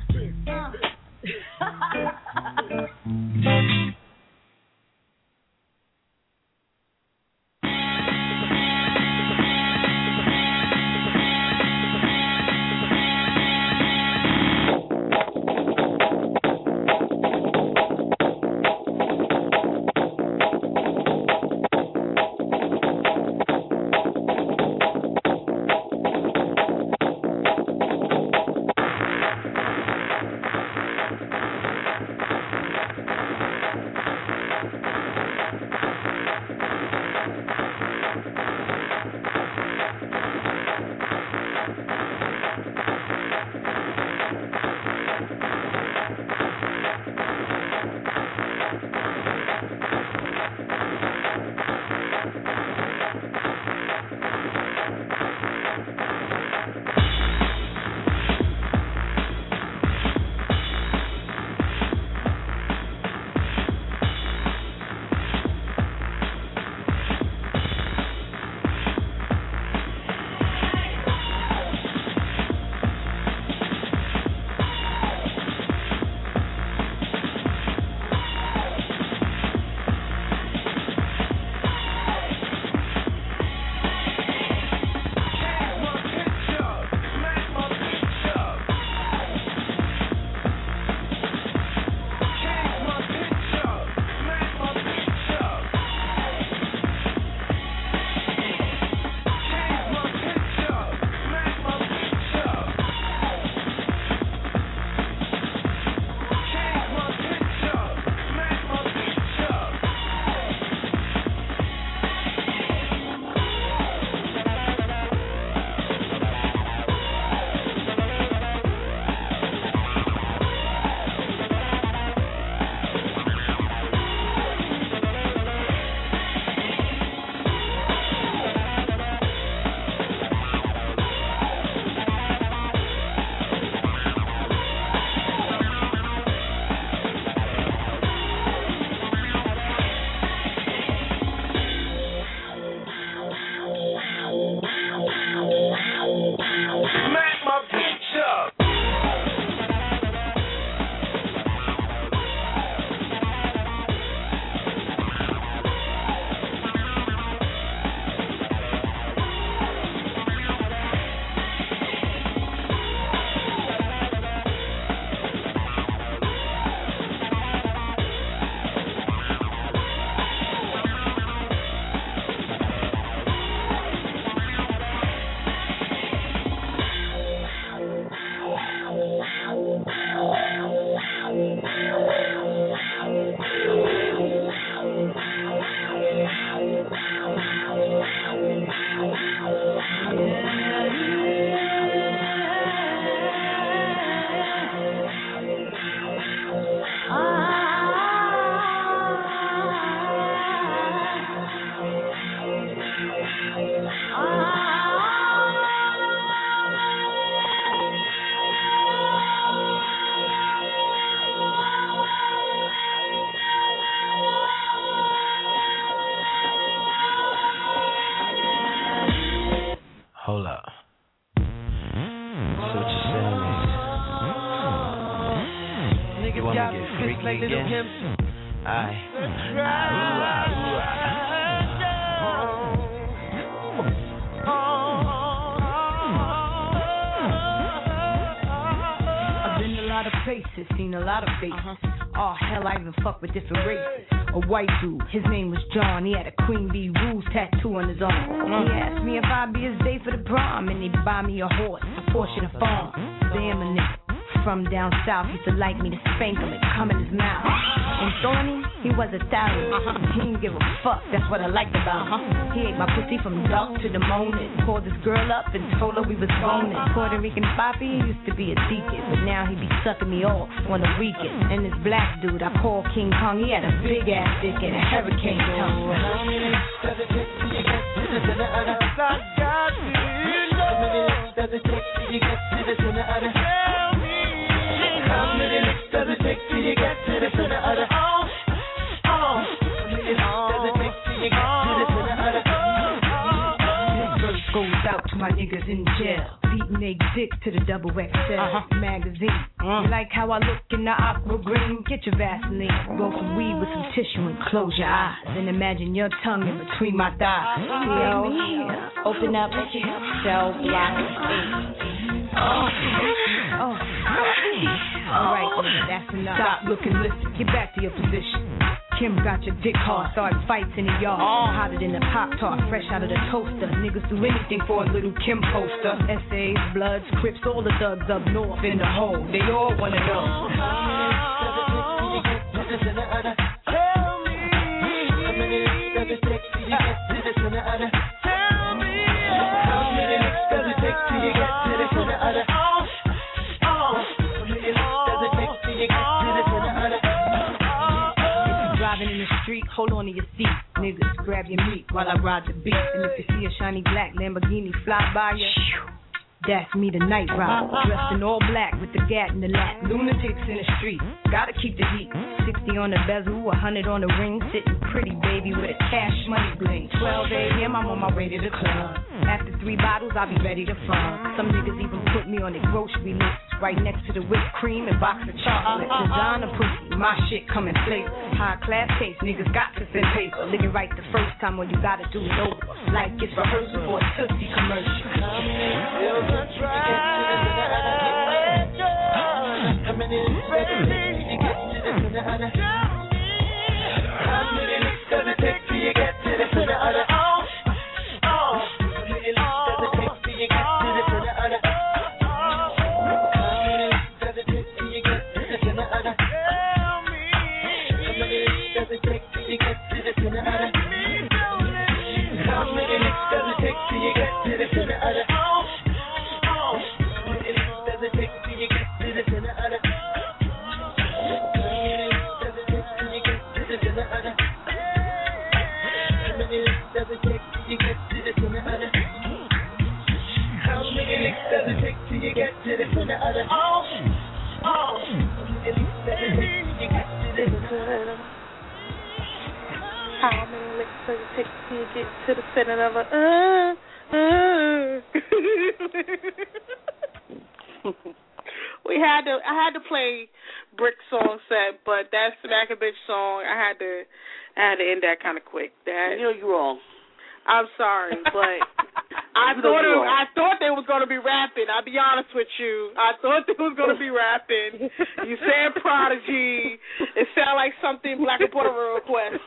Speaker 13: Hold up. So what you're saying is, you want me to get freaky again? Aye.
Speaker 20: I've been a lot of places, seen a lot of faces. Oh hell, I even fuck with different races. A white dude, his name was John. He had a Queen Bee Rules tattoo on his arm. He asked me if I'd be his date for the prom, and he'd buy me a horse, a Porsche, and a farm. Damn a nigga from down south used to like me to spank him and come in his mouth. And Thorny, he was Italian. He didn't give a fuck, that's what I liked about him. He ate my pussy from dark to the morning. Called this girl up and told her we was boning. Puerto Rican Papi used to be a deacon, but now he be sucking me off on the weekend. And this black dude I call King Kong, he had a big ass dick and a hurricane tongue.
Speaker 11: How many licks does it take till you get to the center of the How many licks does it take till you get to the center of the
Speaker 20: This verse goes out to my niggas in jail, beating they dicks to the double XL magazine. You like how I look in the aqua green? Get your Vaseline, roll some weed with some tissue and close your eyes, and imagine your tongue in between my thighs. Yo, open up, cell block. Alright, that's enough. Stop looking, listen, get back to your position. Kim got your dick hard, started fights in the yard. Hotter than a Pop-Tart, fresh out of the toaster. Niggas do anything for a little Kim poster. Essays, Bloods, Crips, all the thugs up north in the hole. They all wanna know.
Speaker 11: Tell me, how many licks does it take till you get to the center of the Tell me, how many licks does it take till you get to the center of the
Speaker 20: Driving in the street, hold on to your seat. Niggas, grab your meat while I ride the beat. And if you see a shiny black Lamborghini fly by you, that's me, the night rider. Dressed in all black with the gat in the lap. Lunatics in the street, gotta keep the heat. 60 on the bezel, 100 on the ring. Sitting pretty, baby, with a cash money bling. 12 a.m., I'm on my way to the club. After 3 bottles, I'll be ready to fun. Some niggas even put me on their grocery list, right next to the whipped cream and box of chocolate. Designer pussy, my shit coming flavor. High class taste, niggas got to send paper. Lick it right the first time, all you gotta do is over. Like it's rehearsal for a Tootsie commercial.
Speaker 11: How many licks does it take till you get to the center of the How many licks does it take till you get to the center of the How many licks does it take till you get to the center of the How many licks does it take till you get to the center of the How many licks does it take till you get to the center of the
Speaker 6: How many licks does it take till you get to the center of a I had to play Brick song set, but that Smack a Bitch song, I had to end that kind of quick. That
Speaker 7: you know you're wrong.
Speaker 6: I'm sorry, but I thought they was gonna be rapping. I'll be honest with you. I thought they was gonna be rapping. You said Prodigy. It sounded like something Black Reporter request.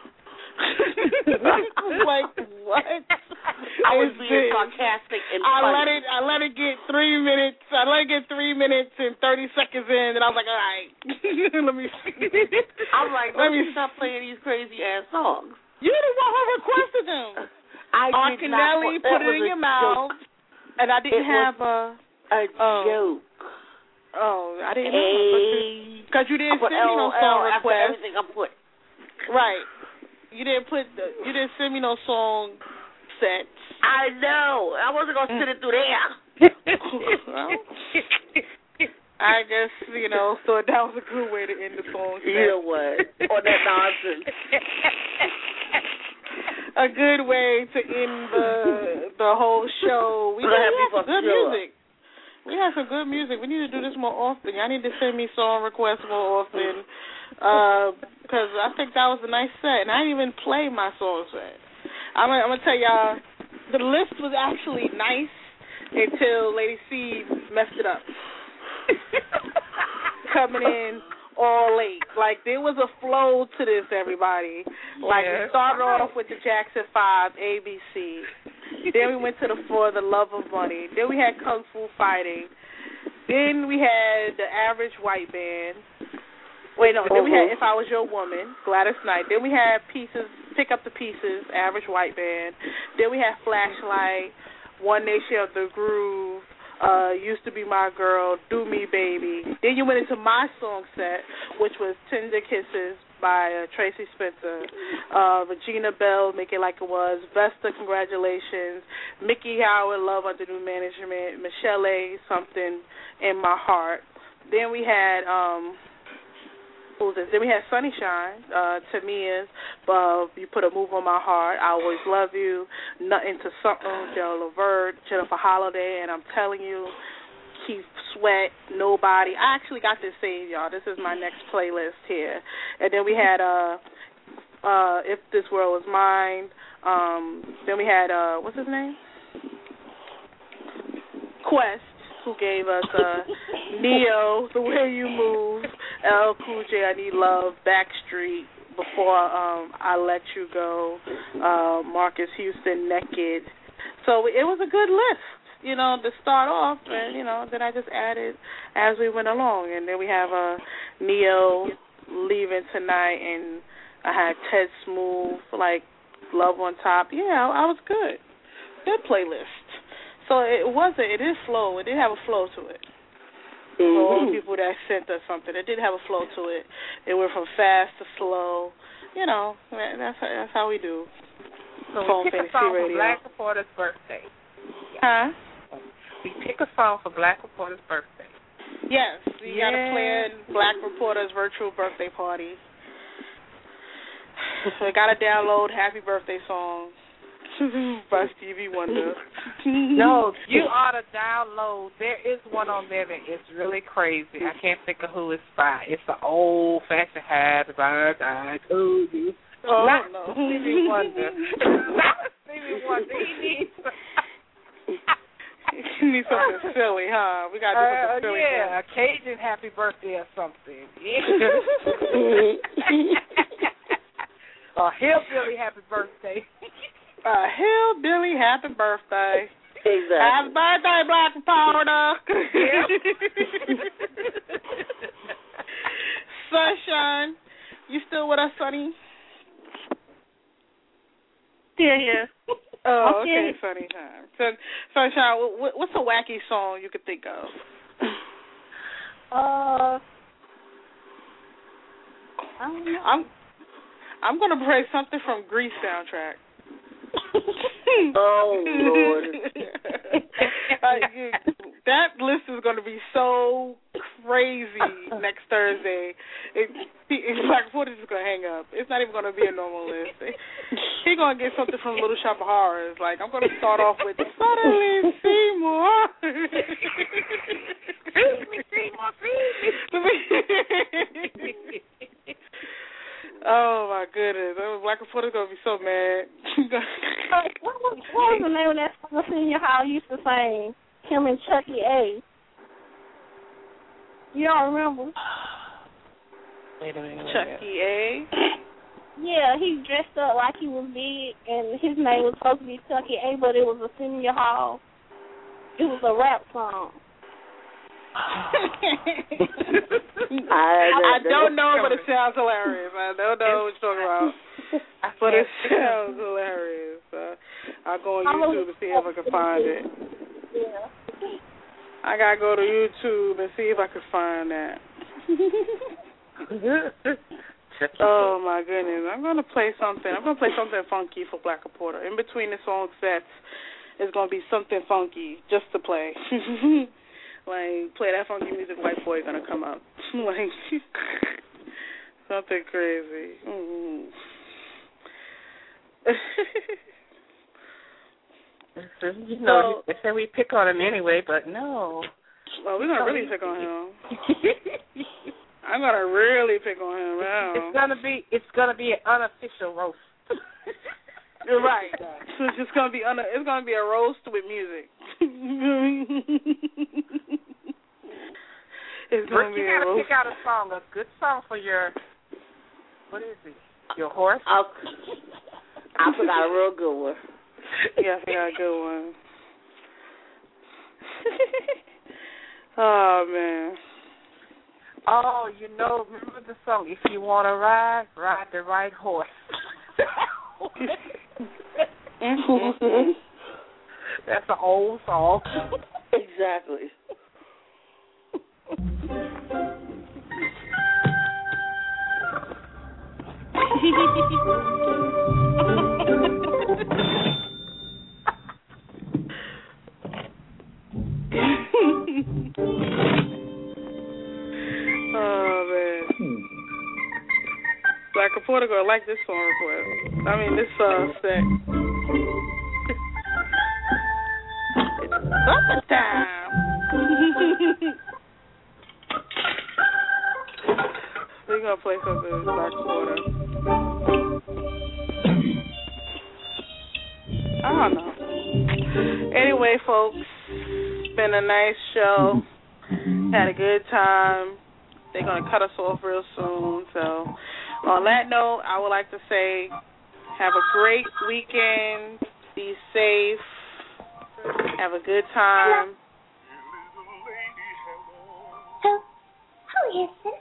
Speaker 6: I'm like, what?
Speaker 7: I was being sarcastic and funny.
Speaker 6: I let it get 3 minutes. I let it get 3 minutes and 30 seconds in, and I was like, all right, let me see.
Speaker 7: I'm like, let me stop playing these crazy ass songs.
Speaker 6: You the one who requested them.
Speaker 7: I did not.
Speaker 6: Put it in your mouth, and I didn't have
Speaker 7: a joke.
Speaker 6: Oh, I didn't know because you didn't send me no song request.
Speaker 7: Everything I put.
Speaker 6: Right. You didn't send me no song sets.
Speaker 7: I know. I wasn't gonna send it through there.
Speaker 6: Well, I guess thought that was a good way to end the song set.
Speaker 7: You know what? On that nonsense.
Speaker 6: a good way to end the whole show. We had some good music. We had some good music. We need to do this more often. Y'all need to send me song requests more often because I think that was a nice set. And I didn't even play my song set. I'm going to tell y'all, the list was actually nice until Lady C messed it up. Coming in all late. Like, there was a flow to this, everybody. Like, we started off with the Jackson 5, ABC. Then we went to the 4, The Love of Money. Then we had Kung Fu Fighting. Then we had the Average White Band. Wait, no. Then we had If I Was Your Woman, Gladys Knight. Then we had Pick Up the Pieces, Average White Band. Then we had Flashlight, One Nation of the Groove, Used to Be My Girl, Do Me Baby. Then you went into my song set, which was Tender Kisses by Tracy Spencer, Regina Bell, Make It Like It Was, Vesta, Congratulations, Mickey Howard, Love Under New Management, Michelle A, Something in My Heart. Then we had Then we had Sunny Shine, Tamia's, You Put a Move on My Heart, I Always Love You, Nothing to Something, Gerald Levert, Jennifer Holiday, and I'm Telling You, Keith Sweat, Nobody. I actually got this saved, y'all. This is my next playlist here. And then we had If This World Was Mine. Then we had, what's his name? Quest, who gave us Neo, The Way You Move, L. Cool J, I Need Love, Backstreet, Before I Let You Go, Marcus Houston, Naked. So it was a good list, you know, to start off, and, you know, then I just added as we went along. And then we have Neo, Leaving Tonight, and I had Ted Smooth, like Love on Top. Yeah, I was good. Good playlist. So it is slow. It did have a flow to it. For all the people that sent us something, it did have a flow to it. It went from fast to slow. You know, that's how we do.
Speaker 8: So
Speaker 6: Phone
Speaker 8: we pick a
Speaker 6: Fantasy
Speaker 8: song
Speaker 6: Radio.
Speaker 8: for Black Reporter's birthday.
Speaker 6: Huh?
Speaker 8: We pick a song for Black Reporter's birthday.
Speaker 6: Yes, we got to plan Black Reporter's virtual birthday party. We got to download Happy Birthday Song by Stevie Wonder.
Speaker 8: No, you ought to download. There is one on there that is really crazy. I can't think of who it's by. It's the old-fashioned Happy Birthday to you.
Speaker 6: Oh,
Speaker 8: Not
Speaker 6: no.
Speaker 8: Stevie Wonder. Not Stevie Wonder.
Speaker 6: He needs something silly, huh? We got to do something silly.
Speaker 8: Yeah, Cajun Happy Birthday or something. A hillbilly Happy Birthday.
Speaker 6: A hillbilly Happy Birthday.
Speaker 7: Exactly.
Speaker 6: Happy birthday, Black Reporter. Sunshine, you still with us, Sonny?
Speaker 17: Still here.
Speaker 6: Oh, okay, Sunny time. So, Sunshine, what's a wacky song you could think of?
Speaker 17: I don't know.
Speaker 6: I'm gonna play something from Grease soundtrack.
Speaker 7: Oh Lord!
Speaker 6: That list is gonna be so crazy next Thursday. Black Reporter's just gonna hang up. It's not even gonna be a normal list. He's gonna get something from Little Shop of Horrors. Like, I'm gonna start off with Suddenly Seymour. Oh my goodness! Black Reporter's gonna be so mad.
Speaker 17: What was the name of that song Senior Hall used to sing? Him and Chucky A. You don't remember?
Speaker 8: Wait a minute.
Speaker 6: Chucky A.
Speaker 17: Yeah, he dressed up like he was big, and his name was supposed to be Chucky A, but it was a Senior Hall. It was a rap song.
Speaker 6: I don't know, but it sounds hilarious. I don't know what you're talking about, but it sounds hilarious. I'll go on YouTube and see if I can find it.
Speaker 17: Yeah.
Speaker 6: I gotta go to YouTube and see if I can find that. Oh my goodness! I'm gonna play something. I'm gonna play something funky for Black Reporter. In between the song sets, it's gonna be something funky just to play. Like, play that funky music, white boy gonna come up. Like, something crazy.
Speaker 8: You know, they say we pick on him anyway, but no.
Speaker 6: Well, we're gonna really pick on him. I'm gonna really pick on him now.
Speaker 8: It's gonna be an unofficial roast.
Speaker 6: You're right. So it's just gonna be it's gonna be a roast with music. It's gonna
Speaker 8: Rick,
Speaker 6: be
Speaker 8: you
Speaker 6: a
Speaker 8: gotta
Speaker 6: roast.
Speaker 8: pick out a good song for your, what is it? Your horse?
Speaker 7: I forgot a real good one.
Speaker 6: Yeah, I forgot a good one. Oh man.
Speaker 8: Oh, remember the song? If you want to ride the right horse. That's an old song.
Speaker 7: Exactly.
Speaker 6: Oh man. Black Portugal, I like this song request. I mean this set. It's summertime. We're gonna play something with Black Porter. I don't know. Anyway, folks, it's been a nice show. Had a good time. They're going to cut us off real soon. So, on that note, I would like to say have a great weekend. Be safe. Have a good time.
Speaker 10: Who is this?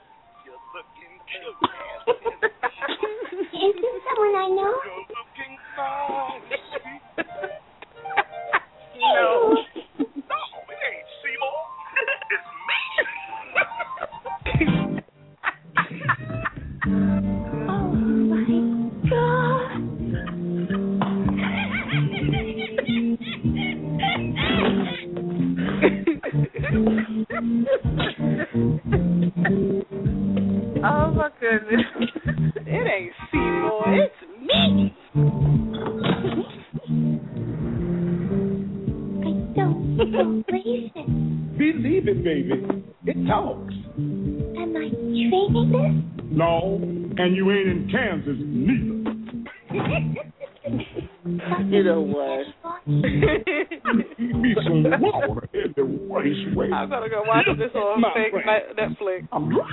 Speaker 10: Is this someone I know?
Speaker 19: No, it ain't Seymour. It's me.
Speaker 10: Oh my God.
Speaker 8: Oh my goodness.
Speaker 6: It ain't Seymour, it's me.
Speaker 10: I don't believe it.
Speaker 19: Believe it, baby. It talks.
Speaker 10: Am I dreaming this?
Speaker 19: No, and you ain't in Kansas neither.
Speaker 7: You know what?
Speaker 19: Me some water in the waste way.
Speaker 6: I'm going to go watch this on fake Netflix.
Speaker 19: Come on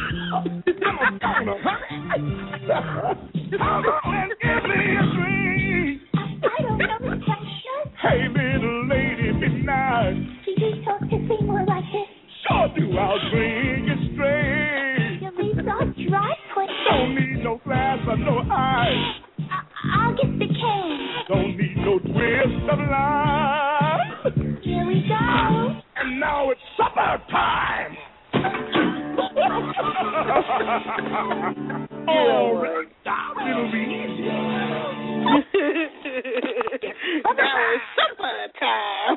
Speaker 19: and give me a drink.
Speaker 10: I don't know if I should.
Speaker 19: Hey, little lady, be nice.
Speaker 10: Do you talk to Seymour like this?
Speaker 19: Sure do. I'll drink it straight.
Speaker 10: Your lips are dry, quick.
Speaker 19: Don't need no glass or no ice.
Speaker 10: I'll get the can.
Speaker 19: Don't need no twist of lime.
Speaker 10: Here we go.
Speaker 19: And now it's supper time. All right, it'll be easier.
Speaker 6: Now it's supper time.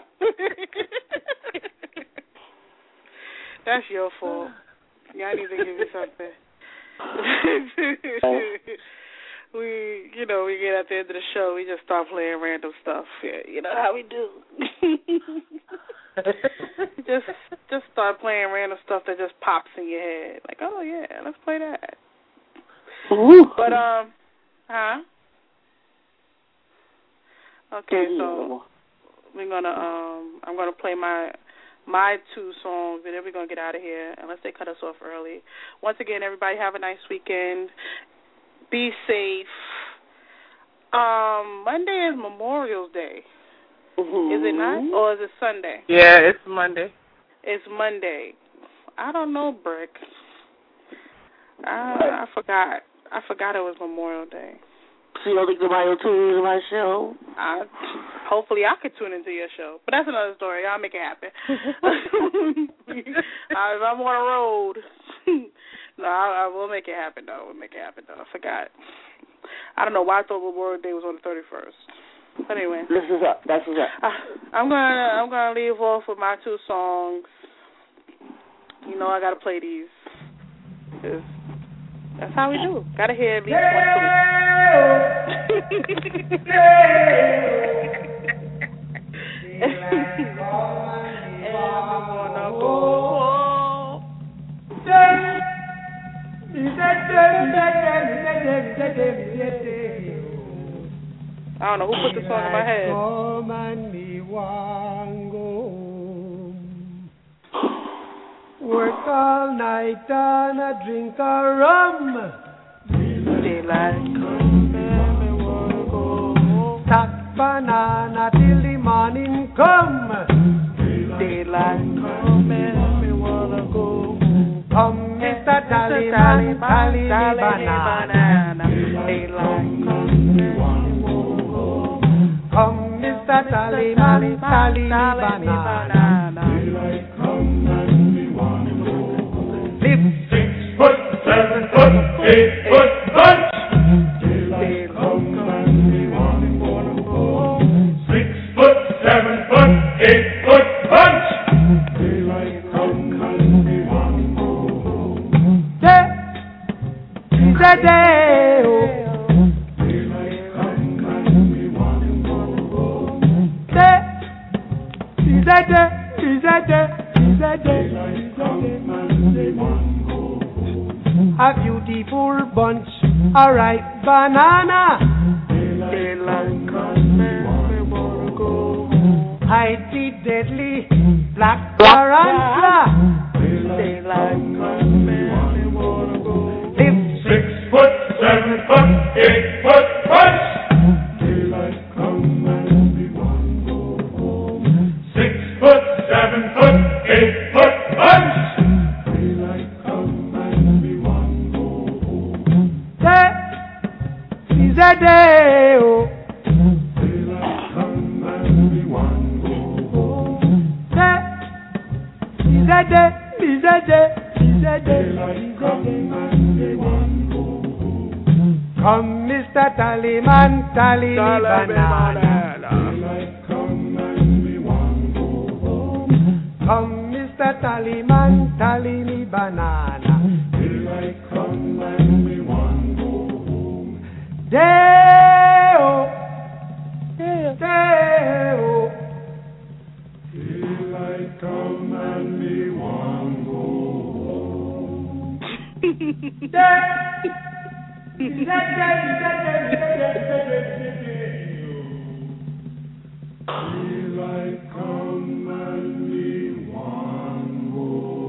Speaker 6: That's your fault. Y'all need to give me something. We get at the end of the show, we just start playing random stuff. Yeah, you know how we do. just start playing random stuff that just pops in your head. Like, oh yeah, let's play that.
Speaker 7: Ooh.
Speaker 6: But okay, so we're gonna I'm gonna play my two songs, and then we're gonna get out of here unless they cut us off early. Once again, everybody have a nice weekend. Be safe. Monday is Memorial Day.
Speaker 7: Mm-hmm.
Speaker 6: Is it not, or is it Sunday?
Speaker 8: Yeah, it's Monday.
Speaker 6: It's Monday. I don't know, Brick. I forgot. I forgot it was Memorial Day.
Speaker 7: So you don't think nobody will tune into my show?
Speaker 6: Hopefully I could tune into your show. But that's another story. I'll make it happen. If I'm on a road. No, I will make it happen, though. I forgot. I don't know why I thought Memorial Day was on the 31st. But anyway.
Speaker 7: This is up. That's what's up.
Speaker 6: I'm gonna leave off with my two songs. You know I gotta play these. That's how we do. Gotta hear at least one. I don't know who put the song in my head.
Speaker 19: Come and me want go home. Work all night and a drink a rum.
Speaker 6: Daylight come and me wanna go home.
Speaker 19: Stack banana till the morning come.
Speaker 6: Daylight come and me wanna go home.
Speaker 19: Come, Mr. Tallyman, tally the banana.
Speaker 6: Daylight come and me wanna go home.
Speaker 19: Come, Mr. Tallyman, tally the banana.
Speaker 11: Daylight come and we wanna go home.
Speaker 19: Live
Speaker 11: 6 foot, 7 foot, 8 foot bunch. Daylight come and we wanna go home. 6 foot, 7 foot, 8 foot bunch. Daylight come and we wanna go home.
Speaker 19: day, oh.
Speaker 11: Daylight come and we wanna go home.
Speaker 19: Day, day.
Speaker 11: Daylight come and we wanna go home.
Speaker 19: A beautiful bunch, a ripe banana.
Speaker 6: Daylight come and we wanna go home.
Speaker 19: Hide the deadly black tarantula.
Speaker 6: Daylight come and we wanna go home.
Speaker 11: 6 foot, 7 foot, 8 foot bunch. Daylight come and we wanna go home. 6 foot, 7 foot, 8 foot bunch. Daylight come and we wanna go home.
Speaker 19: Day, day, oh.
Speaker 11: Daylight come and we wanna go home.
Speaker 19: Day,
Speaker 11: Daylight come and we wanna go home.
Speaker 19: Come, Mr. Tallyman, tally the banana.
Speaker 11: Daylight come and we wanna go home.
Speaker 19: Come, Mr. Tallyman, tally the banana.
Speaker 11: Daylight come and we wanna go home.
Speaker 19: Day-o,
Speaker 11: Daylight come and we wanna go home. Daylight come and we wanna go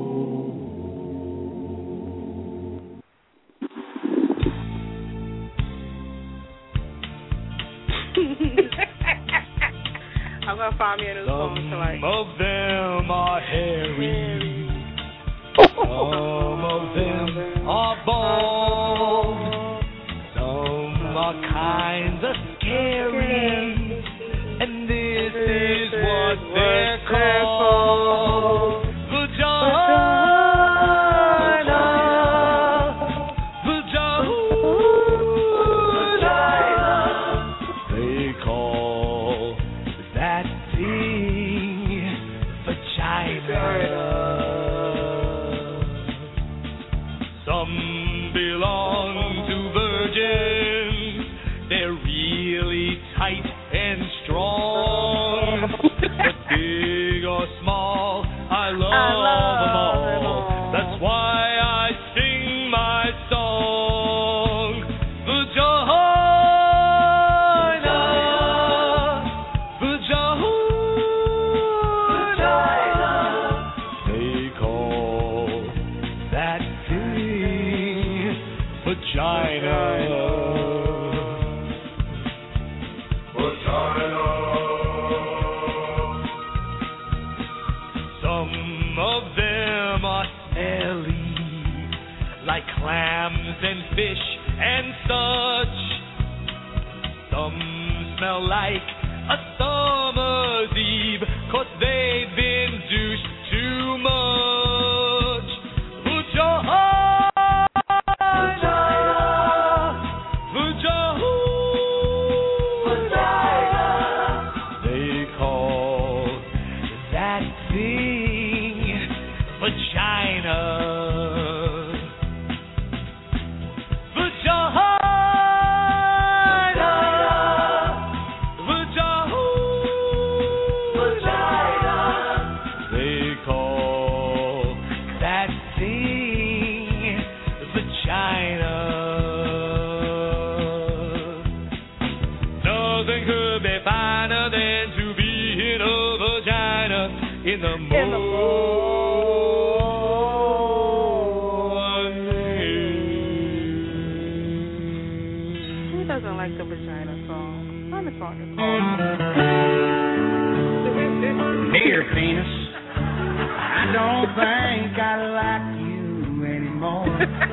Speaker 6: I'm gonna find me a new song to like.
Speaker 21: Some of them are hairy. Some of them are bold. Some are kinds of scary. And this is what they're called. Vagina. They call that thing vagina. Some belong to virgins. They're really tight and strong. But big or small, I love them all. That's why I sing my song. Vagina, vagina. They call that thing vagina. Some of them are smelly, like clams and fish and such. Some smell like a summer's eve, 'cause they've been douched too much. Vagina, vagina. They call that thing vagina. Vagina. they call that thing vagina. Nothing could be finer than to be in a vagina in the
Speaker 6: Who doesn't like the vagina song? What the song is called?
Speaker 2: Dear penis, I don't think I like you anymore.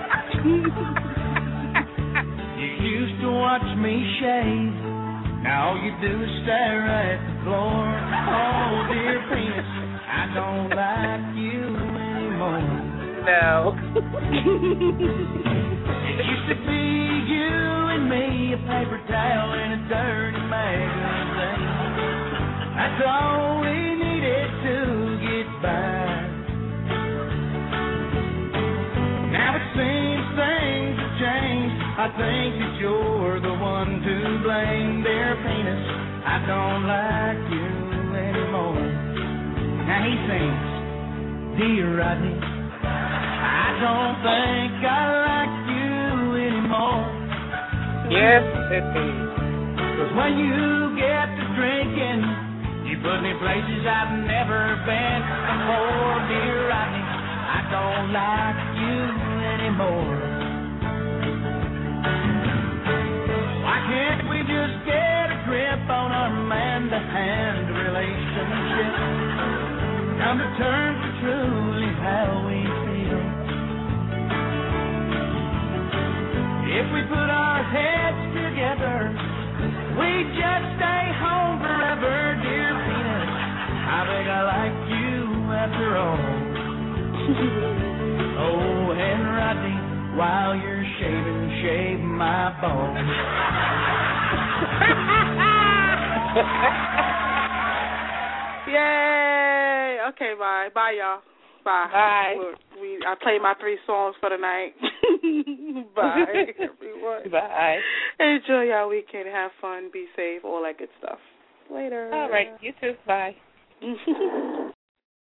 Speaker 2: You used to watch me shave. Now all you do is stare at the floor. Oh, dear penis, I don't like you anymore.
Speaker 6: No.
Speaker 2: It used to be you and me, a paper towel and a dirty magazine. That's all we needed to get by. Now it seems things have changed. I think that you're the one to blame, dear penis. I don't like you anymore. Now he sings, dear Rodney, I don't think I like you anymore.
Speaker 6: Yes, it is.
Speaker 2: 'Cause when you get to drinking, you put me places I've never been before, dear Rodney. I don't like you anymore. Why can't we just get a grip on our man-to-hand relationship? Come to terms with truly how we feel. If we put our heads together, we just stay home forever, dear penis. I think I like you after all. Oh, and Rodney, while you're shaving, shave my balls.
Speaker 6: Yay! Okay, bye. Bye, y'all. Bye.
Speaker 8: Bye.
Speaker 6: I played my 3 songs for the night. Bye, everyone.
Speaker 8: Bye.
Speaker 6: Enjoy y'all weekend. Have fun. Be safe. All that good stuff. Later.
Speaker 8: All right. You too. Bye.